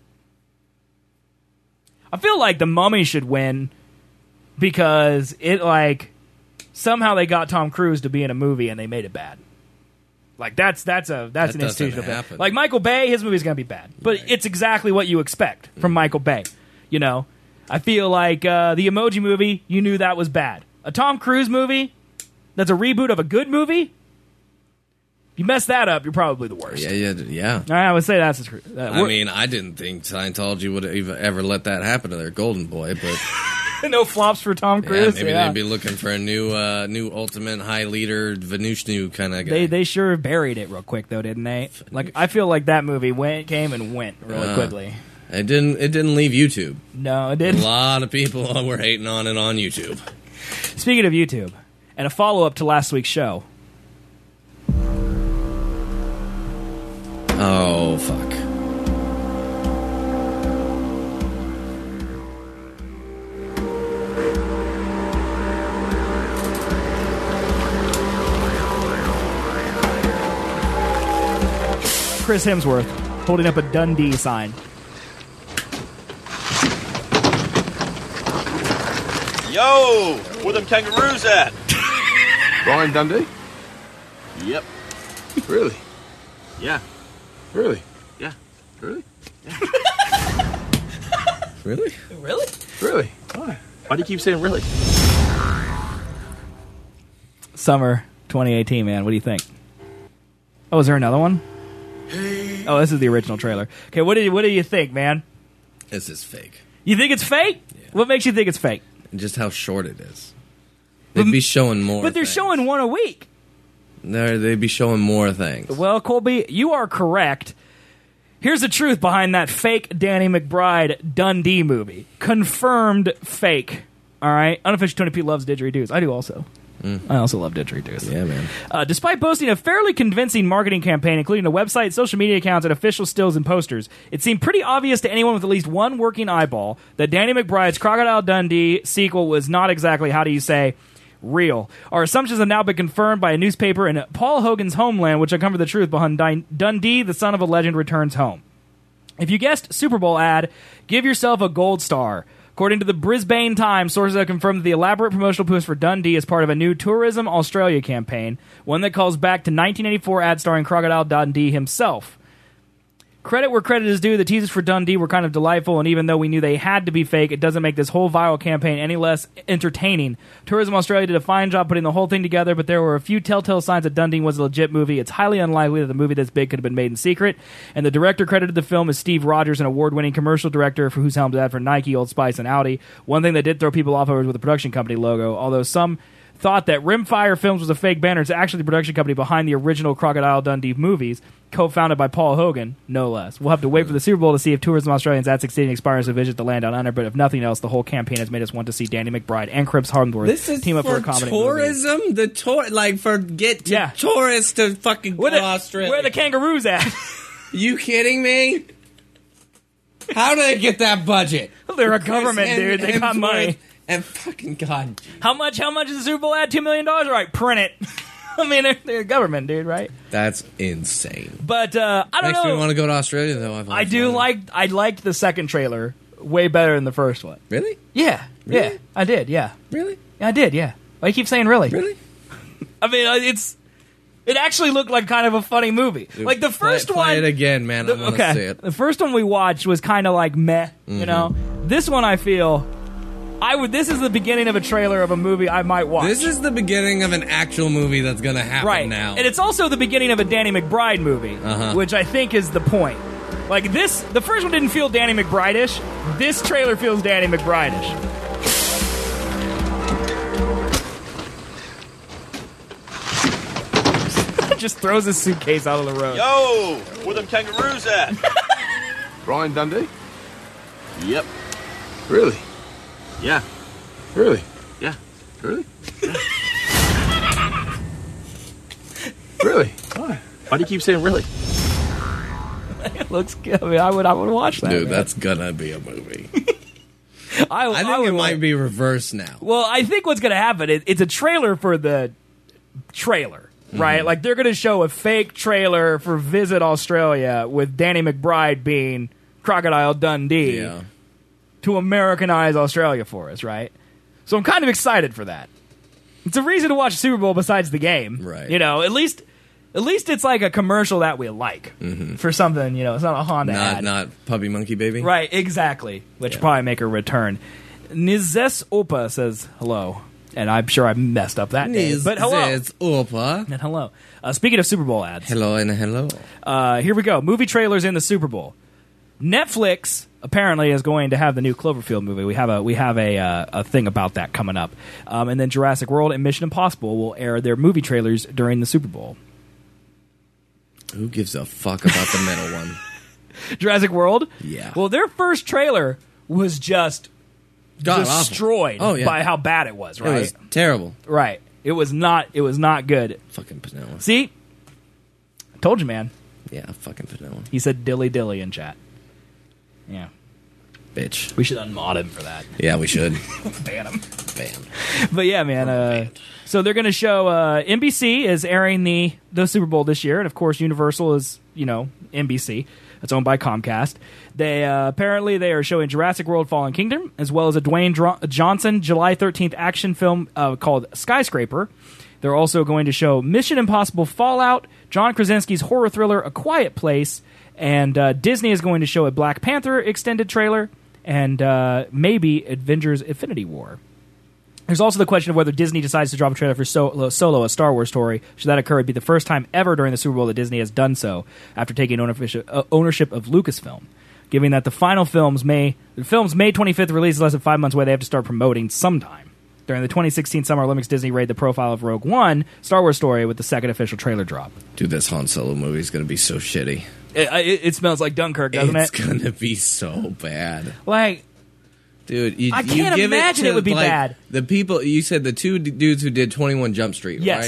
S1: I feel like The Mummy should win because it, like, somehow they got Tom Cruise to be in a movie and they made it bad. Like that's that's a that's
S2: That
S1: an
S2: doesn't
S1: institutional thing.
S2: happen.
S1: Like Michael Bay, his movie's gonna be bad, but
S2: Right.
S1: it's exactly what you expect from Michael Bay. You know, I feel like uh, the Emoji Movie, you knew that was bad. A Tom Cruise movie that's a reboot of a good movie. You mess that up, you're probably the worst.
S2: yeah, yeah, yeah.
S1: I would say that's the truth. Uh,
S2: I
S1: we're-
S2: mean, I didn't think Scientology would have even ever let that happen to their golden boy, but
S1: no flops for Tom
S2: yeah,
S1: Cruise.
S2: maybe
S1: yeah.
S2: they'd be looking for a new, uh, new ultimate high leader, Vishnu kind of guy.
S1: They they sure buried it real quick though, didn't they? Like I feel like that movie went came and went really
S2: Uh.
S1: quickly.
S2: It didn't. It didn't leave YouTube.
S1: No, it
S2: A
S1: didn't.
S2: lot of people were hating on it on YouTube.
S1: Speaking of YouTube, and a follow up to last week's show.
S2: Oh fuck!
S1: Chris Hemsworth holding up a Dundee sign.
S9: Yo, where them kangaroos at?
S5: Ryan Dundee?
S9: Yep.
S5: Really?
S9: Yeah.
S5: Really?
S9: Yeah.
S5: Really?
S2: Really?
S1: Really?
S5: Really?
S9: Why? Why do you keep saying really?
S1: Summer twenty eighteen, man. What do you think? Oh, is there another one? Oh, this is the original trailer. Okay, what do you what do you think, man?
S2: This is fake.
S1: You think it's fake? What makes you think it's fake?
S2: And just how short it is. They'd be showing more.
S1: But they're
S2: things.
S1: showing one a week.
S2: They're, they'd be showing more things.
S1: Well, Colby, you are correct. Here's the truth behind that fake Danny McBride Dundee movie. Confirmed fake. All right? Unofficial Tony P loves didgeridoos. I do also. I also love didgeridoos.
S2: Yeah, man.
S1: Uh, despite boasting a fairly convincing marketing campaign, including a website, social media accounts, and official stills and posters, it seemed pretty obvious to anyone with at least one working eyeball that Danny McBride's Crocodile Dundee sequel was not exactly, how do you say, real. Our assumptions have now been confirmed by a newspaper in Paul Hogan's homeland, which uncovered the truth behind Dun- Dundee, the son of a legend, returns home. If you guessed Super Bowl ad, give yourself a gold star. According to the Brisbane Times, sources have confirmed that the elaborate promotional push for Dundee is part of a new Tourism Australia campaign, one that calls back to nineteen eighty-four ad starring Crocodile Dundee himself. Credit where credit is due, the teasers for Dundee were kind of delightful, and even though we knew they had to be fake, it doesn't make this whole viral campaign any less entertaining. Tourism Australia did a fine job putting the whole thing together, but there were a few telltale signs that Dundee was a legit movie. It's highly unlikely that the movie this big could have been made in secret, and the director credited the film as Steve Rogers, an award-winning commercial director for whose helmed ad for Nike, Old Spice, and Audi. One thing that did throw people off was with the production company logo, although some thought that Rimfire Films was a fake banner. It's actually the production company behind the original Crocodile Dundee movies, co-founded by Paul Hogan, no less. We'll have to wait for the Super Bowl to see if Tourism Australians ad succeeding expires to visit the land down under, but if nothing else, the whole campaign has made us want to see Danny McBride and Chris Hemsworth
S2: This is
S1: team up for,
S2: for
S1: a comedy
S2: tourism?
S1: movie.
S2: The tour, like for get to
S1: Yeah.
S2: tourists to fucking go
S1: Where
S2: to
S1: the,
S2: Australia.
S1: where are the kangaroos at?
S2: You kidding me? How do they get that budget?
S1: They're a
S2: Chris
S1: government,
S2: and-
S1: dude. They
S2: and
S1: got money.
S2: Floyd And fucking God.
S1: How much? How much is the Super Bowl ad? Two million dollars. All right, print it. I mean, they're, they're government, dude, right?
S2: That's insane.
S1: But uh, I don't
S2: Makes
S1: know.
S2: me want to go to Australia, though. I've
S1: I do like. I liked the second trailer way better than the first one.
S2: Really?
S1: Yeah,
S2: Really?
S1: yeah, I did. Yeah,
S2: Really?
S1: I did. Yeah. Why you keep saying really?
S2: Really?
S1: I mean, uh, it's. It actually looked like kind of a funny movie.
S2: Dude,
S1: like the
S2: play-
S1: first
S2: play
S1: one.
S2: it again, man. I
S1: the-
S2: want to
S1: okay,
S2: see it.
S1: the first one we watched was kind of like meh. You know, this one I feel. I would. This is the beginning of a trailer of a movie I might watch.
S2: This is the beginning of an actual movie that's going to happen
S1: right
S2: now.
S1: and it's also the beginning of a Danny McBride movie,
S2: Uh-huh.
S1: which I think is the point. Like this, the first one didn't feel Danny McBride-ish. This trailer feels Danny McBride-ish. Just throws his suitcase out of the road.
S9: Yo, where them kangaroos at?
S5: Brian Dundee?
S9: Yep.
S5: Really?
S9: Yeah.
S5: Really?
S9: Yeah.
S5: Really? Really?
S9: Why? Why do you keep saying really?
S1: It looks good. I mean, I would, I would watch that.
S2: Dude,
S1: man.
S2: that's going to be a movie.
S1: I,
S2: I think
S1: would
S2: it might
S1: watch-
S2: be reversed now.
S1: Well, I think what's going to happen, it, it's a trailer for the trailer, right?
S2: Mm-hmm.
S1: Like, they're going to show a fake trailer for Visit Australia with Danny McBride being Crocodile Dundee
S2: Yeah.
S1: to Americanize Australia for us, right? So I'm kind of excited for that. It's a reason to watch Super Bowl besides the game.
S2: Right.
S1: You know, at least at least it's like a commercial that we like
S2: Mm-hmm.
S1: for something, you know, it's not a Honda
S2: Not
S1: ad.
S2: not Puppy Monkey Baby?
S1: Right, exactly. Which
S2: Yeah.
S1: probably make a return. Nizes Opa says hello. And I'm sure I messed up that name. But hello.
S2: It's Opa.
S1: And hello. Uh, speaking of Super Bowl ads,
S2: Hello and hello.
S1: uh, here we go. Movie trailers in the Super Bowl. Netflix apparently is going to have the new Cloverfield movie. We have a we have a uh, a thing about that coming up. Um, and then Jurassic World and Mission Impossible will air their movie trailers during the Super Bowl.
S2: Who gives a fuck about the middle one?
S1: Jurassic World?
S2: Yeah.
S1: Well, their first trailer was just
S2: God awful.
S1: destroyed
S2: Oh, yeah.
S1: by how bad it was,
S2: It
S1: right?
S2: was terrible.
S1: Right. It was not it was not good.
S2: Fucking Panella.
S1: See? I told you, man.
S2: Yeah, fucking Panella.
S1: He said dilly dilly in chat. Yeah.
S2: Bitch.
S1: We should unmod him for that.
S2: Yeah, we should.
S1: Ban him.
S2: Bam.
S1: But yeah, man. Uh, so they're going to show uh, N B C is airing the the Super Bowl this year, and of course Universal is, you know, N B C. It's owned by Comcast. They uh, apparently they are showing Jurassic World: Fallen Kingdom, as well as a Dwayne Dro- Johnson July thirteenth action film uh, called Skyscraper. They're also going to show Mission Impossible: Fallout, John Krasinski's horror thriller A Quiet Place, and uh, Disney is going to show a Black Panther extended trailer, and uh, maybe Avengers: Infinity War. There's also the question of whether Disney decides to drop a trailer for Solo, Solo, a Star Wars story. Should that occur, it'd be the first time ever during the Super Bowl that Disney has done so after taking ownership, uh, ownership of Lucasfilm. Given that the final film's May, the film's May twenty-fifth release is less than five months away, they have to start promoting sometime. During the twenty sixteen Summer Olympics, Disney raised the profile of Rogue One, Star Wars story, with the second official trailer drop.
S2: Dude, this Han Solo movie is going to be so shitty.
S1: It, it, it smells like Dunkirk, doesn't
S2: it's
S1: it?
S2: going to be so bad.
S1: Like,
S2: Dude, you,
S1: I
S2: you
S1: can't
S2: give
S1: imagine
S2: it, to,
S1: it would be
S2: like,
S1: bad.
S2: The people, you said the two d- dudes who did twenty-one Jump Street,
S1: Yes.
S2: right?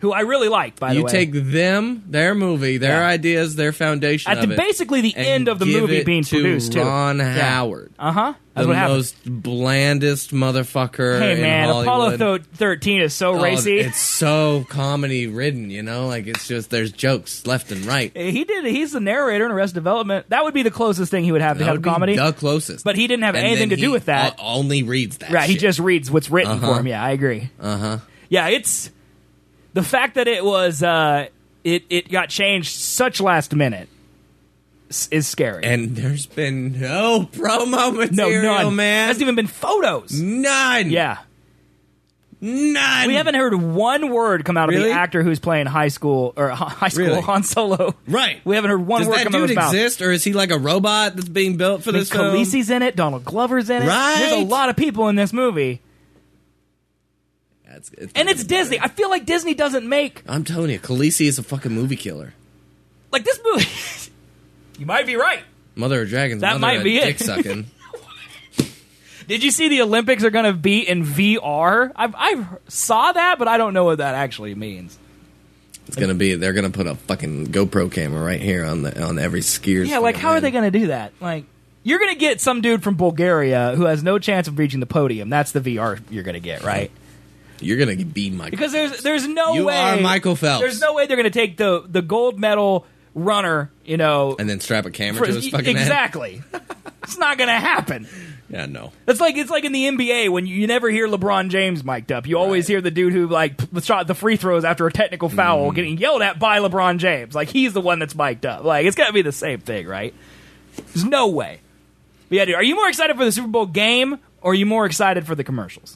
S1: who I really liked, by the
S2: You
S1: way.
S2: take them, their movie, their
S1: Yeah.
S2: ideas, their foundation
S1: At
S2: of
S1: the,
S2: it,
S1: basically the
S2: and
S1: end of the
S2: give
S1: movie
S2: it
S1: being
S2: to
S1: produced, too.
S2: Ron
S1: Yeah.
S2: Howard.
S1: Uh-huh. That's
S2: the
S1: what happened.
S2: most blandest motherfucker
S1: Hey,
S2: in
S1: man,
S2: Hollywood.
S1: Apollo th- thirteen is so
S2: Oh,
S1: racy.
S2: It's so comedy ridden, you know? Like, it's just, there's jokes left and right.
S1: He did. He's the narrator in Arrested Development. That would be the closest thing he would have to
S2: That
S1: have
S2: would
S1: a comedy.
S2: be the closest.
S1: But he didn't have
S2: And
S1: anything
S2: then
S1: to do
S2: he
S1: with that.
S2: o- only reads that
S1: Right, he
S2: shit.
S1: just reads what's written
S2: Uh-huh.
S1: for him. Yeah, I agree.
S2: Uh-huh.
S1: Yeah, it's the fact that it was uh, it it got changed such last minute s- is scary.
S2: And there's been no promo
S1: no,
S2: material,
S1: none.
S2: man.
S1: Hasn't even been photos.
S2: None.
S1: Yeah,
S2: None.
S1: we haven't heard one word come out of
S2: Really?
S1: the actor who's playing high school or hi- high school
S2: Really?
S1: Han Solo.
S2: Right.
S1: We haven't heard one
S2: Does
S1: word
S2: that
S1: come out of
S2: dude
S1: his mouth.
S2: exist, or is he like a robot that's being built for
S1: I mean,
S2: this film?
S1: Khaleesi's in it. Donald Glover's in it.
S2: Right.
S1: There's a lot of people in this movie,
S2: That's- it's
S1: and it's Disney. I feel like Disney doesn't make
S2: I'm telling you, Khaleesi is a fucking movie killer.
S1: like this movie. You might be right.
S2: Mother of Dragons.
S1: That
S2: mother
S1: might be
S2: of
S1: it.
S2: dick sucking.
S1: Did you see the Olympics are going to be in V R? I've I saw that, but I don't know what that actually means.
S2: It's gonna be. They're gonna put a fucking GoPro camera right here on the on every skier's.
S1: Yeah, like
S2: fucking
S1: how are
S2: head.
S1: they going to do that? Like you're going to get some dude from Bulgaria who has no chance of reaching the podium. That's the V R you're going to get, right?
S2: You're gonna be Michael.
S1: Because there's there's no
S2: You
S1: way
S2: are Michael Phelps.
S1: There's no way they're going to take the the gold medal runner, you know,
S2: and then strap a camera
S1: for-
S2: to his fucking head.
S1: exactly. It's not going to happen.
S2: Yeah, no.
S1: It's like it's like in the N B A when you, you never hear LeBron James mic'd up. You always hear the dude who like p- shot the free throws after a technical foul
S2: Mm.
S1: getting yelled at by LeBron James. Like he's the one that's mic'd up. Like it's got to be the same thing, right? There's no way. But yeah, dude, are you more excited for the Super Bowl game or are you more excited for the commercials?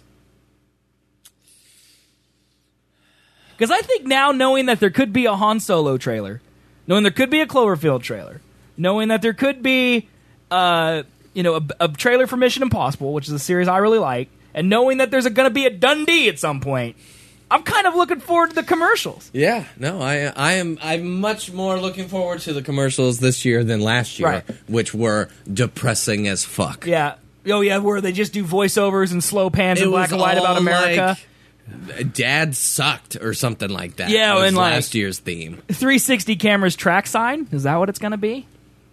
S1: Because I think now, knowing that there could be a Han Solo trailer, knowing there could be a Cloverfield trailer, knowing that there could be, uh, you know, a, a trailer for Mission Impossible, which is a series I really like, and knowing that there's going to be a Dundee at some point, I'm kind of looking forward to the commercials.
S2: Yeah, no, I I am I'm much more looking forward to the commercials this year than last year,
S1: Right.
S2: which were depressing as fuck.
S1: Yeah. Oh, yeah, where they just do voiceovers and slow pans
S2: It
S1: in black
S2: was
S1: and white about
S2: all
S1: America.
S2: like, Dad sucked or something like that.
S1: Yeah,
S2: was
S1: and like-
S2: last year's theme.
S1: three sixty cameras track sign? Is that what it's going to be?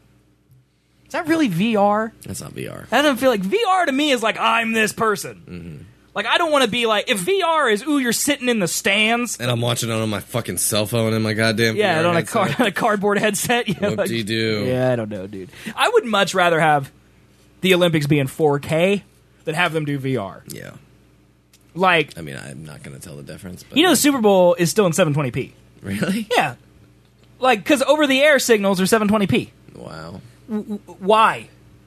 S1: Is that really V R?
S2: That's not V R.
S1: That doesn't feel like V R to me is like I'm this person.
S2: Mm-hmm.
S1: Like I don't want to be like if V R is ooh you're sitting in the stands.
S2: And I'm watching it on my fucking cell phone and my goddamn
S1: Yeah,
S2: V R
S1: on a,
S2: headset.
S1: car, on a cardboard headset. Yeah, like-
S2: Whoop-de-doo.
S1: yeah, I don't know, dude. I would much rather have the Olympics be in four K than have them do V R.
S2: Yeah.
S1: Like,
S2: I mean, I'm not going to tell the difference. But
S1: you know, the Super Bowl is still in seven twenty p.
S2: Really?
S1: Yeah. Like, because over the air signals are seven twenty p.
S2: Wow.
S1: Why?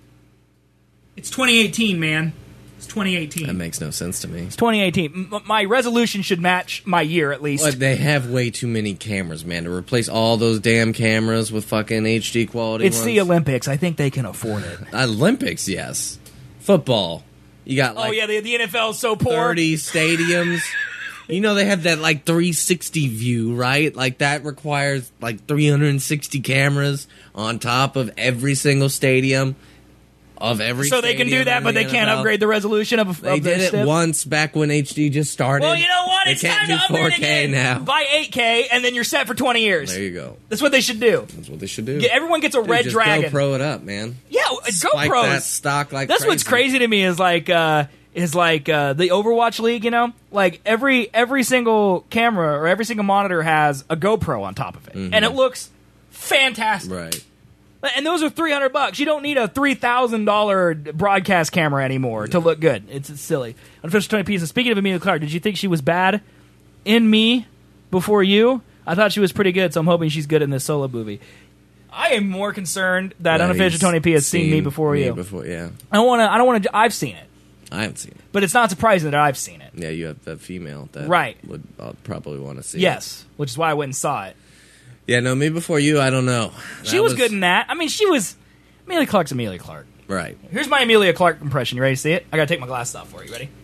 S1: It's twenty eighteen, man. It's twenty eighteen.
S2: That makes no sense to me.
S1: It's twenty eighteen. M- my resolution should match my year at least.
S2: But they have way too many cameras, man. To replace all those damn cameras with fucking H D quality
S1: It's
S2: ones.
S1: the Olympics. I think they can afford it.
S2: Olympics, yes. Football. You got like
S1: oh yeah, the, the N F L is so poor.
S2: thirty stadiums. You know they have that like three sixty view, right? Like that requires like three hundred sixty cameras on top of every single stadium of every.
S1: So they can do
S2: stadium
S1: that,
S2: in
S1: but
S2: the
S1: they can't
S2: N F L.
S1: upgrade the resolution of.
S2: They
S1: of
S2: did
S1: their
S2: it
S1: stuff?
S2: once back when H D just started.
S1: Well, you know what?
S2: They
S1: It's
S2: can't
S1: time
S2: do
S1: to upgrade
S2: four K
S1: again.
S2: now.
S1: Buy eight K, and then you're set for twenty years.
S2: There you go.
S1: That's what they should do.
S2: That's what they should do.
S1: Yeah, everyone gets a
S2: Dude,
S1: Red
S2: just
S1: Dragon.
S2: GoPro it up, man.
S1: Yeah,
S2: Spike
S1: GoPros.
S2: that stock like
S1: That's what's crazy to me is like uh, is like uh, the Overwatch League. You know, like every every single camera or every single monitor has a GoPro on top of it,
S2: Mhm.
S1: and it looks fantastic.
S2: Right.
S1: And those are three hundred bucks. You don't need a three thousand dollar broadcast camera anymore to look good. It's, it's silly. Unofficial twenty pieces. Speaking of Emilia Clarke, did you think she was bad in Me Before You? I thought she was pretty good, so I'm hoping she's good in this solo movie. I am more concerned that
S2: That
S1: Unofficial
S2: he's
S1: twenty P has seen, Me Before
S2: Me
S1: You.
S2: Before, yeah.
S1: I don't want to. I don't want to. I've seen it,
S2: I haven't seen it.
S1: but it's not surprising that I've seen it.
S2: Yeah, you have that female that
S1: Right.
S2: would uh, probably want to see.
S1: Yes, which is why I went and saw it.
S2: it. Yeah, no, Me Before You. I don't know.
S1: She
S2: That
S1: was, good in that. I mean, she was. Amelia Clark's Amelia Clark.
S2: Right.
S1: Here's my Amelia Clark impression. You ready to see it? I gotta take my glasses off for you. Ready?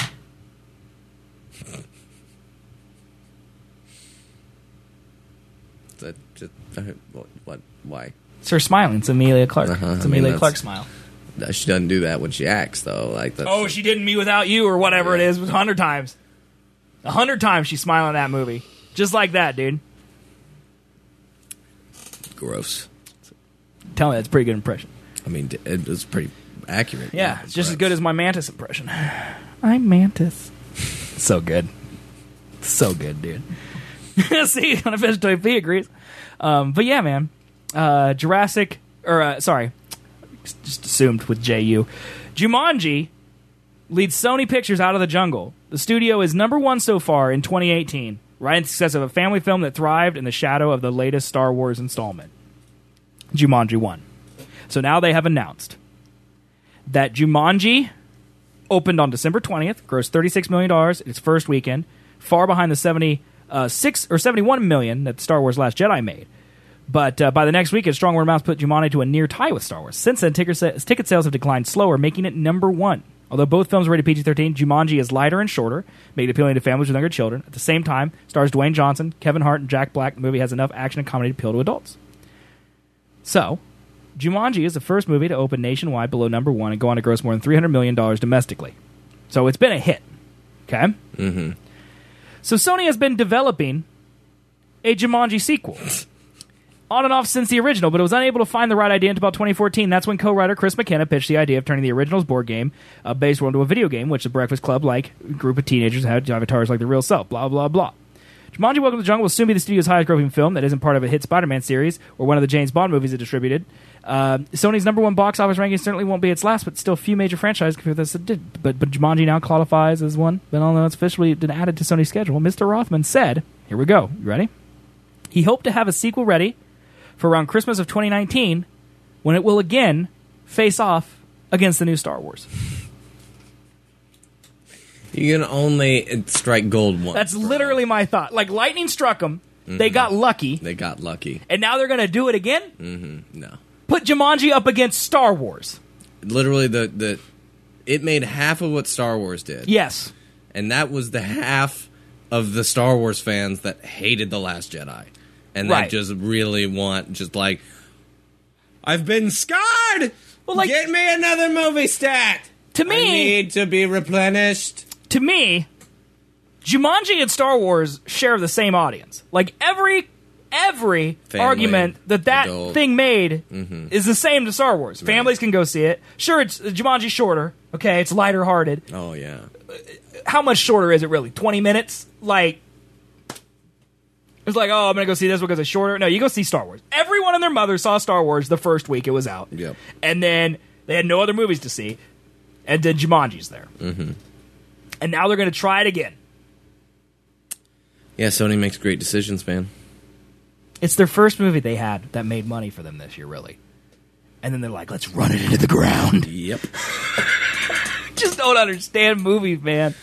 S2: That just uh, what, what? Why?
S1: It's her smiling. It's Amelia Clark.
S2: Uh-huh,
S1: It's
S2: I mean,
S1: Amelia
S2: that's-
S1: Clark smile.
S2: Uh, She doesn't do that when she acts, though. Like that's,
S1: Oh, she did Me Without You or whatever it is, a hundred times. A hundred times she's smiling in that movie. Just like that, dude.
S2: Gross.
S1: Tell me, that's a pretty good impression.
S2: I mean, it was pretty accurate.
S1: Yeah, it's just as good as my Mantis impression. I'm Mantis. So good. So good, dude. See, Unofficial Toy P agrees. Um, but yeah, man. Uh, Jurassic, or uh, sorry, just assumed with J U. Jumanji leads Sony Pictures out of the jungle. The studio is number one so far in twenty eighteen, right in success of a family film that thrived in the shadow of the latest Star Wars installment, Jumanji one. So now they have announced that Jumanji opened on December twentieth, grossed thirty-six million dollars in its first weekend, far behind the seventy-six or seventy-one million dollars that Star Wars Last Jedi made. But uh, by the next weekend, strong word of mouth put Jumanji to a near tie with Star Wars. Since then, ticket, sa- ticket sales have declined slower, making it number one. Although both films are rated P G thirteen, Jumanji is lighter and shorter, making it appealing to families with younger children. At the same time, stars Dwayne Johnson, Kevin Hart, and Jack Black. The movie has enough action and comedy to appeal to adults. So, Jumanji is the first movie to open nationwide below number one and go on to gross more than three hundred million dollars domestically. So it's been a hit. Okay?
S2: Mm-hmm.
S1: So Sony has been developing a Jumanji sequel. On and off since the original, but it was unable to find the right idea until about twenty fourteen. That's when co-writer Chris McKenna pitched the idea of turning the original's board game uh, based world into a video game, which the Breakfast Club-like group of teenagers had avatars like the real self, blah, blah, blah. Jumanji Welcome to the Jungle will soon be the studio's highest-grossing film that isn't part of a hit Spider-Man series or one of the James Bond movies it distributed. Uh, Sony's number one box office ranking certainly won't be its last, but still few major franchises compare with this it did. But, but Jumanji now qualifies as one, but although it's officially been added to Sony's schedule, Mister Rothman said, here we go, you ready? He hoped to have a sequel ready for around Christmas of twenty nineteen, when it will again face off against the new Star Wars.
S2: You can only strike gold once.
S1: That's
S2: bro.
S1: literally my thought. Like, lightning struck them,
S2: Mm-hmm.
S1: they got lucky,
S2: They got lucky.
S1: and now they're going to do it again?
S2: Mm-hmm. No.
S1: Put Jumanji up against Star Wars.
S2: Literally, the, the it made half of what Star Wars did.
S1: Yes.
S2: And that was the half of the Star Wars fans that hated The Last Jedi. And
S1: Right.
S2: that just really want, just like, I've been scarred!
S1: Well, like-
S2: Get me another movie stat!
S1: To me-
S2: I need to be replenished.
S1: To me, Jumanji and Star Wars share the same audience. Like, every every
S2: Family,
S1: argument that that
S2: adult.
S1: thing made
S2: Mhm.
S1: is the same to Star Wars. Families can go see it. Sure, it's Jumanji's shorter. Okay, it's lighter-hearted.
S2: Oh, yeah.
S1: How much shorter is it, really? twenty minutes? Like, it's like, oh, I'm going to go see this because it's shorter. No, you go see Star Wars. Everyone and their mother saw Star Wars the first week it was out.
S2: Yep.
S1: And then they had no other movies to see. And then Jumanji's there.
S2: Mm-hmm.
S1: And now they're going to try it again.
S2: Yeah, Sony makes great decisions, man.
S1: It's their first movie they had that made money for them this year, really. And then they're like, let's run it into the ground.
S2: Yep.
S1: Just don't understand movies, man.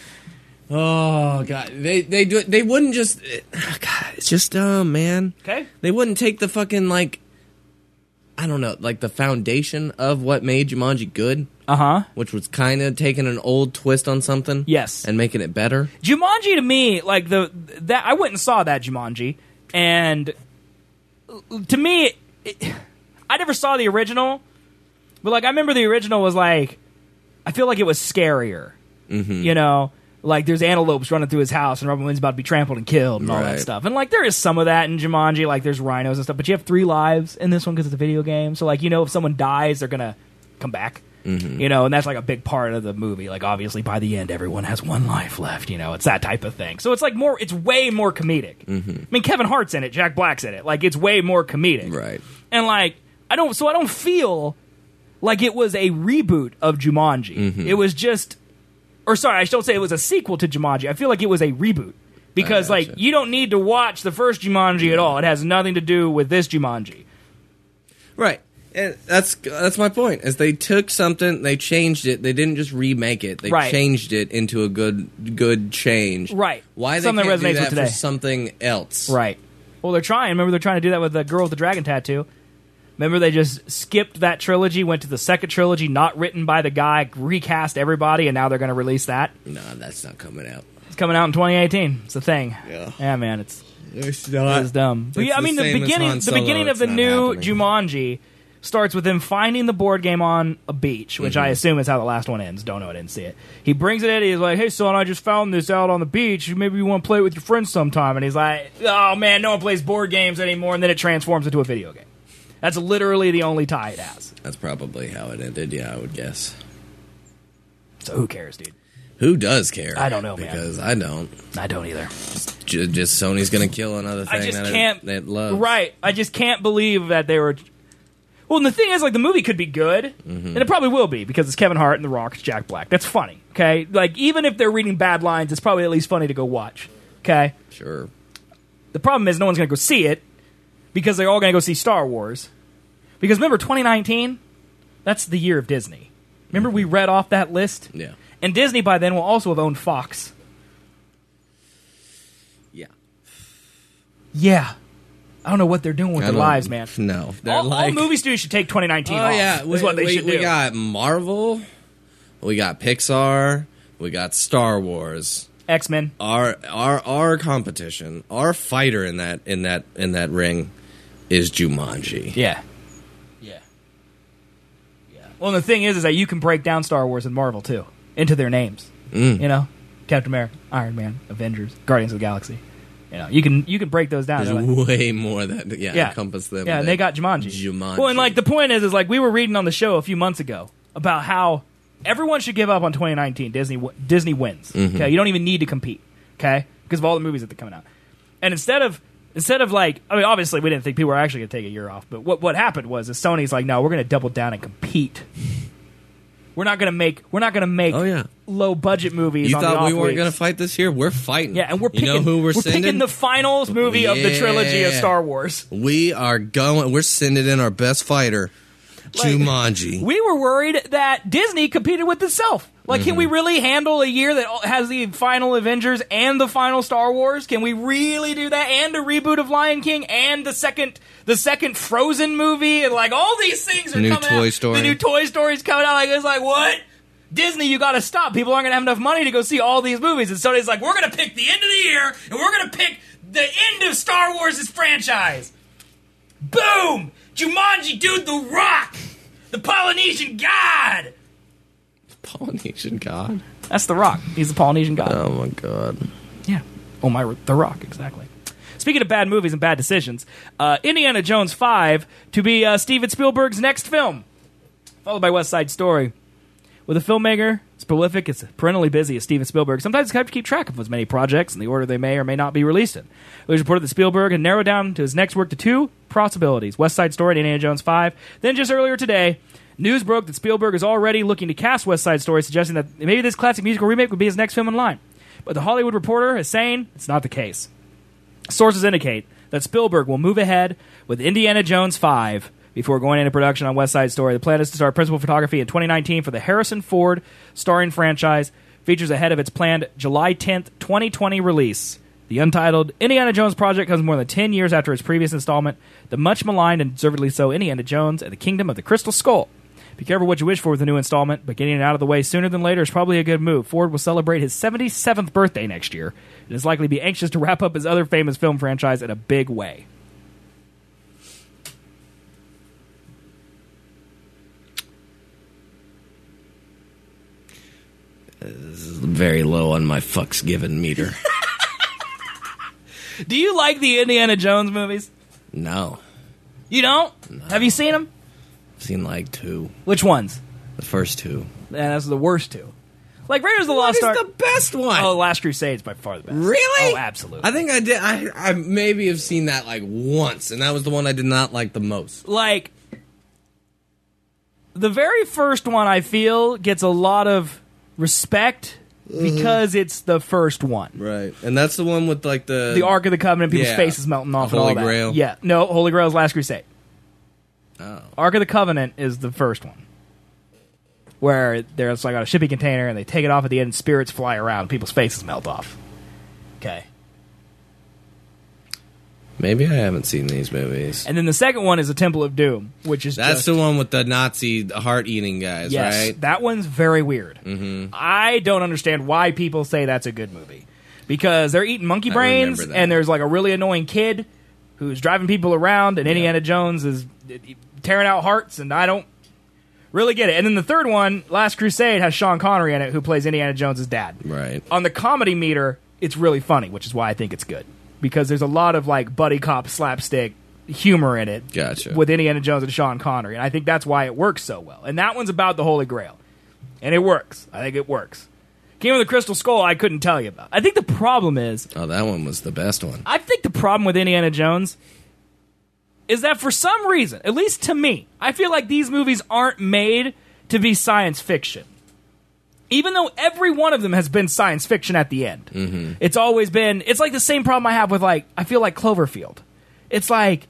S2: Oh God, they they do they wouldn't just. God, it's just dumb, man.
S1: Okay.
S2: They wouldn't take the fucking like. I don't know, like the foundation of what made Jumanji good.
S1: Uh huh.
S2: Which was kind of taking an old twist on something.
S1: Yes.
S2: And making it better.
S1: Jumanji to me, like the that I went and saw that Jumanji, and to me, it, I never saw the original, but like I remember the original was like, I feel like it was scarier.
S2: Mm-hmm.
S1: You know, like there's antelopes running through his house, and Robin Williams about to be trampled and killed, and all that
S2: Right.
S1: stuff. And like there is some of that in Jumanji, like there's rhinos and stuff, but you have three lives in this one because it's a video game. So like you know, if someone dies, they're gonna come back.
S2: Mm-hmm.
S1: You know, and that's like a big part of the movie. Like, obviously, by the end, everyone has one life left. You know, it's that type of thing. So it's like more, it's way more comedic.
S2: Mm-hmm.
S1: I mean, Kevin Hart's in it, Jack Black's in it. Like, it's way more comedic.
S2: Right.
S1: And like, I don't, so I don't feel like it was a reboot of Jumanji.
S2: Mm-hmm.
S1: It was just, or sorry, I don't say it was a sequel to Jumanji. I feel like it was a reboot. Because,
S2: I gotcha.
S1: like, you don't need to watch the first Jumanji at all. It has nothing to do with this Jumanji.
S2: Right. And that's that's my point. Is they took something, they changed it. They didn't just remake it. They
S1: Right.
S2: changed it into a good good change.
S1: Right.
S2: Why they
S1: Something that
S2: can't do
S1: resonates with
S2: that
S1: today.
S2: for something else?
S1: Right. Well, they're trying. Remember, they're trying to do that with the girl with the dragon tattoo. Remember, they just skipped that trilogy, went to the second trilogy, not written by the guy, recast everybody, and now they're going to release that.
S2: No, that's not coming out.
S1: It's coming out in twenty eighteen. It's a thing.
S2: Yeah.
S1: Yeah, man, it's
S2: It's
S1: it's dumb. But
S2: It's
S1: yeah, I
S2: the
S1: mean, the
S2: same as
S1: beginning,
S2: Han
S1: the
S2: Solo,
S1: beginning of
S2: it's
S1: the
S2: not
S1: new
S2: happening.
S1: Jumanji starts with him finding the board game on a beach, which
S2: Mm-hmm.
S1: I assume is how the last one ends. Don't know, I didn't see it. He brings it in, he's like, hey, son, I just found this out on the beach. Maybe you want to play it with your friends sometime. And he's like, oh, man, no one plays board games anymore. And then it transforms into a video game. That's literally the only tie it has.
S2: That's probably how it ended, yeah, I would guess.
S1: So who cares, dude?
S2: Who does care?
S1: I don't know, man.
S2: Because I don't.
S1: I don't either.
S2: J- just Sony's going to kill another thing
S1: I just
S2: that
S1: can't.
S2: it, it loves.
S1: Right. I just can't believe that they were. Well, and the thing is, like, the movie could be good,
S2: Mm-hmm.
S1: and it probably will be because it's Kevin Hart and The Rock, it's Jack Black. That's funny. Okay, like even if they're reading bad lines, it's probably at least funny to go watch. Okay.
S2: Sure.
S1: The problem is no one's going to go see it because they're all going to go see Star Wars. Because remember, twenty nineteen, that's the year of Disney. Remember, we read off that list.
S2: Yeah.
S1: And Disney by then will also have owned Fox.
S2: Yeah.
S1: Yeah. I don't know what they're doing with
S2: I
S1: their
S2: don't-
S1: lives, man.
S2: No. They're
S1: All,
S2: like,
S1: all movie studios should take twenty nineteen
S2: oh,
S1: off.
S2: yeah.
S1: Is what they
S2: we,
S1: should
S2: we
S1: do.
S2: got Marvel. We got Pixar. We got Star Wars.
S1: X-Men.
S2: Our our our competition, our fighter in that in that in that ring is Jumanji.
S1: Yeah. Yeah. Yeah. Well, the thing is, is that you can break down Star Wars and Marvel, too, into their names.
S2: Mm.
S1: You know? Captain America, Iron Man, Avengers, Guardians of the Galaxy. You know, you can you can break those down.
S2: There's
S1: They're like-
S2: way more that yeah,
S1: Yeah.
S2: encompass them.
S1: Yeah, and they got Jumanji.
S2: Jumanji.
S1: Well, and like the point is, is like we were reading on the show a few months ago about how everyone should give up on twenty nineteen. Disney w- Disney wins.
S2: Mhm.
S1: Okay, you don't even need to compete. Okay, because of all the movies that are coming out. And instead of instead of like, I mean, obviously we didn't think people were actually going to take a year off, but what what happened was, is Sony's like, no, we're going to double down and compete. We're not going to make we're not going to make
S2: Oh, yeah.
S1: low budget movies.
S2: You
S1: on the
S2: thought we
S1: off
S2: weren't
S1: weeks.
S2: going to fight this year? We're fighting.
S1: Yeah, and we're picking
S2: you know who we're,
S1: we're
S2: sending?
S1: picking the finals movie of the trilogy of
S2: Yeah.
S1: Star Wars.
S2: We are going. We're sending in our best fighter,
S1: Like,
S2: Jumanji.
S1: We were worried that Disney competed with itself. Like, can
S2: Mm-hmm.
S1: we really handle a year that has the final Avengers and the final Star Wars? Can we really do that? And a reboot of Lion King and the second the second Frozen movie and like all these things are
S2: New
S1: coming
S2: Toy
S1: out.
S2: Story.
S1: The new Toy Story's coming out. Like it's like what? Disney, you got to stop. People aren't going to have enough money to go see all these movies. And Sony's like, we're going to pick the end of the year and we're going to pick the end of Star Wars' franchise. Boom! Jumanji, dude, The Rock, the Polynesian god.
S2: Polynesian god.
S1: That's The Rock. He's the Polynesian god.
S2: Oh my god.
S1: Yeah. Oh my, The Rock, exactly. Speaking of bad movies and bad decisions, uh, Indiana Jones five to be uh, Steven Spielberg's next film, followed by West Side Story. With a filmmaker as prolific, as perennially busy as Steven Spielberg, sometimes it's hard to keep track of as many projects and the order they may or may not be released in. It was reported that Spielberg had narrowed down to his next work to two possibilities, West Side Story and Indiana Jones five. Then just earlier today, news broke that Spielberg is already looking to cast West Side Story, suggesting that maybe this classic musical remake would be his next film in line. But The Hollywood Reporter is saying it's not the case. Sources indicate that Spielberg will move ahead with Indiana Jones five before going into production on West Side Story. The plan is to start principal photography in twenty nineteen for the Harrison Ford starring franchise, features ahead of its planned July tenth, twenty twenty release. The untitled Indiana Jones project comes more than ten years after its previous installment, the much maligned and deservedly so Indiana Jones and the Kingdom of the Crystal Skull. Be careful what you wish for with the new installment, but getting it out of the way sooner than later is probably a good move. Ford will celebrate his seventy-seventh birthday next year and is likely to be anxious to wrap up his other famous film franchise in a big way.
S2: Very low on my fucks given meter.
S1: Do you like the Indiana Jones movies?
S2: No.
S1: You don't? Have you seen them?
S2: I've seen like two.
S1: Which ones?
S2: The first two.
S1: Yeah, that's the worst two. Like Raiders of the
S2: What
S1: Lost
S2: is
S1: Ark.
S2: the best one?
S1: Oh, Last Crusade's by far the best.
S2: Really?
S1: Oh, absolutely.
S2: I think I did. I, I maybe have seen that like once, and that was the one I did not like the most.
S1: Like, the very first one, I feel, gets a lot of respect because it's the first one.
S2: Right, and that's the one with like the
S1: The Ark of the Covenant, people's
S2: Yeah.
S1: faces melting off
S2: The
S1: and all
S2: Holy
S1: that.
S2: Grail.
S1: Yeah. No, Holy Grail is Last Crusade.
S2: Oh.
S1: Ark of the Covenant is the first one. Where there's like a shipping container and they take it off at the end and spirits fly around. People's faces melt off. Okay.
S2: Maybe I haven't seen these movies.
S1: And then the second one is the Temple of Doom, which is
S2: That's
S1: just,
S2: the one with the Nazi heart-eating guys,
S1: yes,
S2: right?
S1: that one's very weird.
S2: Mm-hmm.
S1: I don't understand why people say that's a good movie. Because they're eating monkey
S2: I
S1: brains,
S2: remember that.
S1: and there's like a really annoying kid who's driving people around, and Indiana Jones is tearing out hearts, and I don't really get it. And then the third one, Last Crusade, has Sean Connery in it, who plays Indiana Jones' dad.
S2: Right.
S1: On the comedy meter, it's really funny, which is why I think it's good. Because there's a lot of, like, buddy cop slapstick humor in it.
S2: Gotcha.
S1: With Indiana Jones and Sean Connery. And I think that's why it works so well. And that one's about the Holy Grail. And it works. I think it works. Kingdom of the Crystal Skull, I couldn't tell you about. I think the problem is...
S2: Oh, that one was the best one.
S1: I think the problem with Indiana Jones is that for some reason, at least to me, I feel like these movies aren't made to be science fiction. Even though every one of them has been science fiction at the end.
S2: Mm-hmm.
S1: It's always been... It's like the same problem I have with, like... I feel like Cloverfield. It's like...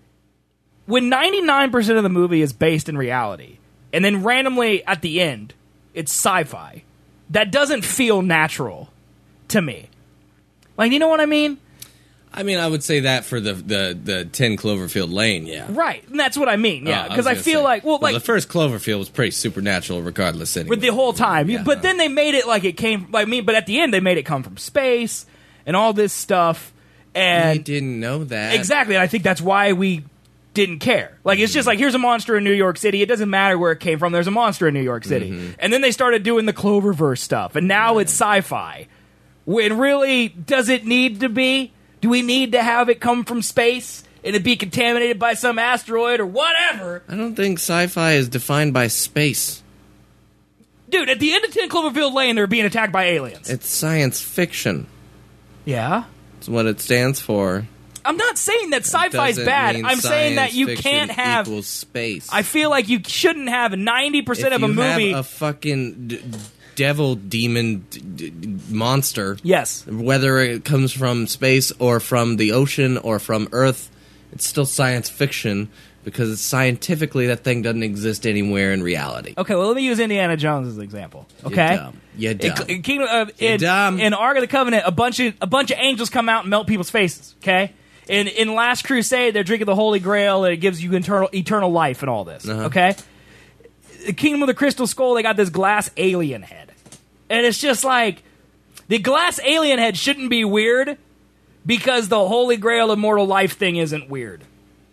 S1: When ninety-nine percent of the movie is based in reality, and then randomly at the end, it's sci-fi, that doesn't feel natural to me. Like, you know what I mean?
S2: I mean, I would say that for the the, the ten Cloverfield Lane, yeah.
S1: Right, and that's what I mean, yeah.
S2: Oh,
S1: Because I,
S2: was
S1: I
S2: gonna
S1: feel
S2: say,
S1: like, well, like...
S2: the first Cloverfield was pretty supernatural regardless anyway.
S1: With the whole time.
S2: Yeah.
S1: But then they made it like it came... Like me, but at the end, they made it come from space, and all this stuff, and...
S2: We didn't know that.
S1: Exactly, and I think that's why we... didn't care. Like, it's just like, here's a monster in New York City. It doesn't matter where it came from. There's a monster in New York City.
S2: Mm-hmm.
S1: And then they started doing the Cloververse stuff. And now
S2: right.
S1: it's sci-fi. When really, does it need to be? Do we need to have it come from space and it be contaminated by some asteroid or whatever?
S2: I don't think sci-fi is defined by space.
S1: Dude, at the end of ten Cloverfield Lane, they're being attacked by aliens.
S2: It's science fiction.
S1: Yeah?
S2: It's what it stands for.
S1: I'm not saying that sci-fi is
S2: Doesn't
S1: bad.
S2: mean
S1: I'm saying that
S2: science
S1: you
S2: fiction
S1: can't have...
S2: equals space.
S1: I feel like you shouldn't have ninety percent
S2: if
S1: of a
S2: you
S1: movie...
S2: have a fucking d- devil demon d- d- monster,
S1: yes,
S2: whether it comes from space or from the ocean or from Earth, it's still science fiction because scientifically that thing doesn't exist anywhere in reality.
S1: Okay, well, let me use Indiana Jones as an example. Okay,
S2: You're dumb. You're dumb.
S1: In, in, Kingdom, uh,
S2: You're
S1: in,
S2: dumb.
S1: in Ark of the Covenant, a bunch of a bunch of angels come out and melt people's faces. Okay, in in Last Crusade, they're drinking the Holy Grail and it gives you eternal eternal life and all this.
S2: Uh-huh.
S1: Okay, the Kingdom of the Crystal Skull, they got this glass alien head, and it's just like the glass alien head shouldn't be weird because the Holy Grail immortal life thing isn't weird.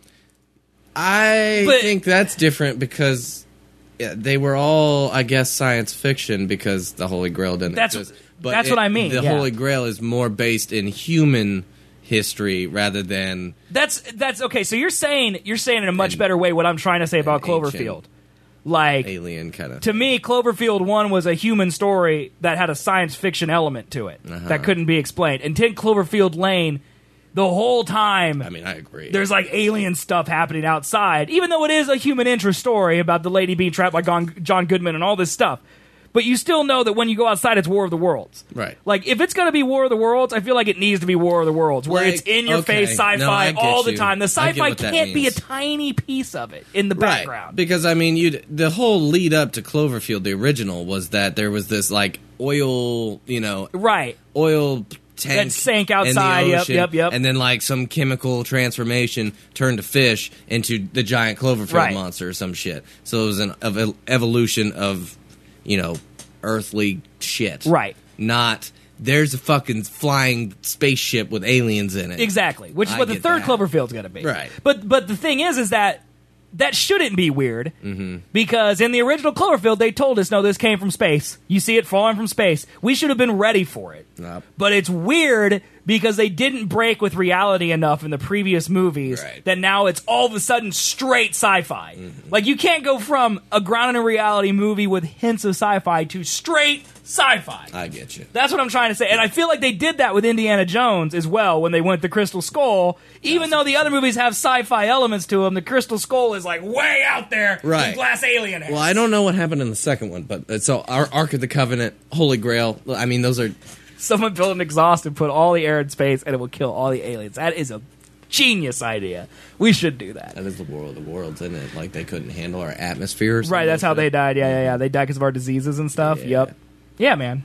S2: I
S1: But-
S2: think that's different because yeah, they were all, I guess, science fiction because the Holy Grail didn't
S1: That's-
S2: exist.
S1: that's what I mean,
S2: The
S1: yeah.
S2: Holy Grail is more based in human history rather than
S1: That's that's okay. So you're saying you're saying in a much
S2: And-
S1: better way what I'm trying to say about
S2: ancient
S1: Cloverfield. Like
S2: alien kind of.
S1: to me, Cloverfield one was a human story that had a science fiction element to it
S2: Uh-huh.
S1: that couldn't be explained. And ten Cloverfield Lane, the whole time,
S2: I mean, I agree.
S1: there's like alien stuff happening outside, even though it is a human interest story about the lady being trapped by Gon- John Goodman and all this stuff. But you still know that when you go outside, it's War of the Worlds.
S2: Right.
S1: Like, if it's going to be War of the Worlds, I feel like it needs to be War of the Worlds, where
S2: Like,
S1: it's in your
S2: okay.
S1: face sci-fi
S2: No, I get
S1: all the
S2: you.
S1: time. The
S2: I get
S1: sci-fi
S2: what that
S1: can't be a
S2: means.
S1: tiny piece of it in the
S2: Right.
S1: background.
S2: Because I mean, you the whole lead up to Cloverfield, the original, was that there was this like oil, you know,
S1: Right.
S2: oil tank
S1: That sank
S2: in the
S1: outside, yep,
S2: ocean,
S1: yep, yep.
S2: and then like some chemical transformation turned a fish into the giant Cloverfield
S1: Right.
S2: monster or some shit. So it was an ev- evolution of, you know, earthly shit.
S1: Right.
S2: Not there's a fucking flying spaceship with aliens in it.
S1: Exactly. Which is
S2: I
S1: what the
S2: get
S1: third
S2: that.
S1: Cloverfield's going to be.
S2: Right.
S1: But but the thing is, is that that shouldn't be weird
S2: Mm-hmm.
S1: because in the original Cloverfield, they told us, no, this came from space. You see it falling from space. We should have been ready for it.
S2: Nope.
S1: But it's weird because they didn't break with reality enough in the previous movies
S2: Right.
S1: that now it's all of a sudden straight sci-fi. Like, you can't go from a grounded in reality movie with hints of sci-fi to straight sci-fi.
S2: I get you.
S1: That's what I'm trying to say. And I feel like they did that with Indiana Jones as well when they went to Crystal Skull. Even though the other movies have sci-fi elements to them, the Crystal Skull is like way out there
S2: Right.
S1: with glass alien heads.
S2: Well, I don't know what happened in the second one, but uh, so our Ark of the Covenant, Holy Grail. I mean, those are
S1: Someone built an exhaust and put all the air in space and it will kill all the aliens. That is a genius idea. We should do that.
S2: that is the war of the worlds, isn't it? Like they couldn't handle our atmosphere. Or
S1: Right, that's how they
S2: bullshit.
S1: died. Yeah, yeah, yeah. They died because of our diseases and stuff.
S2: Yeah.
S1: Yep. Yeah, man.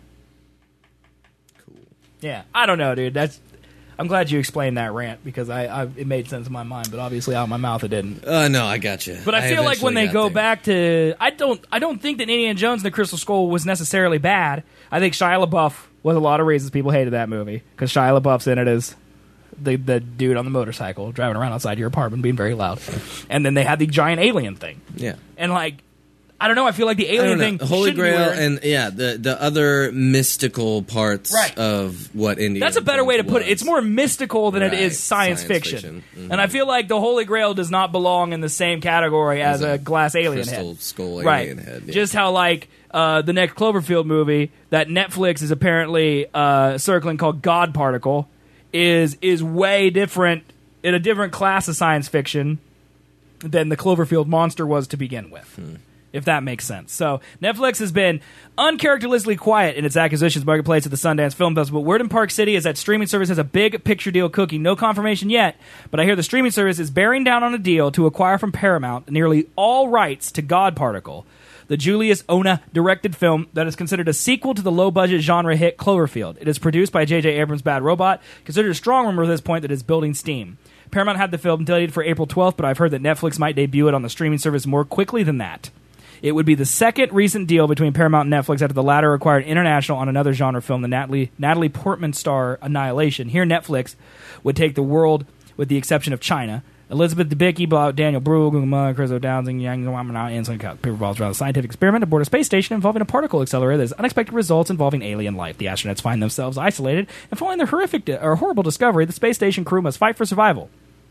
S2: Cool.
S1: Yeah. I don't know, dude. That's. I'm glad you explained that rant because I, I it made sense in my mind, but obviously out of my mouth it didn't.
S2: Uh, no, I got you.
S1: But I feel like when they go back to, I don't, I don't think that Indiana Jones and the Crystal Skull was necessarily bad. I think Shia LaBeouf was a lot of reasons people hated that movie because Shia LaBeouf's in it as the the dude on the motorcycle driving around outside your apartment being very loud, and then they had the giant alien thing.
S2: Yeah,
S1: and like. I don't know. I feel like the alien thing,
S2: Holy Grail,
S1: be
S2: and yeah, the the other mystical parts
S1: right.
S2: of what Indiana.
S1: That's a better way to
S2: was.
S1: put it. It's more mystical than
S2: right.
S1: it is science,
S2: science
S1: fiction,
S2: fiction. Mm-hmm.
S1: and I feel like the Holy Grail does not belong in the same category as, as a, a glass alien
S2: crystal
S1: head.
S2: skull
S1: right.
S2: alien head. Yeah.
S1: Just how like uh, the next Cloverfield movie that Netflix is apparently uh, circling called God Particle is is way different in a different class of science fiction than the Cloverfield monster was to begin with. Hmm. If that makes sense. So, Netflix has been uncharacteristically quiet in its acquisitions marketplace at the Sundance Film Festival. Word in Park City is that streaming service has a big picture deal cooking. No confirmation yet, but I hear the streaming service is bearing down on a deal to acquire from Paramount nearly all rights to God Particle, the Julius Onah-directed film that is considered a sequel to the low-budget genre hit Cloverfield. It is produced by J J Abrams' Bad Robot, considered a strong rumor at this point that is building steam. Paramount had the film delayed for April twelfth, but I've heard that Netflix might debut it on the streaming service more quickly than that. It would be the second recent deal between Paramount and Netflix after the latter acquired International on another genre film, the Natalie, Natalie Portman star Annihilation. Here, Netflix would take the world with the exception of China. Elizabeth Debicki, Daniel Bruhl, Chris O'Dowd, Yang Wamana, and some paper revolves around a scientific experiment aboard a space station involving a particle accelerator that has unexpected results involving alien life. The astronauts find themselves isolated, and following their horrific di- or horrible discovery, the space station crew must fight for survival.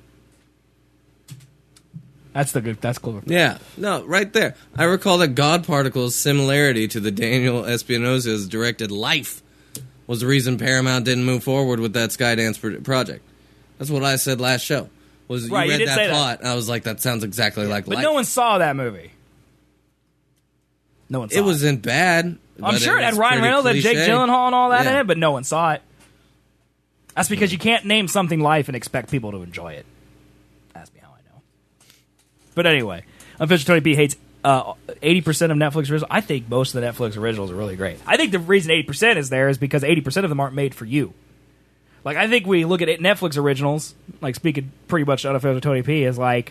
S1: That's the good. That's cool.
S2: Yeah, no, right there. I recall that God Particle's similarity to the Daniel Espinosa's directed Life was the reason Paramount didn't move forward with that Skydance pro- project. That's what I said last show. Was
S1: right,
S2: you read
S1: you
S2: that
S1: say
S2: plot?
S1: That.
S2: And I was like, that sounds exactly yeah. like
S1: but
S2: Life.
S1: But no one saw that movie. No one saw
S2: it.
S1: It
S2: wasn't bad.
S1: I'm sure it had Ryan Reynolds and Jake Gyllenhaal and all that
S2: yeah.
S1: in it, but no one saw it. That's because you can't name something Life and expect people to enjoy it. Ask me how I know. But anyway, Unofficial Tony B hates uh, eighty percent of Netflix originals. I think most of the Netflix originals are really great. I think the reason eighty percent is there is because eighty percent of them aren't made for you. Like, I think we look at it, Netflix originals, like speaking pretty much to Unofficial Tony P, is like,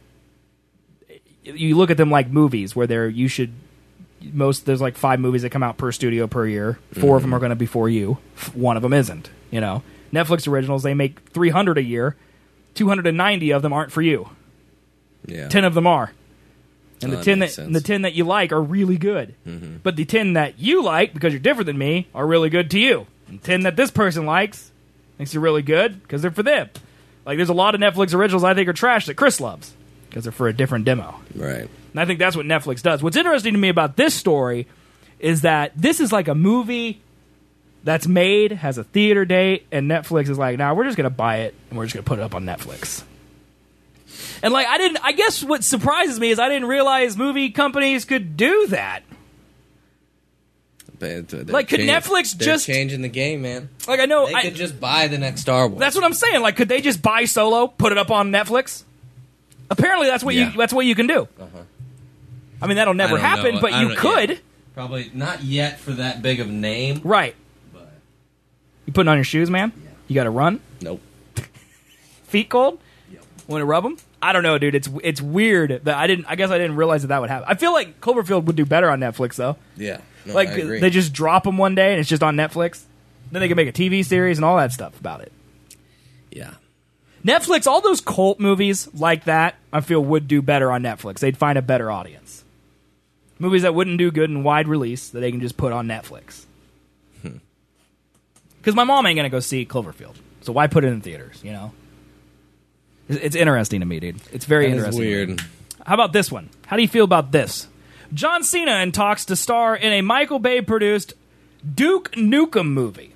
S1: you look at them like movies where they're, you should, most, there's like five movies that come out per studio per year. Four mm-hmm. of them are going to be for you. One of them isn't, you know. Netflix originals, they make three hundred a year. two hundred ninety of them aren't for you.
S2: Yeah.
S1: ten of them are. And
S2: oh,
S1: the ten that,
S2: that
S1: the ten that you like are really good.
S2: Mm-hmm. But
S1: the ten that you like, because you're different than me, are really good to you. And ten that this person likes thinks they're really good because they're for them. Like, there's a lot of Netflix originals I think are trash that Chris loves because they're for a different demo.
S2: Right.
S1: And I think that's what Netflix does. What's interesting to me about this story is that this is like a movie that's made, has a theater date, and Netflix is like, nah, we're just going to buy it and we're just going to put it up on Netflix. And, like, I didn't, I guess what surprises me is I didn't realize movie companies could do that.
S2: But
S1: like, could
S2: change,
S1: Netflix
S2: they're
S1: just
S2: changing the game, man?
S1: Like, I know
S2: they
S1: I,
S2: could just buy the next Star Wars.
S1: That's what I'm saying. Like, could they just buy Solo, put it up on Netflix? Apparently, that's what
S2: yeah.
S1: you that's what you can do.
S2: Uh-huh.
S1: I mean, that'll never happen,
S2: know.
S1: but you
S2: know,
S1: could.
S2: Yeah. Probably not yet for that big of a name,
S1: right?
S2: But
S1: you putting on your shoes, man? Yeah. You got to run?
S2: Nope.
S1: Feet cold?
S2: Yep.
S1: Want to rub them? I don't know, dude. It's it's weird that I didn't. I guess I didn't realize that that would happen. I feel like Cloverfield would do better on Netflix, though.
S2: Yeah. No,
S1: like
S2: I agree.
S1: they just drop them one day and it's just on Netflix. Then they can make a T V series and all that stuff about it.
S2: Yeah.
S1: Netflix, all those cult movies like that, I feel would do better on Netflix. They'd find a better audience. Movies that wouldn't do good in wide release that they can just put on Netflix. Because my mom ain't gonna go see Cloverfield, so why put it in theaters? You know, it's, it's interesting to me, dude. It's very
S2: that
S1: interesting.
S2: Is weird.
S1: How about this one? How do you feel about this? John Cena in talks to star in a Michael Bay produced Duke Nukem movie.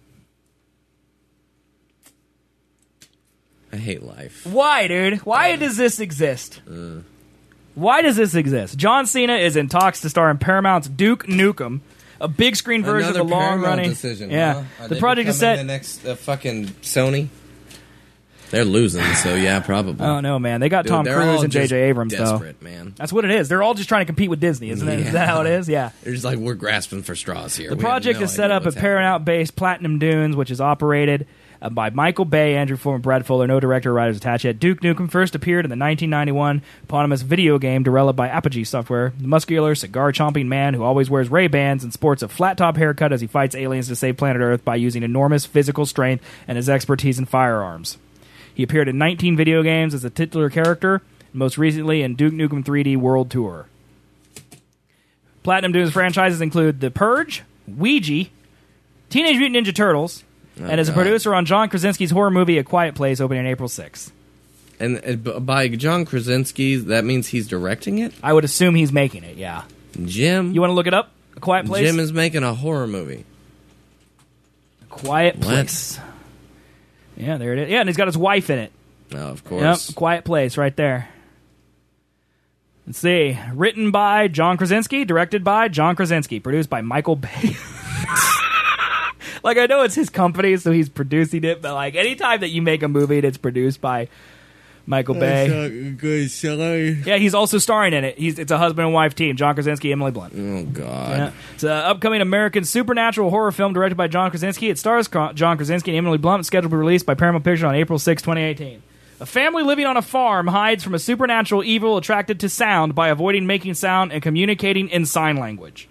S2: I hate life.
S1: Why, dude? Why does this exist? Uh. Why does this exist? John Cena is in talks to star in Paramount's Duke Nukem, a big screen version
S2: Another
S1: of the long running.
S2: Decision,
S1: yeah,
S2: huh?
S1: the project is set.
S2: The next uh, fucking Sony. They're losing, so yeah, probably.
S1: Oh no, man! They got
S2: Dude,
S1: Tom Cruise and J J Abrams,
S2: desperate,
S1: though.
S2: Man.
S1: That's what it is. They're all just trying to compete with Disney, isn't it?
S2: Yeah.
S1: Is that how it is? Yeah.
S2: They're just like, we're grasping for straws here.
S1: The
S2: we
S1: project
S2: no
S1: is set up at Paramount-based Platinum Dunes, which is operated Uh, by Michael Bay, Andrew Fuller, and Brad Fuller. No director or writers attached yet. Duke Nukem first appeared in the nineteen ninety-one eponymous video game developed by Apogee Software. The muscular, cigar-chomping man who always wears Ray-Bans and sports a flat-top haircut as he fights aliens to save planet Earth by using enormous physical strength and his expertise in firearms. He appeared in nineteen video games as a titular character, most recently in Duke Nukem three D World Tour. Platinum Dunes franchises include The Purge, Ouija, Teenage Mutant Ninja Turtles,
S2: Oh,
S1: and is a
S2: God.
S1: producer on John Krasinski's horror movie A Quiet Place, opening April sixth.
S2: And uh, b- by John Krasinski, that means he's directing it?
S1: I would assume he's making it, yeah.
S2: Jim?
S1: You want to look it up? A Quiet Place?
S2: Jim is making a horror movie.
S1: A Quiet
S2: What?
S1: Place. Yeah, there it is. Yeah, and he's got his wife in it.
S2: Oh, of course.
S1: Yep, Quiet Place right there. Let's see. Written by John Krasinski, directed by John Krasinski, produced by Michael Bay. Like, I know it's his company, so he's producing it, but, like, anytime that you make a movie and it's produced by Michael Bay.
S2: Good sorry.
S1: Yeah, he's also starring in it. He's It's a husband and wife team, John Krasinski, Emily Blunt.
S2: Oh, God.
S1: Yeah. It's an upcoming American supernatural horror film directed by John Krasinski. It stars John Krasinski and Emily Blunt, scheduled to be released by Paramount Pictures on April sixth, twenty eighteen. A family living on a farm hides from a supernatural evil attracted to sound by avoiding making sound and communicating in sign language.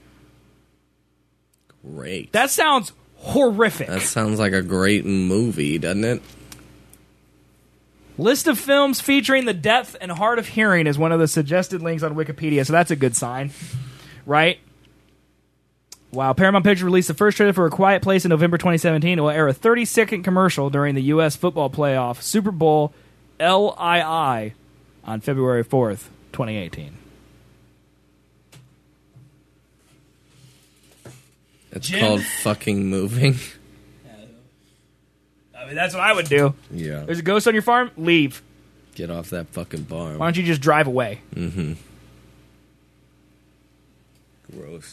S2: Great.
S1: That sounds horrific.
S2: That sounds like a great movie, doesn't it?
S1: List of films featuring the depth and heart of hearing is one of the suggested links on Wikipedia, so that's a good sign, right? Wow, Paramount Pictures released the first trailer for A Quiet Place in November twenty seventeen. It will air a thirty-second commercial during the U S football playoff Super Bowl L I I on February fourth, twenty eighteen.
S2: It's
S1: Jim?
S2: called fucking moving.
S1: I mean, that's what I would do.
S2: Yeah.
S1: There's a ghost on your farm? Leave.
S2: Get off that fucking farm.
S1: Why don't you just drive away?
S2: Mm-hmm. Gross.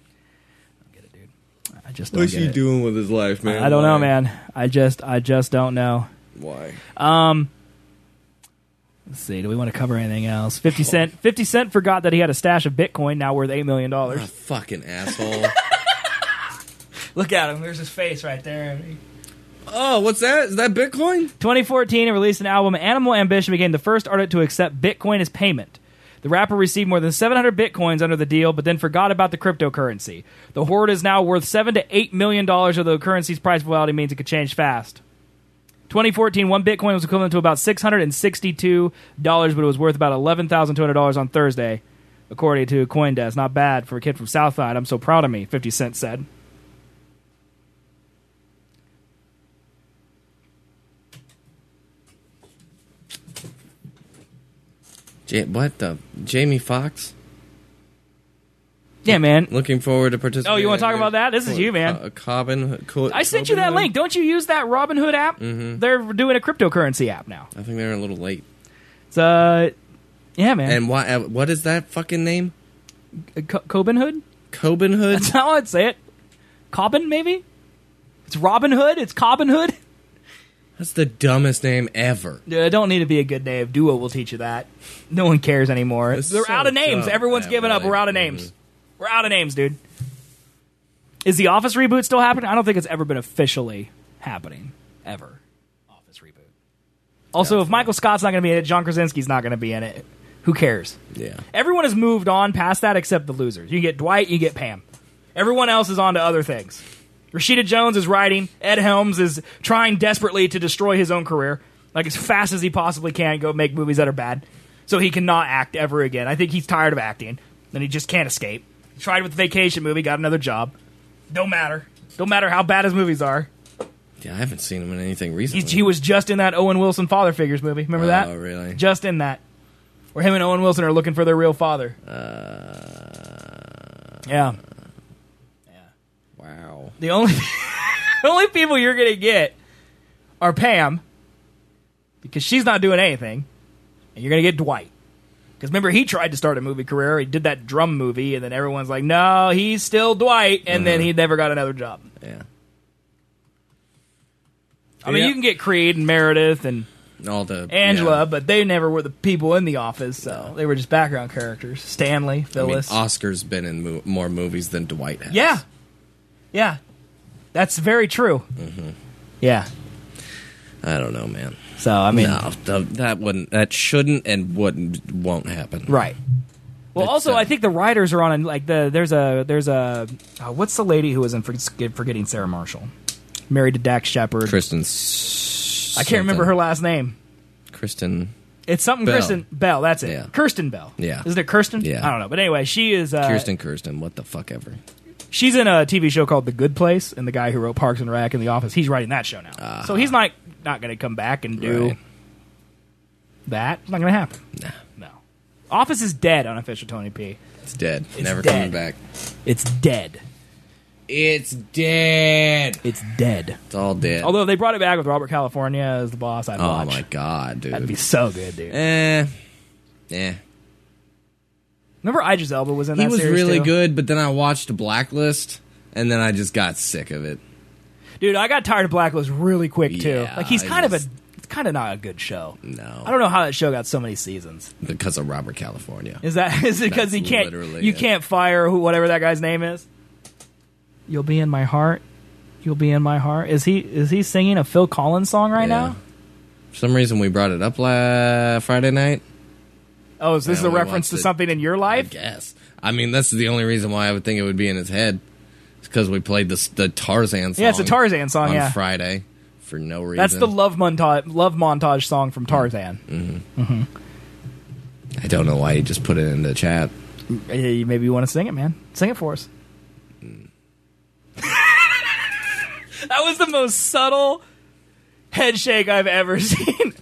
S1: I just don't
S2: What's
S1: get
S2: he
S1: it.
S2: doing with his life, man?
S1: I don't know,
S2: Why?
S1: man. I just, I just don't know.
S2: Why?
S1: Um, let's see. Do we want to cover anything else? Fifty Cent. Fifty Cent forgot that he had a stash of Bitcoin, now worth eight million dollars.
S2: What a fucking asshole.
S1: Look at him. There's his face right there.
S2: Oh, what's that? Is that Bitcoin?
S1: twenty fourteen, it released an album. Animal Ambition became the first artist to accept Bitcoin as payment. The rapper received more than seven hundred Bitcoins under the deal, but then forgot about the cryptocurrency. The hoard is now worth seven to eight million dollars, although the currency's price volatility means it could change fast. twenty fourteen, one Bitcoin was equivalent to about six hundred sixty-two dollars, but it was worth about eleven thousand two hundred dollars on Thursday, according to CoinDesk. Not bad for a kid from Southside. I'm so proud of me, fifty Cent said.
S2: Ja- what the? Jamie Foxx?
S1: Yeah, man.
S2: Looking forward to participating.
S1: Oh, you want to talk
S2: in-
S1: about that? This is you, man.
S2: A Cobbin. Co-
S1: I sent you that
S2: Cobbin-
S1: link. Don't you use that Robinhood app?
S2: Mhm.
S1: They're doing a cryptocurrency app now.
S2: I think they're a little late.
S1: It's, uh, yeah, man.
S2: And why? Uh, what is that fucking name?
S1: Co- Cobinhood?
S2: Cobinhood?
S1: That's how I'd say it. Cobbin, maybe? It's Robinhood? It's Cobbinhood?
S2: That's the dumbest name ever.
S1: Yeah, don't need to be a good name. Duo will teach you that. No one cares anymore.
S2: It's
S1: They're
S2: so
S1: out of names.
S2: dumb.
S1: Everyone's
S2: Yeah,
S1: giving up.
S2: really.
S1: We're out of names. We're out of names, dude. Is the Office reboot still happening? I don't think it's ever been officially happening. Ever. Office reboot. Also, if Michael Scott's not going to be in it, John Krasinski's not going to be in it. Who cares?
S2: Yeah.
S1: Everyone has moved on past that except the losers. You get Dwight, you get Pam. Everyone else is on to other things. Rashida Jones is writing. Ed Helms is trying desperately to destroy his own career, like as fast as he possibly can, go make movies that are bad, so he cannot act ever again. I think he's tired of acting, and he just can't escape. He tried with the Vacation movie, got another job. Don't matter. Don't matter how bad his movies are.
S2: Yeah, I haven't seen him in anything recently.
S1: He's, he was just in that Owen Wilson Father Figures movie. Remember that?
S2: Oh, really?
S1: Just in that. Where him and Owen Wilson are looking for their real father.
S2: Uh,
S1: Yeah.
S2: wow.
S1: The only the only people you're going to get are Pam, because she's not doing anything, and you're going to get Dwight. Because remember, he tried to start a movie career. He did that drum movie, and then everyone's like, no, he's still Dwight, and then
S2: Uh-huh.
S1: he never got another job.
S2: Yeah.
S1: I mean,
S2: Yeah.
S1: you can get Creed and Meredith and
S2: All the
S1: Angela,
S2: yeah.
S1: but they never were the people in the office, so they were just background characters. Stanley,
S2: I mean,
S1: Phyllis.
S2: Oscar's been in mo- more movies than Dwight has.
S1: Yeah. Yeah. That's very true.
S2: Mm-hmm.
S1: Yeah.
S2: I don't know, man.
S1: So I mean,
S2: no, th- that wouldn't, that shouldn't, and wouldn't, won't happen.
S1: right. Well,
S2: It's,
S1: also,
S2: uh,
S1: I think the writers are on a, like the there's a there's a uh, what's the lady who was in For- Forgetting Sarah Marshall, married to Dax Shepard.
S2: Kristen.
S1: I can't remember her last name.
S2: Kristen.
S1: It's something
S2: Bell.
S1: Kristen Bell. That's it.
S2: Yeah.
S1: Kirsten Bell.
S2: Yeah.
S1: Isn't it Kirsten?
S2: Yeah.
S1: I don't know. But anyway, she is. Uh,
S2: Kirsten Kirsten. What the fuck ever.
S1: She's in a T V show called The Good Place, and the guy who wrote Parks and Rec and The Office, he's writing that show now.
S2: Uh,
S1: so he's not not going to come back and do
S2: Right.
S1: that. It's not going to happen.
S2: Nah.
S1: No. Office is dead, unofficial Tony P.
S2: It's dead.
S1: It's
S2: Never
S1: dead.
S2: coming back.
S1: It's dead.
S2: It's dead.
S1: It's dead.
S2: It's all dead.
S1: Although if they brought it back with Robert California as the boss, I'd
S2: oh
S1: watch.
S2: my god, dude.
S1: That'd be so good, dude.
S2: Eh. Eh.
S1: Remember Idris Elba was in
S2: He
S1: that
S2: was
S1: series
S2: really
S1: too?
S2: good, but then I watched Blacklist, and then I just got sick of it.
S1: Dude, I got tired of Blacklist really quick too.
S2: Yeah,
S1: like he's
S2: I
S1: kind
S2: just-
S1: of a it's kind of not a good show.
S2: No.
S1: I don't know how that show got so many seasons.
S2: Because of Robert California.
S1: Is that is it because
S2: That's
S1: he can't
S2: literally
S1: you
S2: it.
S1: can't fire who whatever that guy's name is? You'll be in my heart. You'll be in my heart. Is he is he singing a Phil Collins song right
S2: Yeah.
S1: now?
S2: For some reason, we brought it up la- Friday night.
S1: Oh, is this
S2: Yeah,
S1: a
S2: we
S1: reference to
S2: watched it.
S1: something in your
S2: I
S1: life?
S2: guess. I mean, that's the only reason why I would think it would be in his head. It's because we played the, the Tarzan song.
S1: Yeah, it's a Tarzan song,
S2: on
S1: yeah.
S2: Friday for no reason.
S1: That's the love montage love montage song from Tarzan.
S2: Mm-hmm.
S1: Mm-hmm.
S2: I don't know why you just put it in the chat.
S1: Hey, maybe you want to sing it, man. Sing it for us. That was the most subtle head shake I've ever seen.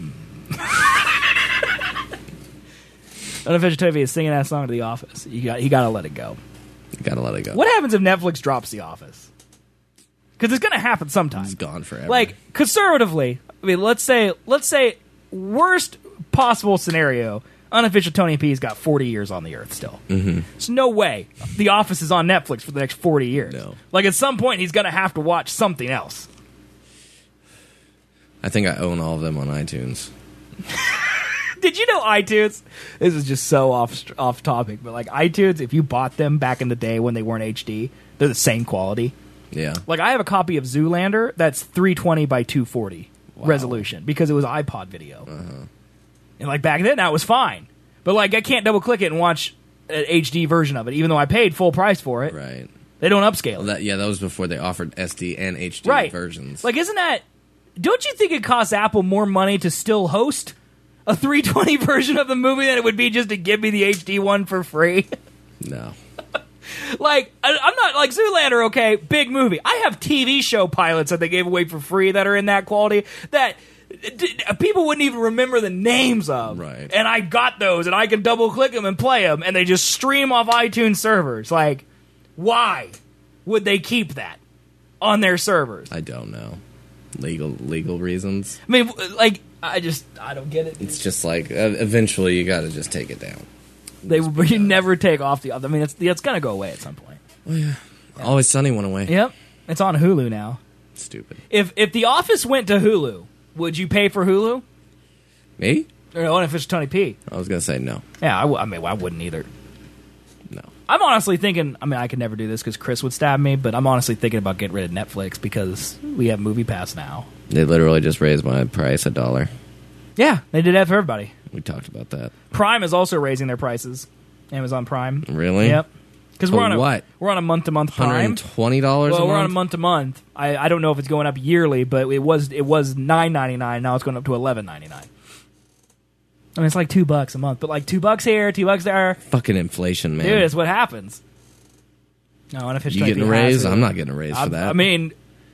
S1: Unofficial T V is singing that song to The Office. You got, you got to let it go.
S2: You gotta let it go.
S1: What happens if Netflix drops The Office? Because it's going to happen sometime.
S2: It's gone forever.
S1: Like conservatively, I mean, let's say, let's say, worst possible scenario. Unofficial Tony P's got forty years on the earth still.
S2: Mm-hmm.
S1: There's no way The Office is on Netflix for the next forty years.
S2: No.
S1: Like at some point, he's going to have to watch something else.
S2: I think I own all of them on iTunes.
S1: Did you know iTunes? This is just so off off topic, but like iTunes, if you bought them back in the day when they weren't H D, they're the same quality.
S2: Yeah.
S1: Like I have a copy of Zoolander that's three twenty by two forty
S2: Wow.
S1: resolution because it was iPod video.
S2: Uh-huh.
S1: And like back then, that was fine. But like I can't double click it and watch an H D version of it, even though I paid full price for it.
S2: Right.
S1: They don't upscale
S2: Well,
S1: it.
S2: that, yeah, that was before they offered S D and H D
S1: Right.
S2: versions.
S1: Like, isn't that? Don't you think it costs Apple more money to still host a three twenty version of the movie than it would be just to give me the H D one for free?
S2: No.
S1: Like, I, I'm not like Zoolander. Okay, big movie. I have T V show pilots that they gave away for free that are in that quality that d- people wouldn't even remember the names of.
S2: Right.
S1: And I got those, and I can double click them and play them, and they just stream off iTunes servers. Like, why would they keep that on their servers?
S2: I don't know. Legal legal reasons.
S1: I mean, like, I just I don't get it.
S2: It's just like uh, eventually you got to just take it down.
S1: They you never take off the. I mean, it's it's gonna go away at some point.
S2: Oh yeah. Always Sunny went away.
S1: Yep, it's on Hulu now.
S2: Stupid.
S1: If if The Office went to Hulu, would you pay for Hulu?
S2: Me?
S1: Or Unofficial Tony P?
S2: I was gonna say no.
S1: Yeah, I, w- I mean, I wouldn't either.
S2: No.
S1: I'm honestly thinking. I mean, I could never do this because Chris would stab me. But I'm honestly thinking about getting rid of Netflix because we have Movie Pass now.
S2: They literally just raised my price a dollar.
S1: Yeah, they did that for everybody.
S2: We talked about that.
S1: Prime is also raising their prices. Amazon Prime.
S2: Really?
S1: Yep. Because we're
S2: For
S1: on a
S2: what?
S1: we're on a month to month
S2: one hundred
S1: Prime.
S2: twenty dollars
S1: Well,
S2: a
S1: we're on a
S2: month?
S1: month to month. I I don't know if it's going up yearly, but it was it was nine ninety nine. Now it's going up to eleven ninety nine. I mean, it's like two bucks a month, but like two bucks here, two bucks there.
S2: Fucking inflation, man.
S1: Dude, that's what happens. No, Unofficial
S2: You
S1: Tony
S2: getting a
S1: P has
S2: raise?
S1: it.
S2: I'm not getting a raise
S1: I,
S2: for that.
S1: I mean,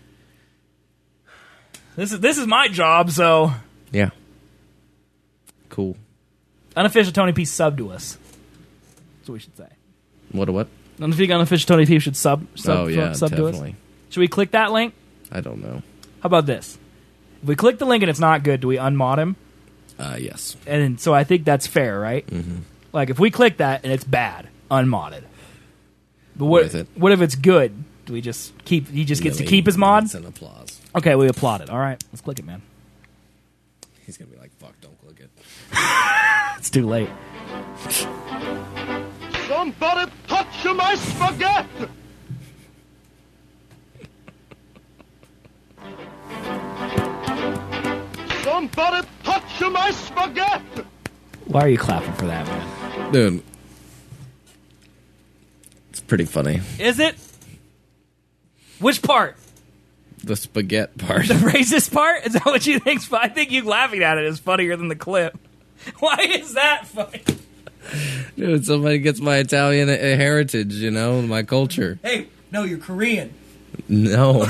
S1: this is this is my job, so
S2: yeah. Cool.
S1: Unofficial Tony P sub to us. That's what we should say.
S2: What a what?
S1: I don't think Unofficial Tony P should sub sub,
S2: Oh, yeah,
S1: sub to us.
S2: definitely.
S1: Should we click that link?
S2: I don't know.
S1: How about this? If we click the link and it's not good, do we unmod him?
S2: Uh, yes.
S1: And so I think that's fair, right?
S2: Mm-hmm.
S1: Like if we click that and it's bad, unmodded. But what
S2: With it.
S1: what if it's good? Do we just keep? He just gets to keep his mod.
S2: It's an applause.
S1: Okay, we applaud it. All right, let's click it, man.
S2: He's gonna be like, "Fuck, don't click it."
S1: It's too late.
S10: Somebody touch my spaghetti! Somebody touch my spaghetti!
S1: Why are you clapping for that, man?
S2: Dude. It's pretty funny.
S1: Is it? Which part?
S2: The spaghetti part.
S1: The racist part? Is that what you think? I think you laughing at it is funnier than the clip. Why is that funny?
S2: Dude, somebody gets my Italian heritage, you know, my culture.
S1: Hey, no, you're Korean.
S2: No.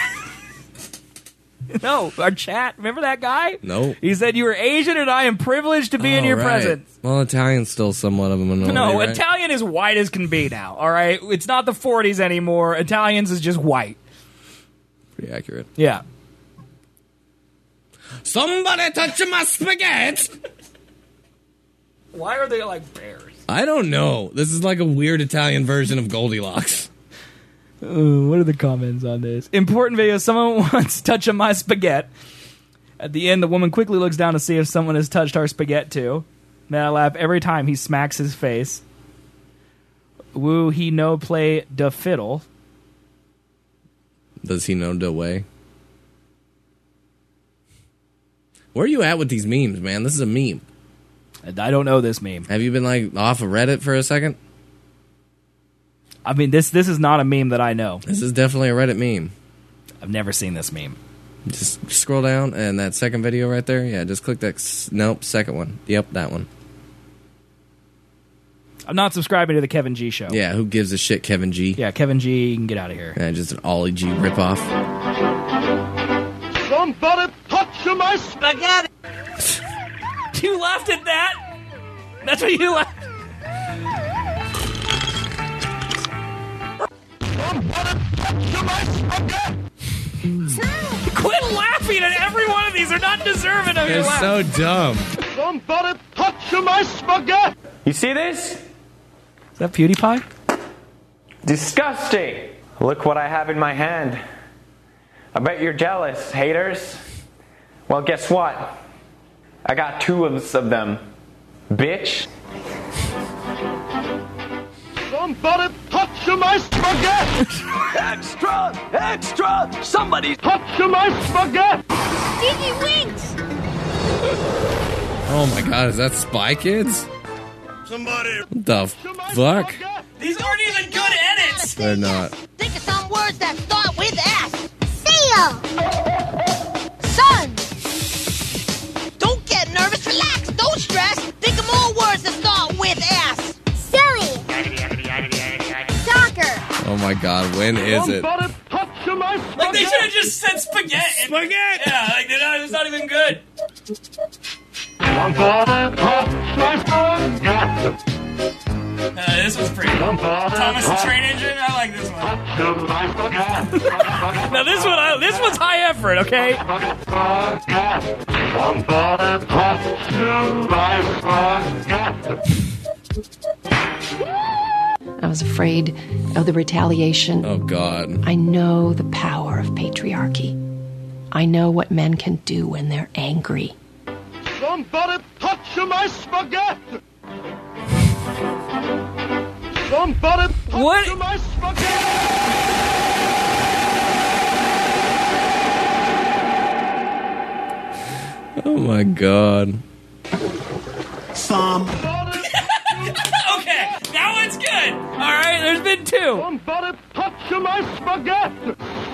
S1: No, our chat. Remember that guy?
S2: No.
S1: He said you were Asian and I am privileged to be in your
S2: right.
S1: presence.
S2: Well, Italian's still somewhat of a minority,
S1: No,
S2: right?
S1: Italian is white as can be now, all right? It's not the forties anymore. Italians is just white.
S2: Pretty accurate.
S1: Yeah.
S2: Somebody touch my spaghetti!
S1: Why are they like bears?
S2: I don't know. This is like a weird Italian version of Goldilocks.
S1: Uh, what are the comments on this? Important video. Someone wants to touch on my spaghetti. At the end, the woman quickly looks down to see if someone has touched our spaghetti too. Man, I laugh every time he smacks his face. Woo, he no play da fiddle.
S2: Does he know the way? Where are you at with these memes, man? This is a meme.
S1: I don't know this meme.
S2: Have you been like off of Reddit for a second?
S1: I mean, this this is not a meme that I know.
S2: This is definitely a Reddit meme.
S1: I've never seen this meme.
S2: Just scroll down, and that second video right there, yeah, just click that. S- nope, second one. Yep, that one.
S1: I'm not subscribing to the Kevin G show.
S2: Yeah, who gives a shit, Kevin G?
S1: Yeah, Kevin G, you can get out of here.
S2: Yeah, just an Ollie G ripoff.
S10: Somebody touch my spaghetti!
S1: You laughed at that? That's what you laughed.
S10: Somebody touch my spaghetti!
S1: Quit laughing at every one of these. They're not deserving of your
S2: They're
S1: laugh.
S2: so dumb.
S10: Somebody touch my spaghetti!
S11: You see this?
S1: Is that PewDiePie?
S11: Disgusting! Look what I have in my hand. I bet you're jealous, haters. Well, guess what? I got two of them. Bitch.
S10: Somebody touch my spaghetti!
S6: Extra! Extra! Somebody
S10: touch my spaghetti!
S3: Stinky Winks!
S2: Oh my god, is that Spy Kids?
S10: Somebody
S2: What the fuck?
S1: These aren't even good edits.
S2: They're not.
S3: Think of some words that start with S. Seal! Sun! Don't get nervous, relax, don't stress. Think of more words that start with S. Silly! Soccer!
S2: Oh my god, when is it?
S10: Somebody touch my spaghetti!
S1: Like, they should have just said spaghetti.
S2: Spaghetti!
S1: Yeah, like, they're not, it's not even good.
S10: Somebody touch my spaghetti!
S1: Uh, this was pretty good. Thomas the Train Engine, I like this one.
S10: Touch my spaghetti!
S1: Now this one, I, this one's high effort, okay?
S10: Somebody touch my spaghetti!
S12: I was afraid of the retaliation.
S2: Oh god.
S12: I know the power of patriarchy. I know what men can do when they're angry.
S10: Somebody touch my spaghetti! Somebody touch
S1: What?
S10: my spaghetti!
S2: Oh my god.
S6: Some.
S1: Okay, that one's good. All right, there's been two.
S10: Somebody touch my spaghetti!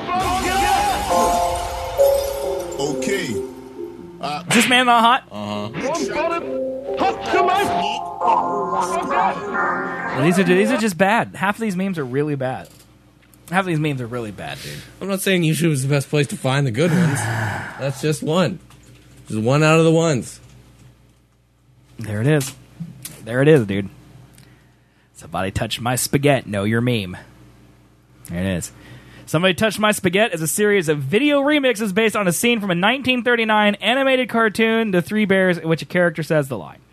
S10: Spaghetti!
S6: Okay.
S1: Is this man not hot?
S2: Uh-huh.
S10: Somebody touch my spaghetti!
S1: These are these are just bad. Half of these memes are really bad. Half of these memes are really bad, dude.
S2: I'm not saying YouTube is the best place to find the good ones. That's just one. Just one out of the ones.
S1: There it is. There it is, dude. Somebody touched my spaghetti. Know your meme. There it is. Somebody Touched My Spaghetti is a series of video remixes based on a scene from a nineteen thirty-nine animated cartoon, The Three Bears, in which a character says the line.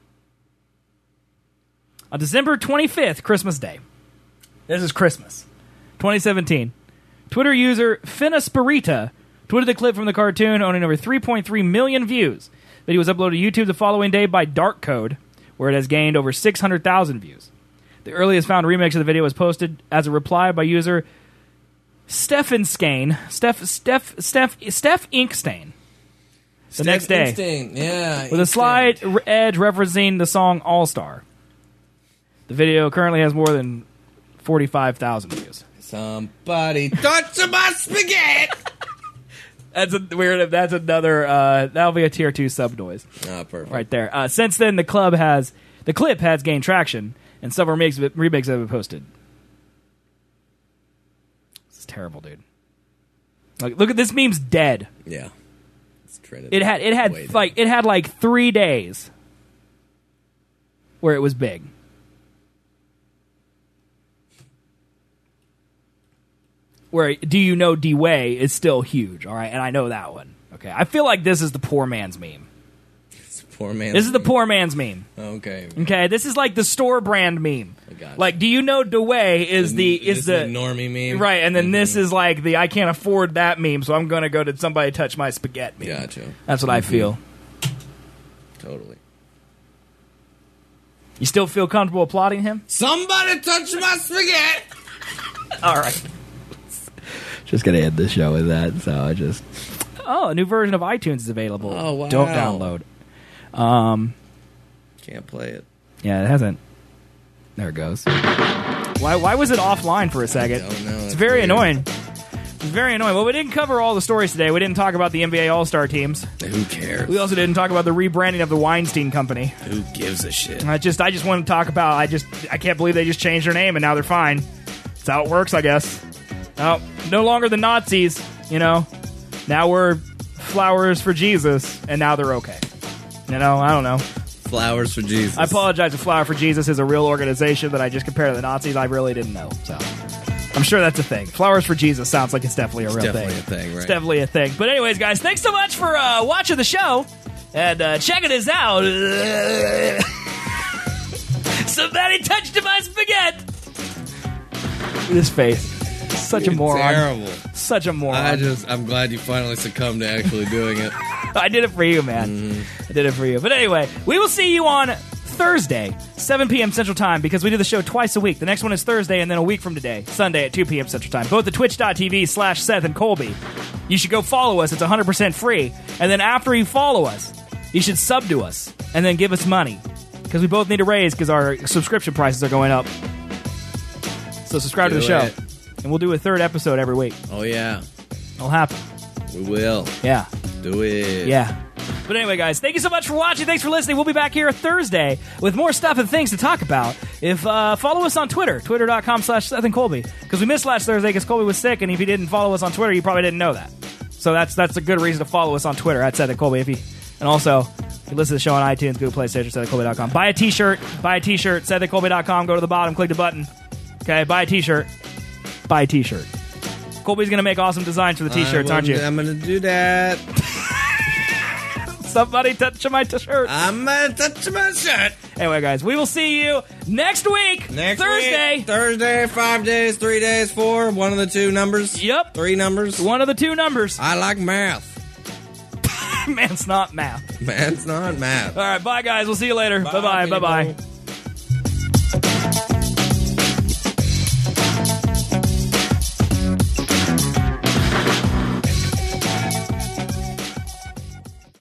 S1: On December twenty-fifth, Christmas Day. This is Christmas. twenty seventeen. Twitter user Finasperita tweeted the clip from the cartoon, owning over three point three million views. The video was uploaded to YouTube the following day by Dark Code, where it has gained over six hundred thousand views. The earliest found remix of the video was posted as a reply by user Stephen Skane, Steph, Steph, Steph, Steph Inkstain. the next day.
S2: Instinct. Yeah.
S1: With a slight r- edge referencing the song All-Star. The video currently has more than forty-five thousand views.
S2: Somebody touch my spaghetti!
S1: That's a weird. That's another. Uh, that'll be a tier two sub noise.
S2: Ah, perfect.
S1: Right there. Uh, since then, the club has the clip has gained traction, and several remakes, remakes have been posted. This is terrible, dude. Like, look at this meme's dead.
S2: Yeah, it's treaded.
S1: It had it had
S2: Wait.
S1: like it had like three days where it was big. Where Do You Know D-Way is still huge, all right? And I know that one. Okay, I feel like this is the poor man's meme.
S2: It's poor man's
S1: This is the
S2: meme.
S1: poor man's meme.
S2: Okay.
S1: Okay, this is like the store brand meme.
S2: I got you.
S1: Like, Do You Know D-Way is the
S2: This
S1: is the
S2: normie meme.
S1: right, and then
S2: Mhm.
S1: this is like the I can't afford that meme, so I'm gonna go to somebody touch my spaghetti meme.
S2: Gotcha.
S1: That's what I
S2: Mhm.
S1: feel.
S2: Totally.
S1: You still feel comfortable applauding him?
S2: Somebody touch my spaghetti!
S1: All right. Just gonna end the show with that. So I just oh, a new version of iTunes is available.
S2: Oh, wow.
S1: Don't download. Um,
S2: Can't play it.
S1: yeah, it hasn't. There it goes. Why? Why was it offline for a second?
S2: don't know.
S1: It's
S2: That's
S1: very
S2: weird.
S1: annoying. It's very annoying. Well, we didn't cover all the stories today. We didn't talk about the N B A All-Star teams.
S2: Who cares?
S1: We also didn't talk about the rebranding of the Weinstein Company.
S2: Who gives a shit?
S1: I just, I just want to talk about. I just, I can't believe they just changed their name and now they're fine. That's how it works, I guess. Oh, no longer the Nazis, you know. Now we're Flowers for Jesus, and now they're okay. You know, I don't know.
S2: Flowers for Jesus.
S1: I apologize if Flower for Jesus is a real organization that I just compared to the Nazis. I really didn't know, so I'm sure that's a thing. Flowers for Jesus sounds like it's definitely a
S2: It's
S1: real
S2: definitely
S1: thing.
S2: a thing, right?
S1: It's definitely a thing. But anyways, guys, thanks so much for uh, watching the show and uh, checking us out. Somebody touched my spaghetti. This face. Such a
S2: You're
S1: moron.
S2: terrible.
S1: Such a moron.
S2: I just, I'm glad you finally succumbed to actually doing it.
S1: I did it for you, man.
S2: Mm-hmm.
S1: I did it for you. But anyway, we will see you on Thursday, seven p.m. Central Time, because we do the show twice a week. The next one is Thursday, and then a week from today, Sunday at two p.m. Central Time. Both at twitch.tv slash Seth and Colby. You should go follow us. It's one hundred percent free. And then after you follow us, you should sub to us and then give us money. Because we both need a raise because our subscription prices are going up. So subscribe to
S2: Do
S1: the show.
S2: it.
S1: And we'll do a third episode every week.
S2: Oh, yeah.
S1: It'll happen.
S2: We will.
S1: Yeah.
S2: Do it.
S1: Yeah. But anyway, guys, thank you so much for watching. Thanks for listening. We'll be back here Thursday with more stuff and things to talk about. If uh, follow us on Twitter, twitter.com slash Seth and Colby. Because we missed last Thursday because Colby was sick, and if you didn't follow us on Twitter, you probably didn't know that. So that's that's a good reason to follow us on Twitter at Seth and Colby. If you, and also, if you listen to the show on iTunes, Google Play, Stitcher, Seth and Colby dot com. Buy a t-shirt. Buy a t-shirt. Seth and Colby dot com. Go to the bottom, click the button. Okay, buy a t-shirt. Buy a t-shirt. Colby's going to make awesome designs for the t-shirts,
S2: I will-
S1: aren't you?
S2: I'm going to do that.
S1: Somebody touch my t-shirt.
S2: I'm going to touch my shirt.
S1: Anyway, guys, we will see you next week.
S2: Next
S1: Thursday.
S2: week, Thursday, five days, three days, four. One of the two numbers.
S1: Yep.
S2: Three numbers.
S1: One of the two numbers.
S2: I like math.
S1: Man's not math.
S2: Math's not math.
S1: All right, bye, guys. We'll see you later.
S2: Bye,
S1: Bye-bye.
S2: people.
S1: Bye-bye.